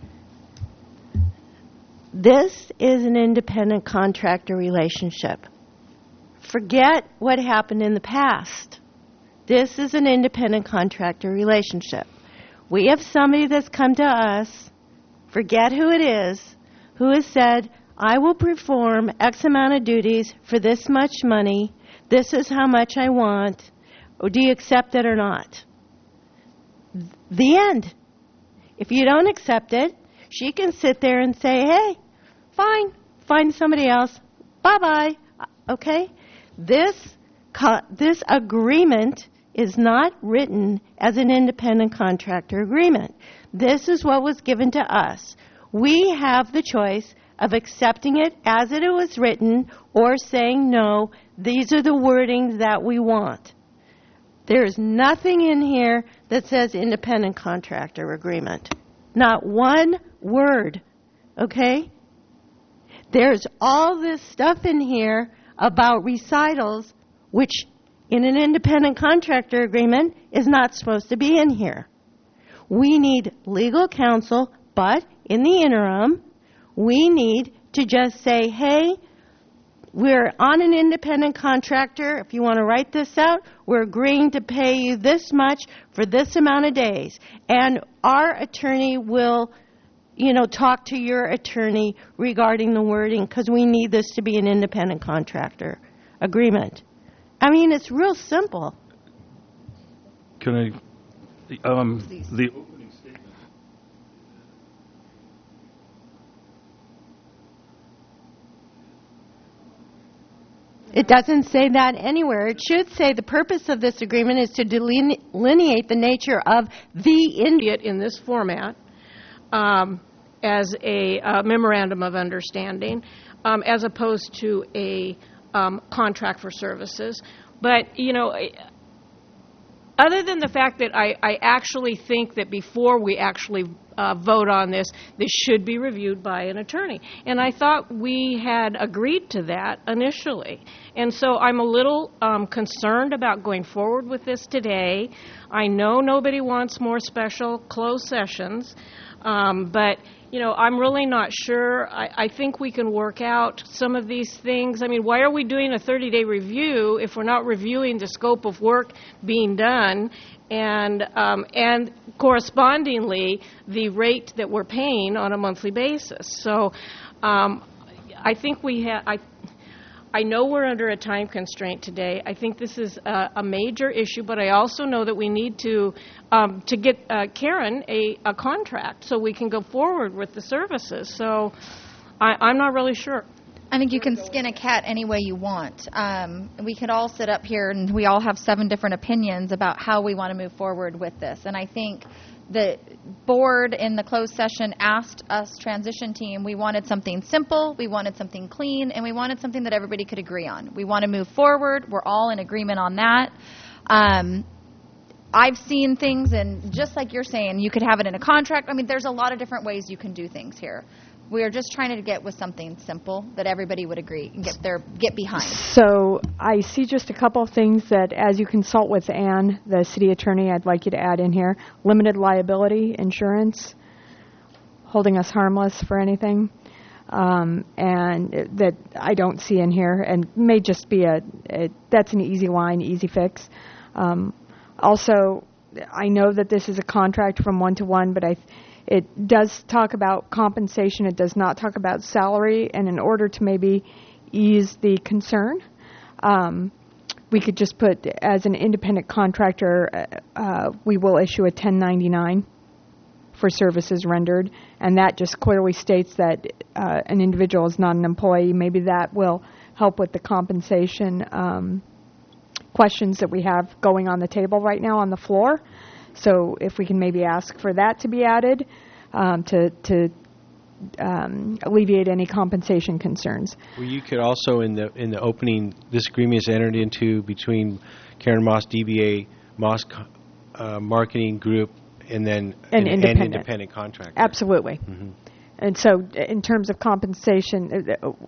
This is an independent contractor relationship. Forget what happened in the past. This is an independent contractor relationship. We have somebody that's come to us, forget who it is, who has said, I will perform X amount of duties for this much money. This is how much I want. Or do you accept it or not? The end. If you don't accept it, she can sit there and say, hey, fine, find somebody else. Bye-bye. Okay? This agreement is not written as an independent contractor agreement. This is what was given to us. We have the choice of accepting it as it was written or saying, no, these are the wordings that we want. There is nothing in here that says independent contractor agreement. Not one word, okay? There's all this stuff in here about recitals, which in an independent contractor agreement is not supposed to be in here. We need legal counsel, but in the interim, we need to just say, hey, we're on an independent contractor. If you want to write this out, we're agreeing to pay you this much for this amount of days. And our attorney will, talk to your attorney regarding the wording because we need this to be an independent contractor agreement. I mean, it's real simple. Can I, the opening statement. It doesn't say that anywhere. It should say the purpose of this agreement is to delineate the nature of the in this format as a memorandum of understanding as opposed to a contract for services. But, other than the fact that I actually think that before we actually vote on this should be reviewed by an attorney. And I thought we had agreed to that initially. And so I'm a little concerned about going forward with this today. I know nobody wants more special closed sessions, but I'm really not sure. I think we can work out some of these things. I mean, why are we doing a 30-day review if we're not reviewing the scope of work being done and correspondingly the rate that we're paying on a monthly basis? So I think I know we're under a time constraint today. I think this is a major issue, but I also know that we need to get Karen a contract so we can go forward with the services. So I'm not really sure. I think you can skin a cat any way you want. We could all sit up here and we all have 7 different opinions about how we want to move forward with this. And I think the board in the closed session asked us, transition team, we wanted something simple, we wanted something clean, and we wanted something that everybody could agree on. We want to move forward. We're all in agreement on that. I've seen things, and just like you're saying, you could have it in a contract. I mean, there's a lot of different ways you can do things here. We are just trying to get with something simple that everybody would agree and get behind. So I see just a couple of things that, as you consult with Ann, the city attorney, I'd like you to add in here. Limited liability insurance, holding us harmless for anything, and that I don't see in here, and may just be that's an easy line, easy fix. Also, I know that this is a contract from 1 to 1, but it does talk about compensation. It does not talk about salary. And in order to maybe ease the concern, we could just put, as an independent contractor, we will issue a 1099 for services rendered. And that just clearly states that an individual is not an employee. Maybe that will help with the compensation questions that we have going on the table right now on the floor. So if we can maybe ask for that to be added to alleviate any compensation concerns. Well, you could also, in the opening, this agreement is entered into between Karen Moss, DBA, Moss Marketing Group, and then an independent contractor. Absolutely. Mm-hmm. And so in terms of compensation,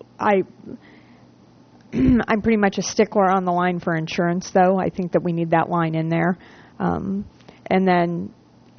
I'm pretty much a stickler on the line for insurance, though. I think that we need that line in there. And then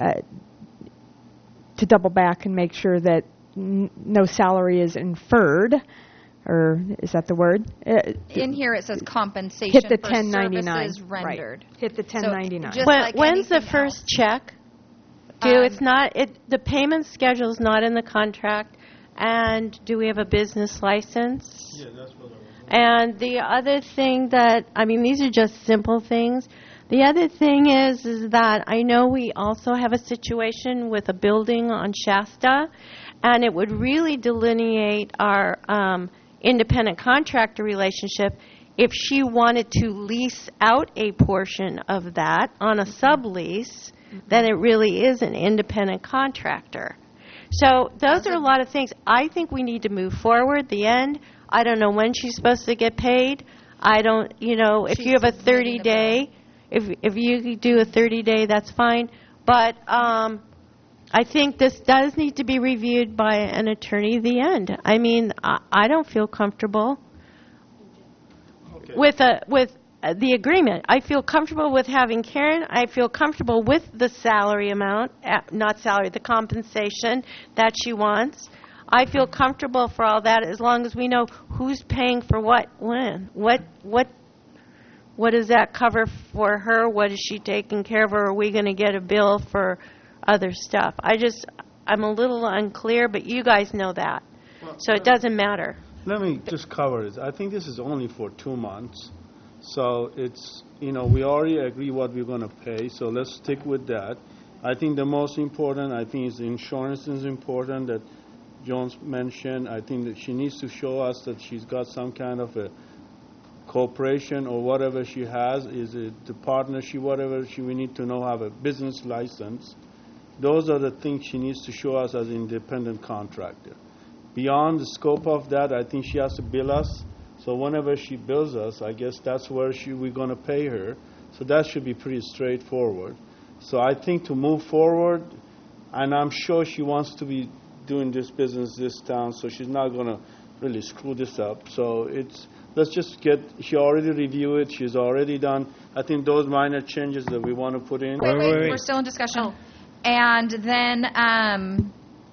to double back and make sure that no salary is inferred, or is that the word? In here it says compensation hit the for 1099 services rendered. Right. Hit the 1099. So when's the first check due? It's not. The payment schedule is not in the contract. And do we have a business license? Yeah, that's what I want. And the other thing these are just simple things. The other thing is that I know we also have a situation with a building on Shasta, and it would really delineate our independent contractor relationship if she wanted to lease out a portion of that on a sublease, then it really is an independent contractor. So those are a lot of things. I think we need to move forward. The end, I don't know when she's supposed to get paid. I don't, if you have a 30-day, if you do a 30-day, that's fine. But I think this does need to be reviewed by an attorney. The end. I mean, I don't feel comfortable with the agreement. I feel comfortable with having Karen. I feel comfortable with the salary amount, the compensation that she wants. I feel comfortable for all that as long as we know who's paying for what, when. What does that cover for her? What is she taking care of? Or are we going to get a bill for other stuff? I'm a little unclear, but you guys know that. So it doesn't matter. Let me just cover it. I think this is only for 2 months. So it's, we already agree what we're going to pay, so let's stick with that. I think the most important, is the insurance is important that Jones mentioned. I think that she needs to show us that she's got some kind of a corporation or whatever she has. Is it the partnership, whatever we need to know, have a business license. Those are the things she needs to show us as an independent contractor. Beyond the scope of that, I think she has to bill us. So whenever she bills us, I guess that's where we're going to pay her. So that should be pretty straightforward. So I think to move forward, and I'm sure she wants to be doing this business this town, so she's not going to really screw this up. So let's just she already reviewed it. She's already done, I think, those minor changes that we want to put in. Wait. We're still in discussion. Oh. And then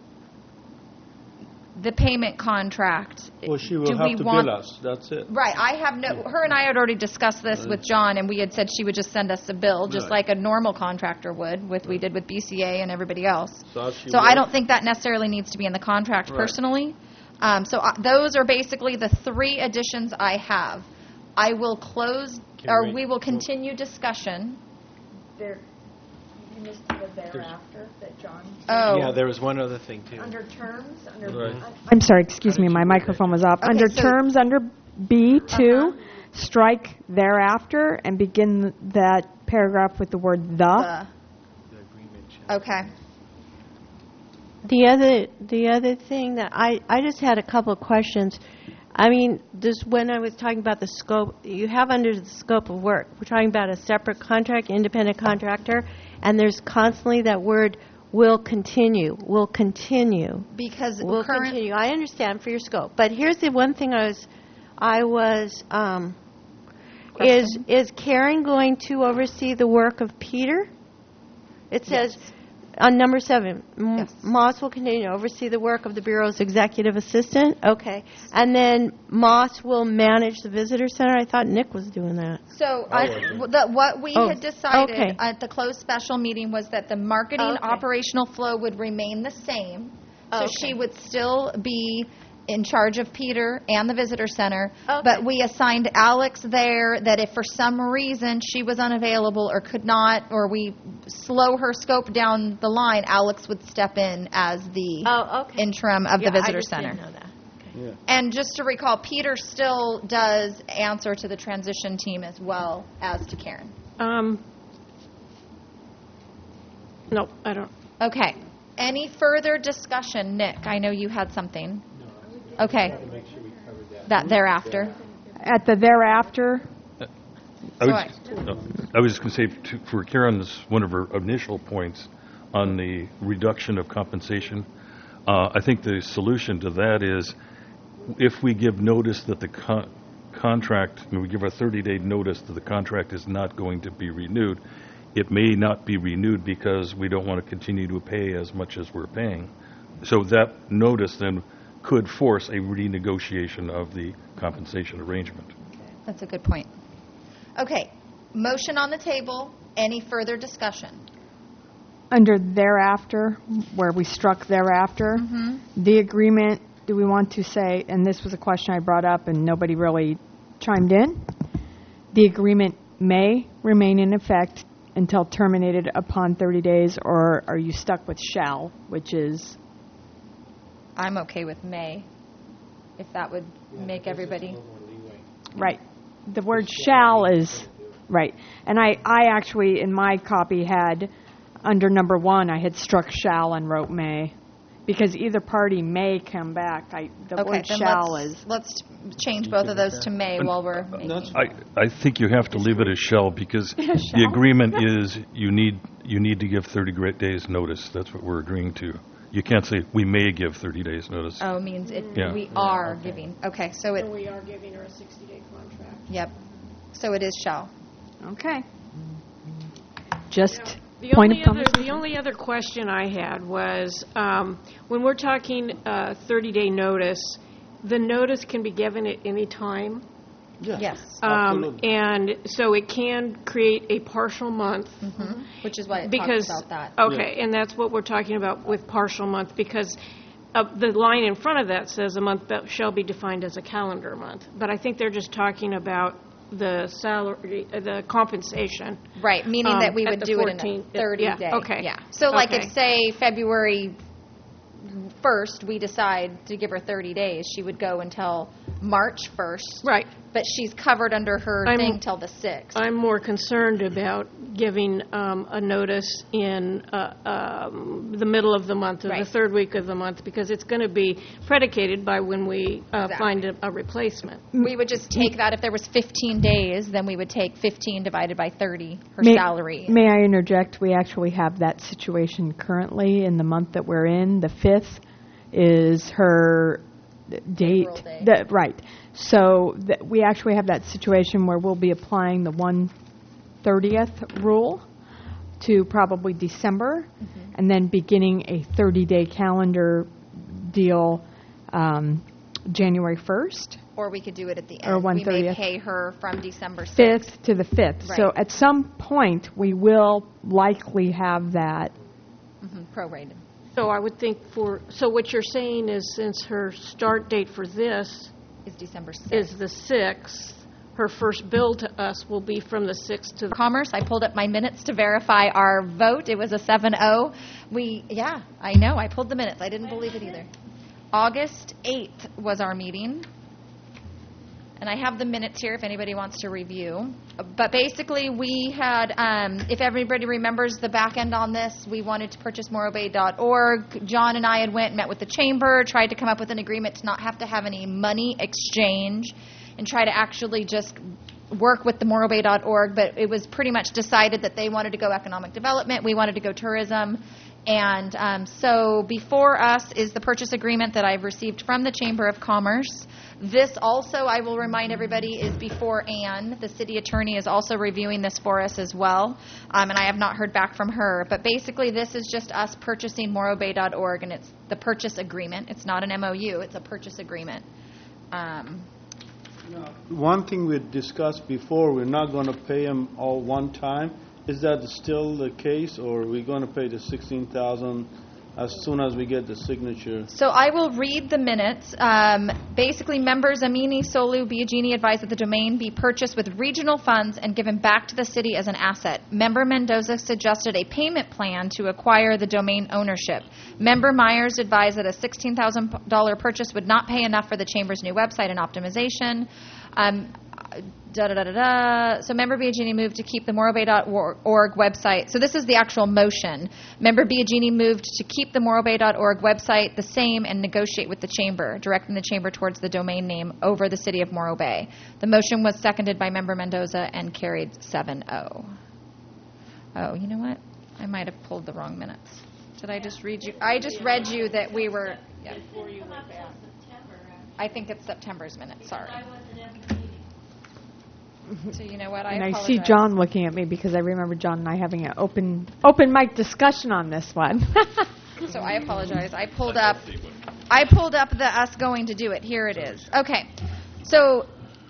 the payment contract. Well, she will have to bill us. That's it. Right. Her and I had already discussed this with John, and we had said she would just send us a bill, just like a normal contractor would, we did with BCA and everybody else. So I don't think that necessarily needs to be in the contract personally. Those are basically the 3 additions I have. I will we will continue discussion. You missed the thereafter that John. Oh. Yeah, there was one other thing, too. Under terms, Right. I'm sorry, excuse me, my microphone was off. Okay, Under so- terms, under B2, strike thereafter and begin that paragraph with the word the. Okay. The other thing that I just had a couple of questions. I mean, this when I was talking about the scope, you have under the scope of work, we're talking about a separate contract, independent contractor, and there's constantly that word will continue. Because Will current continue. I understand for your scope, but here's the one thing is Karen going to oversee the work of Peter? It says on number 7, Moss will continue to oversee the work of the Bureau's executive assistant. Okay. And then Moss will manage the visitor center. I thought Nick was doing that. So what we had decided at the closed special meeting was that the marketing operational flow would remain the same. So she would still be in charge of Peter and the visitor center, but we assigned Alex there that if for some reason she was unavailable or could not, or we slow her scope down the line, Alex would step in as the interim of the visitor center. Didn't know that. Yeah. And just to recall, Peter still does answer to the transition team as well as to Karen. No, I don't. Okay. Any further discussion? Nick, I know you had something. Okay. That thereafter. At the thereafter, I was just going to say, for Karen's, one of her initial points on the reduction of compensation, I think the solution to that is if we give notice that the contract, we give a 30-day notice that the contract is not going to be renewed, it may not be renewed because we don't want to continue to pay as much as we're paying. So that notice then could force a renegotiation of the compensation arrangement. That's a good point. Okay. Motion on the table. Any further discussion? under thereafter, where we struck thereafter, the agreement, do we want to say, and this was a question I brought up and nobody really chimed in, the agreement may remain in effect until terminated upon 30 days, or are you stuck with shall, which is? I'm okay with may, if that would make everybody. Right. The word shall is, right. And I actually, in my copy, had, under number 1, I had struck shall and wrote may. Because either party may come back. The word shall is. Let's change both of those to may while we're making. I think you have to leave it as shall because the agreement is you need to give 30 days notice. That's what we're agreeing to. You can't say we may give 30 days notice. Oh, it means we are giving. Okay, so it. So we are giving her a 60-day contract. Yep. So it is shall. Okay. Just. The only other question I had was, when we're talking 30-day notice, the notice can be given at any time? Yes. And so it can create a partial month. Which is why it talks about that. Okay, and that's what we're talking about with partial month, because the line in front of that says a month shall be defined as a calendar month. But I think they're just talking about the salary, the compensation. Right, meaning that we would do it in a 30-day. Okay. Yeah. So like if, say, February 1st, we decide to give her 30 days, she would go until March 1st. Right. But she's covered under her thing till the 6th. I'm more concerned about giving a notice in the middle of the month or the third week of the month, because it's going to be predicated by when we find a replacement. We would just take that. If there was 15 days, then we would take 15 divided by 30, her salary. May I interject? We actually have that situation currently in the month that we're in. The 5th is her date. Right. So we actually have that situation where we'll be applying the 1/30th rule to probably December, and then beginning a 30-day calendar deal January 1st. Or we could do it at the or end. 1/30th. We may pay her from December 5th to the 5th. Right. So at some point, we will likely have that. Prorated. So I would think so what you're saying is, since her start date for this is December 6th. Is the 6th, her first bill to us will be from the 6th to the... Commerce. I pulled up my minutes to verify our vote. It was a 7-0. I know. I pulled the minutes. I didn't believe it either. August 8th was our meeting. And I have the minutes here if anybody wants to review. But basically, we had, if everybody remembers the back end on this, we wanted to purchase morrowbay.org. John and I had went and met with the chamber, tried to come up with an agreement to not have to have any money exchange and try to actually just work with the morrowbay.org. But it was pretty much decided that they wanted to go economic development. We wanted to go tourism. And so before us is the purchase agreement that I've received from the Chamber of Commerce. This also, I will remind everybody, is before Ann. The city attorney is also reviewing this for us as well, and I have not heard back from her. But basically, this is just us purchasing morrowbay.org, and it's the purchase agreement. It's not an MOU. It's a purchase agreement. One thing we discussed before, we're not going to pay them all one time. Is that still the case, or are we going to pay the $16,000 as soon as we get the signature? So I will read the minutes. Basically, members Amini, Solu, Biagini advised that the domain be purchased with regional funds and given back to the city as an asset. Member Mendoza suggested a payment plan to acquire the domain ownership. Member Myers advised that a $16,000 purchase would not pay enough for the Chamber's new website and optimization. So Member Biagini moved to keep the morrowbay.org website. So this is the actual motion. Member Biagini moved to keep the morrowbay.org website the same and negotiate with the Chamber, directing the Chamber towards the domain name over the city of Morro Bay. The motion was seconded by Member Mendoza and carried 7-0. Oh, you know what? I might have pulled the wrong minutes. Did I just read you? I just read you that we were... Yeah. I think it's September's minutes. Sorry. So you know what? I apologize. I see John looking at me because I remember John and I having an open mic discussion on this one. So I apologize. I pulled up the us going to do it. Here it is. Okay. So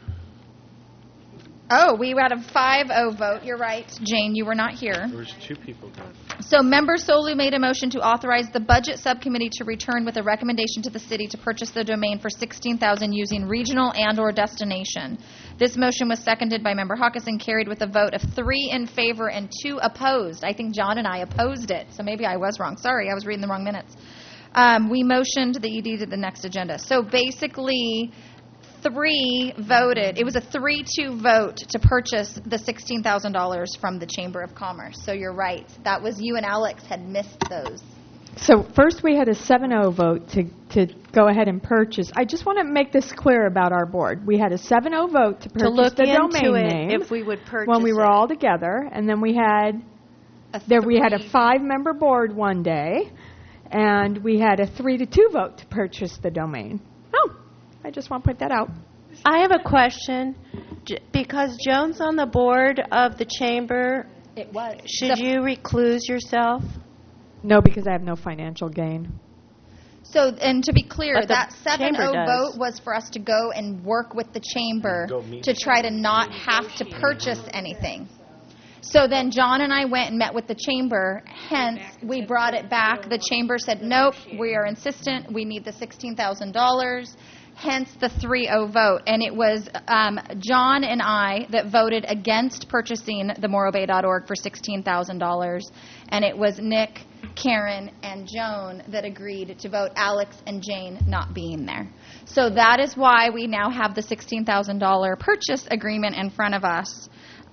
we had a 5-0 vote. You're right, Jane. You were not here. There was 2 people going. So Member Solu made a motion to authorize the Budget Subcommittee to return with a recommendation to the city to purchase the domain for $16,000 using regional and/or destination. This motion was seconded by Member Hawkins and carried with a vote of 3 in favor and 2 opposed. I think John and I opposed it, so maybe I was wrong. Sorry, I was reading the wrong minutes. We motioned the ED to the next agenda. So basically, 3 voted. It was a 3-2 vote to purchase the $16,000 from the Chamber of Commerce. So you're right. That was you and Alex had missed those. So first we had a 7-0 vote to go ahead and purchase. I just want to make this clear about our board. We had a 7-0 vote to purchase the domain name if we would purchase when we were it. all together, and then we had a 5-member board one day, and we had a 3-2 vote to purchase the domain. I just want to point that out. I have a question. Because Joan's on the board of the chamber, should you recluse yourself? No, because I have no financial gain. So, and to be clear, But the that 7-0 chamber does. vote was for us to go and work with the chamber to try to not have to purchase anything. So then John and I went and met with the chamber, hence we brought it back. The chamber said, nope, we are insistent, we need the $16,000. Hence the 3-0 vote. And it was John and I that voted against purchasing the morrowbay.org for $16,000. And it was Nick, Karen, and Joan that agreed to vote Alex and Jane not being there. So that is why we now have the $16,000 purchase agreement in front of us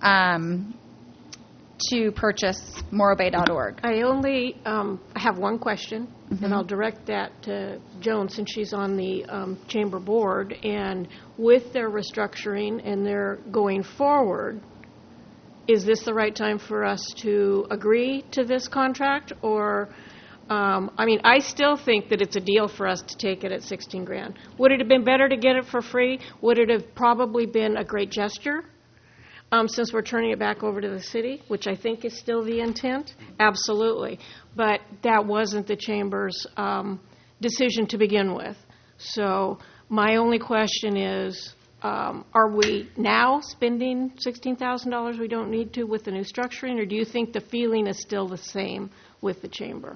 to purchase morrowbay.org. I only have one question, and I'll direct that to Joan since she's on the chamber board. And with their restructuring and their going forward, is this the right time for us to agree to this contract? Or, I still think that it's a deal for us to take it at $16,000. Would it have been better to get it for free? Would it have probably been a great gesture? Since we're turning it back over to the city, which I think is still the intent? Absolutely. But that wasn't the chamber's decision to begin with. So my only question is, are we now spending $16,000 we don't need to with the new structuring, or do you think the feeling is still the same with the chamber?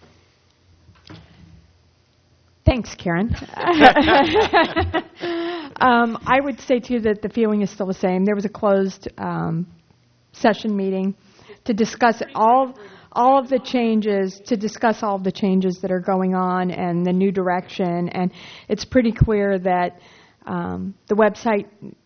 Thanks, Karen. I would say to you that the feeling is still the same. There was a closed session meeting to discuss all of the changes, that are going on and the new direction. And it's pretty clear that the website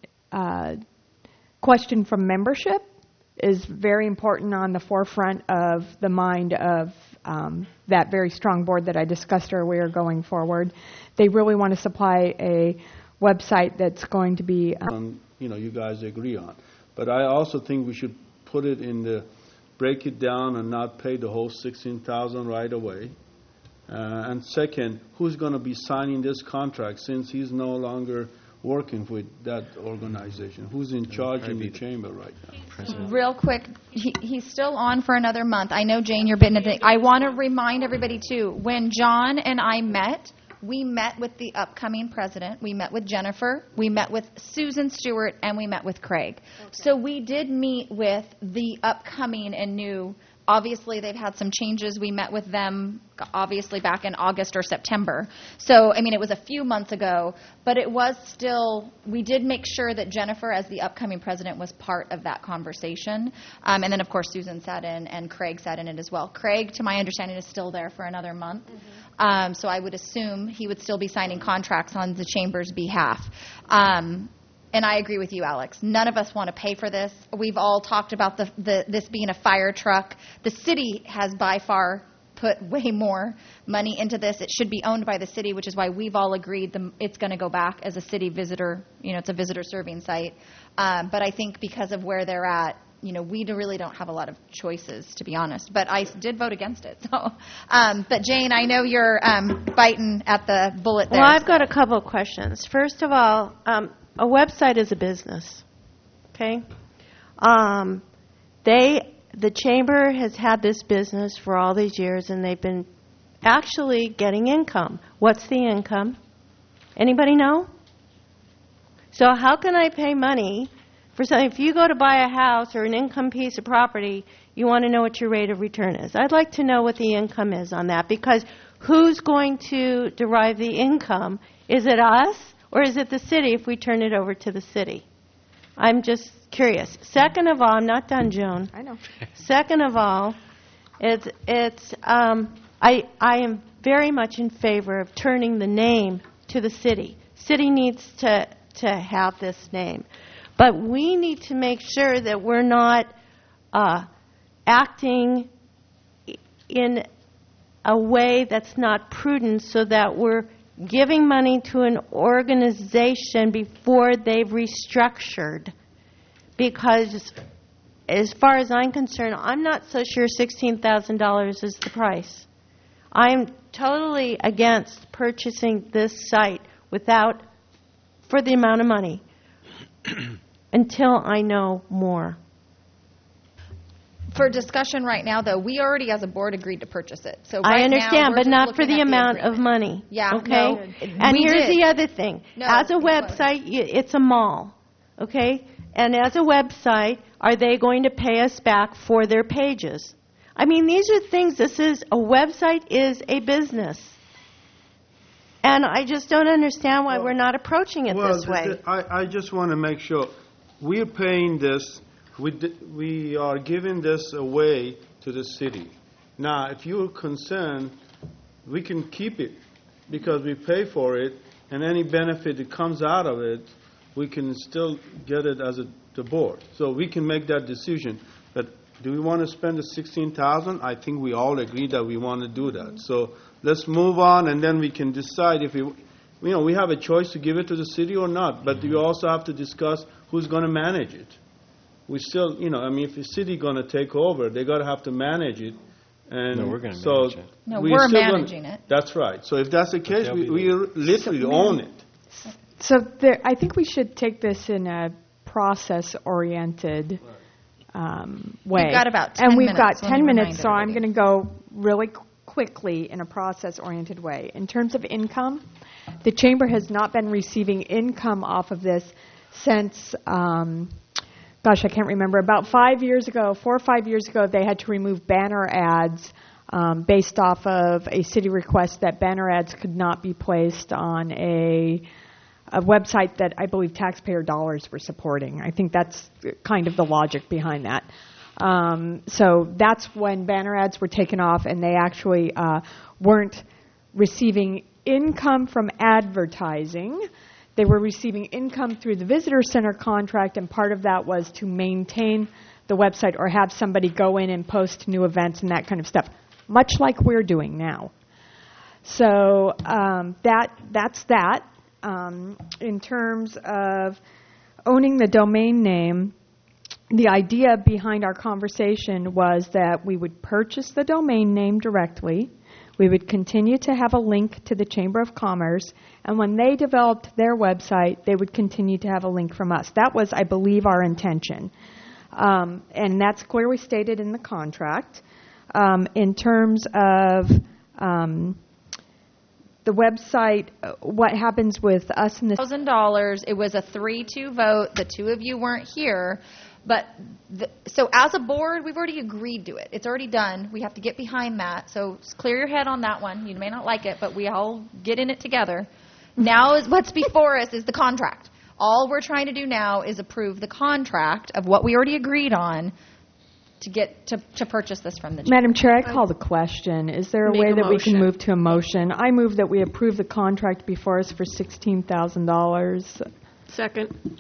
question from membership is very important on the forefront of the mind of that very strong board that I discussed earlier going forward. They really want to supply a website that's going to be... you guys agree on. But I also think we should put it in the... break it down and not pay the whole $16,000 right away. And second, who's going to be signing this contract since he's no longer working with that organization? Who's in charge in the chamber right now? Real quick, he's still on for another month. I know, Jane, you're bitten at the... I want to remind everybody, too, when John and I met, we met with the upcoming president. We met with Jennifer. We met with Susan Stewart, and we met with Craig. Okay. So we did meet with the upcoming and new. Obviously, they've had some changes. We met with them, obviously, back in August or September. So, I mean, it was a few months ago, but it was still, we did make sure that Jennifer, as the upcoming president, was part of that conversation. And then, of course, Susan sat in and Craig sat in it as well. Craig, to my understanding, is still there for another month. Mm-hmm. So I would assume he would still be signing contracts on the chamber's behalf. And I agree with you, Alex. None of us want to pay for this. We've all talked about this being a fire truck. The city has by far put way more money into this. It should be owned by the city, which is why we've all agreed it's going to go back as a city visitor. It's a visitor serving site. But I think because of where they're at, we really don't have a lot of choices, to be honest. But I did vote against it. So, but Jane, I know you're biting at the bullet there. Well, I've got a couple of questions. First of all, a website is a business, okay? The chamber has had this business for all these years, and they've been actually getting income. What's the income? Anybody know? So how can I pay money for something? If you go to buy a house or an income piece of property, you want to know what your rate of return is. I'd like to know what the income is on that, because who's going to derive the income? Is it us? Or is it the city if we turn it over to the city? I'm just curious. Second of all, I'm not done, Joan. I know. Second of all, I am very much in favor of turning the name to the city. City needs to have this name. But we need to make sure that we're not acting in a way that's not prudent, so that we're giving money to an organization before they've restructured. Because as far as I'm concerned, I'm not so sure $16,000 is the price. I'm totally against purchasing this site for the amount of money until I know more. For discussion right now, though, we already as a board agreed to purchase it. So right I understand, now, but not for the amount of money. Yeah, okay? no, and here's did. the other thing. No, as a website, it's a mall, okay? And as a website, are they going to pay us back for their pages? I mean, these are things. A website is a business. And I just don't understand why we're not approaching it this way. I just want to make sure we're paying this. We are giving this away to the city. Now, if you're concerned, we can keep it because we pay for it, and any benefit that comes out of it, we can still get it as the board. So we can make that decision. But do we want to spend the $16,000? I think we all agree that we want to do that. So let's move on, and then we can decide if we have a choice to give it to the city or not. But you also have to discuss who's going to manage it. We still, if the city going to take over, they got to have to manage it. And no, we're going to manage it. No, we're managing it. That's right. So if that's the case, we literally own it. So I think we should take this in a process-oriented way. We've got about 10 minutes. And we've got 10 minutes, so I'm going to go really quickly in a process-oriented way. In terms of income, the Chamber has not been receiving income off of this since... I can't remember. About 4 or 5 years ago, they had to remove banner ads based off of a city request that banner ads could not be placed on a a website that I believe taxpayer dollars were supporting. I think that's kind of the logic behind that. So that's when banner ads were taken off, and they actually weren't receiving income from advertising. They were receiving income through the visitor center contract, and part of that was to maintain the website or have somebody go in and post new events and that kind of stuff, much like we're doing now. So that's that. In terms of owning the domain name, the idea behind our conversation was that we would purchase the domain name directly. We would continue to have a link to the Chamber of Commerce, and when they developed their website, they would continue to have a link from us. That was, I believe, our intention. And that's clearly stated in the contract. In terms of the website, what happens with us and the $1,000. It was a 3-2 vote. The two of you weren't here. But so as a board, we've already agreed to it. It's already done. We have to get behind that. So clear your head on that one. You may not like it, but we all get in it together. Now is what's before us is the contract. All we're trying to do now is approve the contract of what we already agreed on to get to purchase this from the. Madam Chair, I call the question. Is there a Make way a that we can motion. move to a motion? I move that we approve the contract before us for $16,000. Second.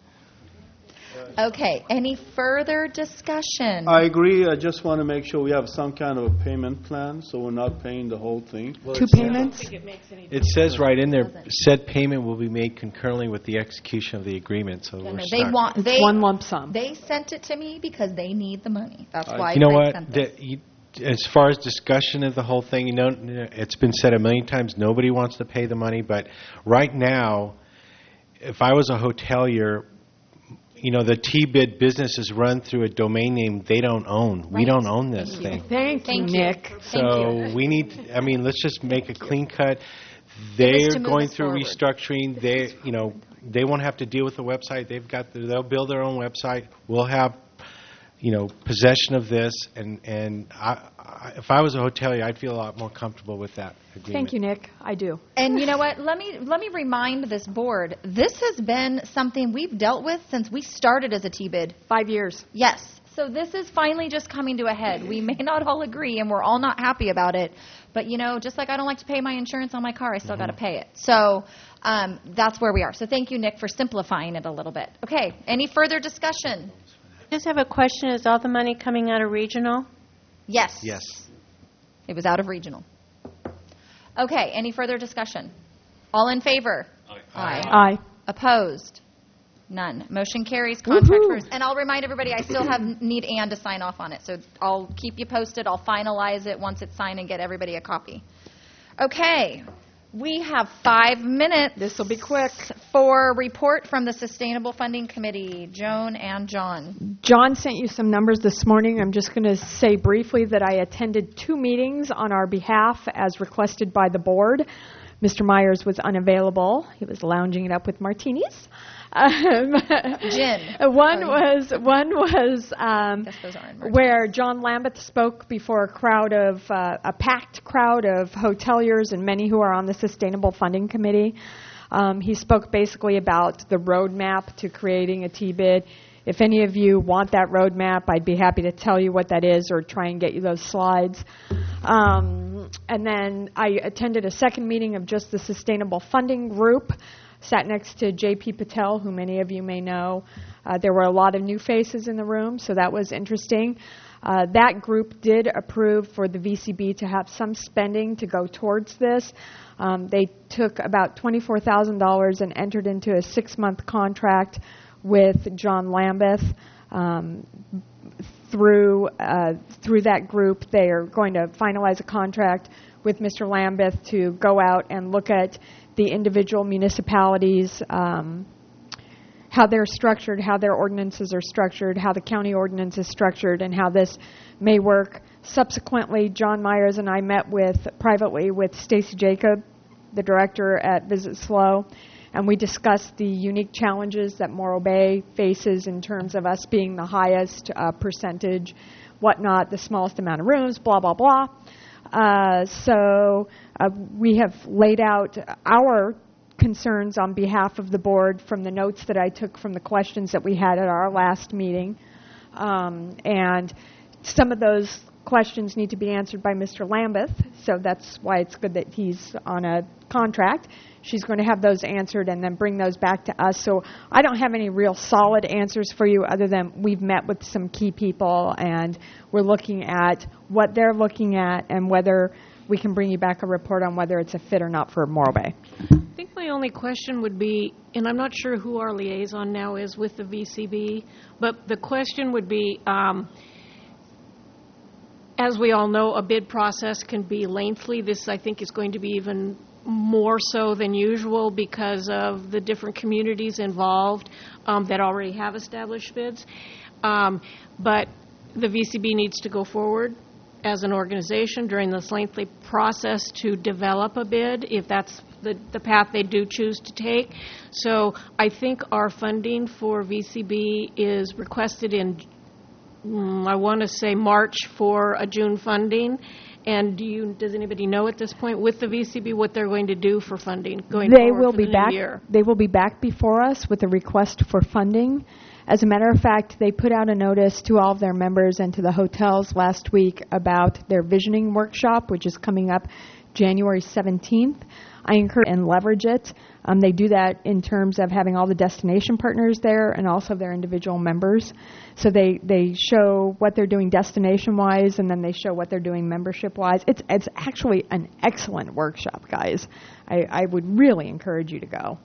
Okay. Any further discussion? I agree. I just want to make sure we have some kind of a payment plan, so we're not paying the whole thing. Two payments? It says right in there, said payment will be made concurrently with the execution of the agreement, so we're They stuck. want It's one lump sum. They sent it to me because they need the money. That's why You know they what? sent this. As far as discussion of the whole thing, it's been said a million times, nobody wants to pay the money, but right now, if I was a hotelier, the T-bid business is run through a domain name they don't own. We don't own this thing. Thank you, Nick. So we need, let's just make a clean cut. Just They're to move going us through forward. restructuring. They won't have to deal with the website. They'll build their own website. We'll have, possession of this. And if I was a hotelier, I'd feel a lot more comfortable with that agreement. Thank you, Nick. I do. And you know what? Let me remind this board. This has been something we've dealt with since we started as a T-bid. 5 years. Yes. So this is finally just coming to a head. We may not all agree, and we're all not happy about it. But, just like I don't like to pay my insurance on my car, I still got to pay it. So that's where we are. So thank you, Nick, for simplifying it a little bit. Okay. Any further discussion? I just have a question. Is all the money coming out of regional? Yes. Yes. It was out of regional. Okay. Any further discussion? All in favor? Aye. Aye. Opposed? None. Motion carries. Contract first. And I'll remind everybody, I still need Ann to sign off on it. So I'll keep you posted. I'll finalize it once it's signed and get everybody a copy. Okay. We have 5 minutes. This will be quick. For report from the Sustainable Funding Committee. Joan and John. John sent you some numbers this morning. I'm just going to say briefly that I attended 2 meetings on our behalf as requested by the board. Mr. Myers was unavailable. He was lounging it up with martinis. Gin. One was those aren't where John Lambeth spoke before a packed crowd of hoteliers and many who are on the Sustainable Funding Committee. He spoke basically about the roadmap to creating a T-bid. If any of you want that roadmap, I'd be happy to tell you what that is or try and get you those slides. And then I attended a second meeting of just the Sustainable Funding Group. Sat next to J.P. Patel, who many of you may know. There were a lot of new faces in the room, so that was interesting. That group did approve for the VCB to have some spending to go towards this. They took about $24,000 and entered into a 6-month contract with John Lambeth. Through that group, they are going to finalize a contract with Mr. Lambeth to go out and look at the individual municipalities, how they're structured, how their ordinances are structured, how the county ordinance is structured, and how this may work. Subsequently, John Myers and I met privately with Stacy Jacob, the director at Visit SLO, and we discussed the unique challenges that Morro Bay faces in terms of us being the highest percentage, whatnot, the smallest amount of rooms, blah, blah, blah. So we have laid out our concerns on behalf of the board from the notes that I took from the questions that we had at our last meeting. And some of those questions need to be answered by Mr. Lambeth, so that's why it's good that he's on a contract. She's going to have those answered and then bring those back to us. So I don't have any real solid answers for you other than we've met with some key people and we're looking at what they're looking at and whether we can bring you back a report on whether it's a fit or not for Morro Bay. I think my only question would be, and I'm not sure who our liaison now is with the VCB, but the question would be, as we all know, a bid process can be lengthy. This, I think, is going to be even more so than usual because of the different communities involved that already have established bids. But the VCB needs to go forward as an organization during this lengthy process to develop a bid, if that's the path they do choose to take. So I think our funding for VCB is requested in, I want to say March for a June funding. And does anybody know at this point with the VCB what they're going to do for funding going forward for the new year? They will be back before us with a request for funding. As a matter of fact, they put out a notice to all of their members and to the hotels last week about their visioning workshop, which is coming up January 17th. I encourage and leverage it. They do that in terms of having all the destination partners there and also their individual members. So they show what they're doing destination-wise, and then they show what they're doing membership-wise. It's actually an excellent workshop, guys. I would really encourage you to go.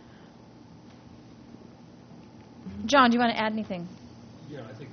John, do you want to add anything? Yeah, I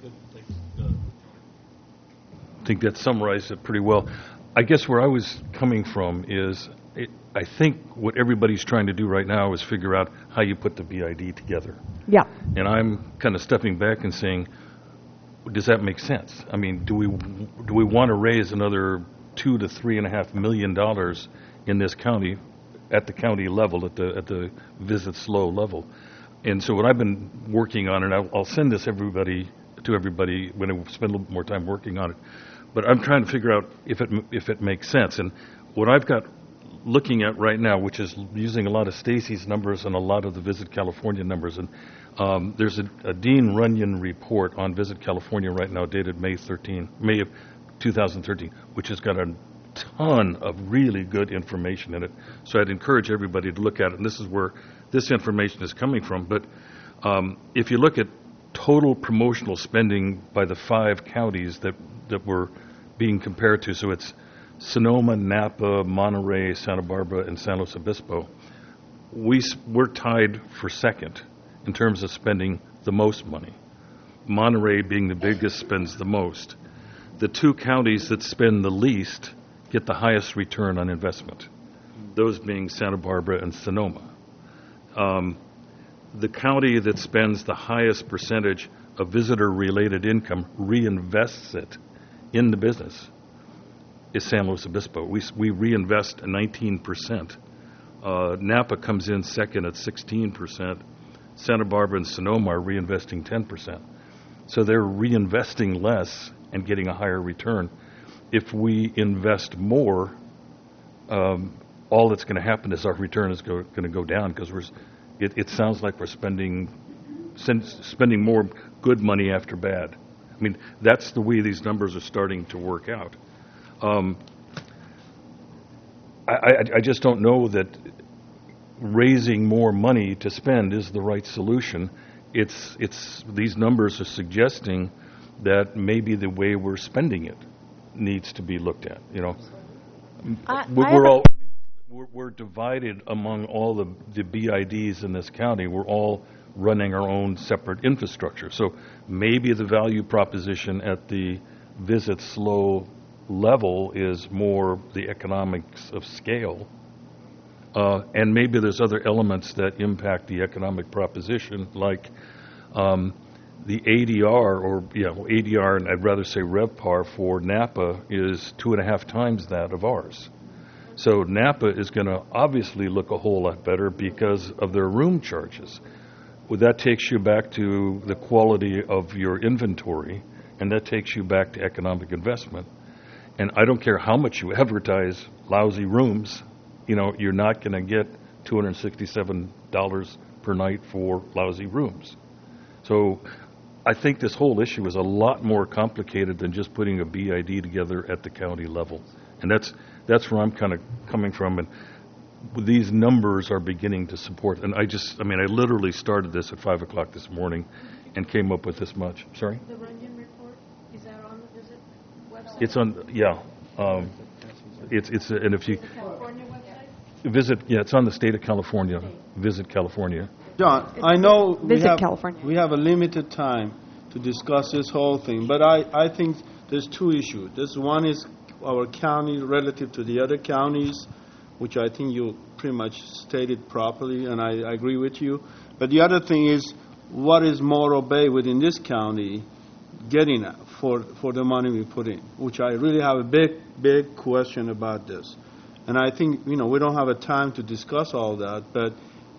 think that summarized it pretty well. I guess where I was coming from is I think what everybody's trying to do right now is figure out how you put the BID together. Yeah. And I'm kind of stepping back and saying, does that make sense? I mean, do we want to raise another $2 to $3.5 million in this county at the county level, at the Visit Slow level? And so what I've been working on, and I'll send this to everybody when I spend a little more time working on it, but I'm trying to figure out if it makes sense. And what I've got looking at right now, which is using a lot of Stacy's numbers and a lot of the Visit California numbers, and there's a Dean Runyon report on Visit California right now dated May of 2013, which has got a ton of really good information in it. So I'd encourage everybody to look at it, and this is where this information is coming from. But if you look at total promotional spending by the 5 counties that we're being compared to, so it's Sonoma, Napa, Monterey, Santa Barbara, and San Luis Obispo, we're tied for second in terms of spending the most money. Monterey, being the biggest, spends the most. The 2 counties that spend the least get the highest return on investment, those being Santa Barbara and Sonoma. The county that spends the highest percentage of visitor-related income reinvests it in the business is San Luis Obispo. We reinvest 19%. Napa comes in second at 16%. Santa Barbara and Sonoma are reinvesting 10%. So they're reinvesting less and getting a higher return. If we invest more, all that's going to happen is our return is going to go down because it sounds like we're spending more good money after bad. I mean, that's the way these numbers are starting to work out. I just don't know that raising more money to spend is the right solution. These numbers are suggesting that maybe the way we're spending it needs to be looked at. You know, we're divided among all the BIDs in this county. We're all running our own separate infrastructure. So maybe the value proposition at the Visit Slow level is more the economics of scale. And maybe there's other elements that impact the economic proposition, like the ADR, ADR, and I'd rather say RevPAR for Napa is 2.5 times that of ours. So Napa is going to obviously look a whole lot better because of their room charges. Well, that takes you back to the quality of your inventory, and that takes you back to economic investment. And I don't care how much you advertise lousy rooms, you're not going to get $267 per night for lousy rooms. So I think this whole issue is a lot more complicated than just putting a BID together at the county level. And that's where I'm kind of coming from. And these numbers are beginning to support. And I literally started this at 5 o'clock this morning and came up with this much. Sorry? The Runyon report, is that on the Visit website? It's on, yeah. And if you The California website? it's on the state of California. Visit California. John, I know California. we have a limited time to discuss this whole thing, but I think there's two issues. This one is our county relative to the other counties, which I think you pretty much stated properly, and I agree with you. But the other thing is, what is Morro Bay within this county getting at for the money we put in, which I really have a big question about this. And I think, we don't have a time to discuss all that, but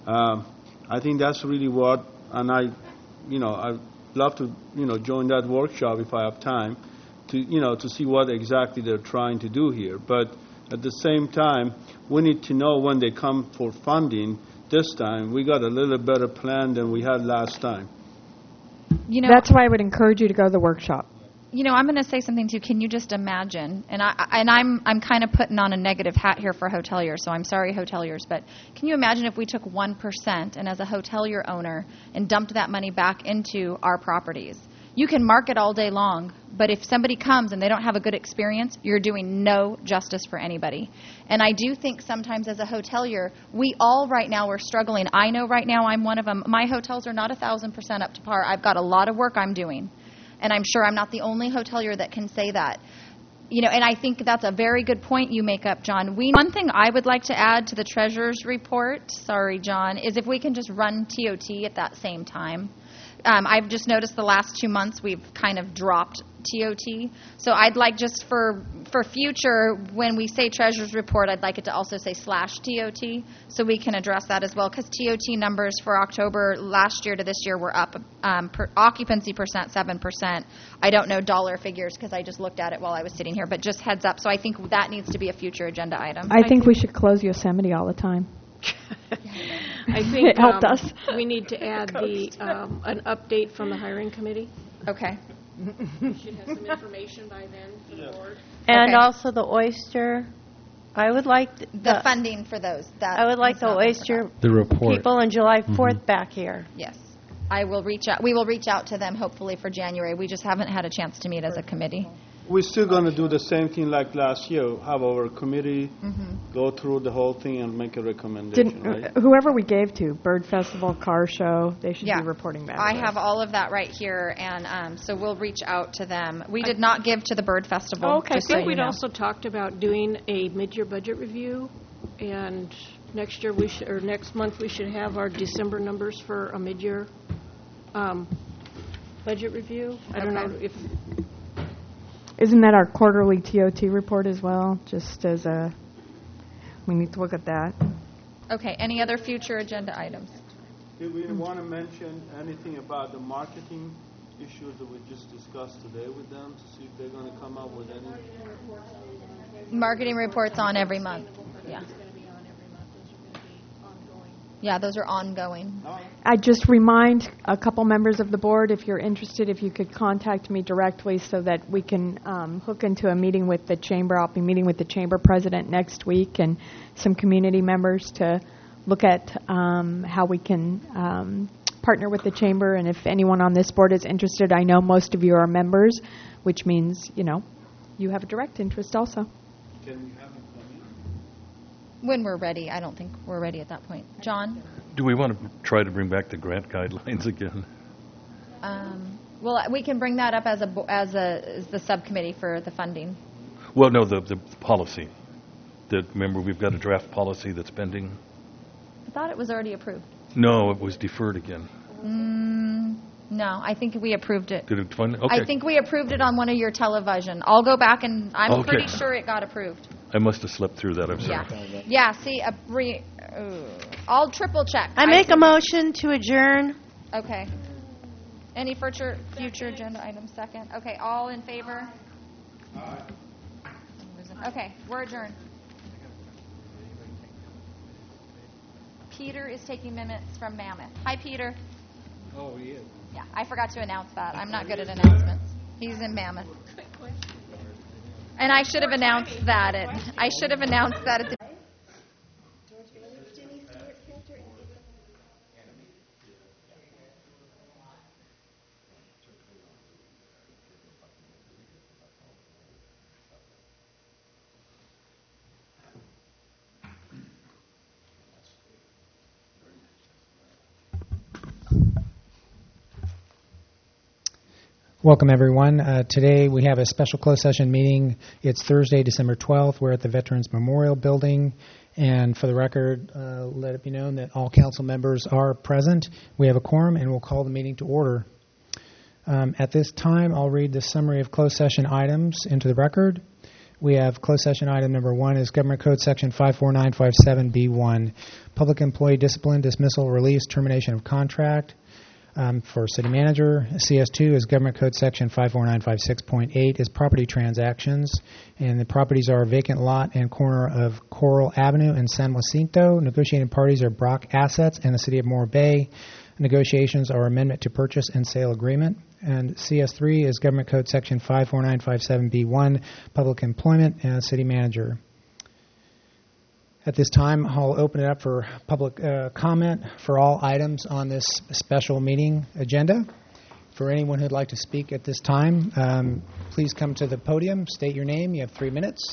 I think that's really what, and I'd love to, join that workshop if I have time to see what exactly they're trying to do here. But at the same time, we need to know when they come for funding this time. We got a little better plan than we had last time. That's why I would encourage you to go to the workshop. I'm going to say something too. Can you just imagine? And I'm kind of putting on a negative hat here for hoteliers, so I'm sorry, hoteliers. But can you imagine if we took 1% and as a hotelier owner and dumped that money back into our properties? You can market all day long, but if somebody comes and they don't have a good experience, you're doing no justice for anybody. And I do think sometimes as a hotelier, we all right now are struggling. I know right now I'm one of them. My hotels are not 1,000% up to par. I've got a lot of work I'm doing. And I'm sure I'm not the only hotelier that can say that. And I think that's a very good point you make up, John. One thing I would like to add to the treasurer's report, sorry, John, is if we can just run TOT at that same time. I've just noticed the last 2 months we've kind of dropped TOT. So I'd like just for future, when we say treasurer's report, I'd like it to also say /TOT, so we can address that as well, because TOT numbers for October last year to this year were up. Occupancy percent, 7%. I don't know dollar figures because I just looked at it while I was sitting here, but just heads up. So I think that needs to be a future agenda item. I think we should close Yosemite all the time. I think it helped us. We need to add an update from the hiring committee. Okay. We should have some information by then for the board. And also the oyster. I would like the funding for those. I would like the oyster people on July 4th back here. Yes. I will reach out. We will reach out to them hopefully for January. We just haven't had a chance to meet as a committee. We're still going to do the same thing like last year, have our committee go through the whole thing and make a recommendation, right? Whoever we gave to, Bird Festival, Car Show, they should be reporting back. I have all of that right here, and so we'll reach out to them. We did not give to the Bird Festival. Okay, I think we'd also talked about doing a mid-year budget review, and next year next month we should have our December numbers for a mid-year budget review. I don't know if... Isn't that our quarterly TOT report as well? Just as we need to look at that. Okay. Any other future agenda items? Do we want to mention anything about the marketing issues that we just discussed today with them to see if they're going to come up with any? Marketing reports on every month. Yeah. Yeah, those are ongoing. I just remind a couple members of the board, if you're interested, if you could contact me directly so that we can hook into a meeting with the chamber. I'll be meeting with the chamber president next week and some community members to look at how we can partner with the chamber. And if anyone on this board is interested, I know most of you are members, which means, you have a direct interest also. Can we have when we're ready. I don't think we're ready at that point. John? Do we want to try to bring back the grant guidelines again? Well, we can bring that up as the subcommittee for the funding. Well, no, the policy. Remember, we've got a draft policy that's pending? I thought it was already approved. No, it was deferred again. No, I think we approved it. Did it fund? Okay. I think we approved it on one of your television. I'll go back and I'm pretty sure it got approved. I must have slept through that. I'm sorry. Yeah. See, I'll triple check. I make a motion to adjourn. Okay. Any future agenda items? Second. Okay. All in favor? Aye. Okay. We're adjourned. Peter is taking minutes from Mammoth. Hi, Peter. Oh, he is. Yeah, I forgot to announce that. I'm not good at announcements. He's in Mammoth. And I should have announced that. At the Welcome, everyone. Today we have a special closed session meeting. It's Thursday, December 12th. We're at the Veterans Memorial Building. And for the record, let it be known that all council members are present. We have a quorum, and we'll call the meeting to order. At this time, I'll read the summary of closed session items into the record. We have closed session item number 1 is Government Code Section 54957B1, Public Employee Discipline, Dismissal, Release, Termination of Contract. For City Manager, CS2 is Government Code Section 54956.8 is Property Transactions, and the properties are vacant lot and corner of Coral Avenue and San Jacinto. Negotiating parties are Brock Assets and the City of Morro Bay. Negotiations are Amendment to Purchase and Sale Agreement. And CS3 is Government Code Section 54957B1, Public Employment and City Manager. At this time, I'll open it up for public comment for all items on this special meeting agenda. For anyone who'd like to speak at this time, please come to the podium, state your name. You have 3 minutes.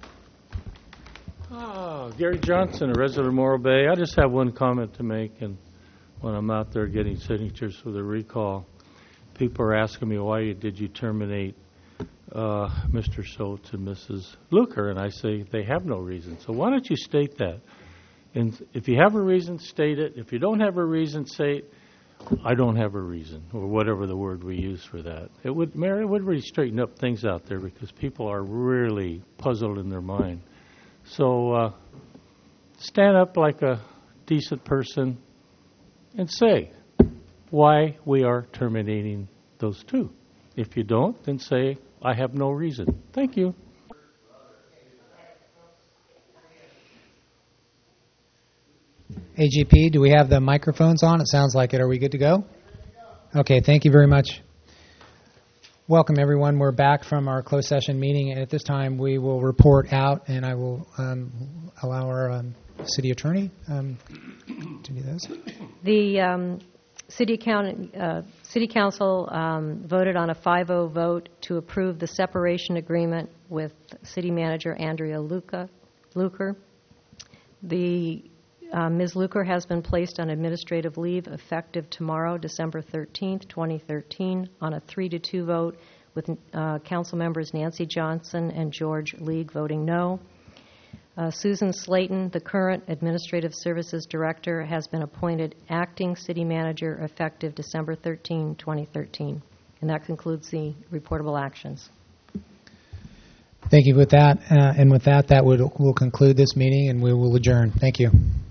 Gary Johnson, a resident of Morro Bay. I just have one comment to make, and when I'm out there getting signatures for the recall, people are asking me, why did you terminate Mr. Schultz and Mrs. Luker, and I say they have no reason. So why don't you state that? And if you have a reason, state it. If you don't have a reason, say, I don't have a reason, or whatever the word we use for that. It would really straighten up things out there because people are really puzzled in their mind. So stand up like a decent person and say why we are terminating those two. If you don't, then say, I have no reason. Thank you. AGP, do we have the microphones on? It sounds like it. Are we good to go? Okay, thank you very much. Welcome, everyone. We're back from our closed session meeting, and at this time we will report out, and I will allow our city attorney to do this. The City Council voted on a 5-0 vote to approve the separation agreement with City Manager Andrea Luker. Ms. Luker has been placed on administrative leave effective tomorrow, December 13th, 2013, on a 3-2 vote with council members Nancy Johnson and George League voting no. Susan Slayton, the current Administrative Services Director, has been appointed acting City Manager effective December 13, 2013. And that concludes the reportable actions. Thank you. With that, and with that, we'll conclude this meeting, and we will adjourn. Thank you.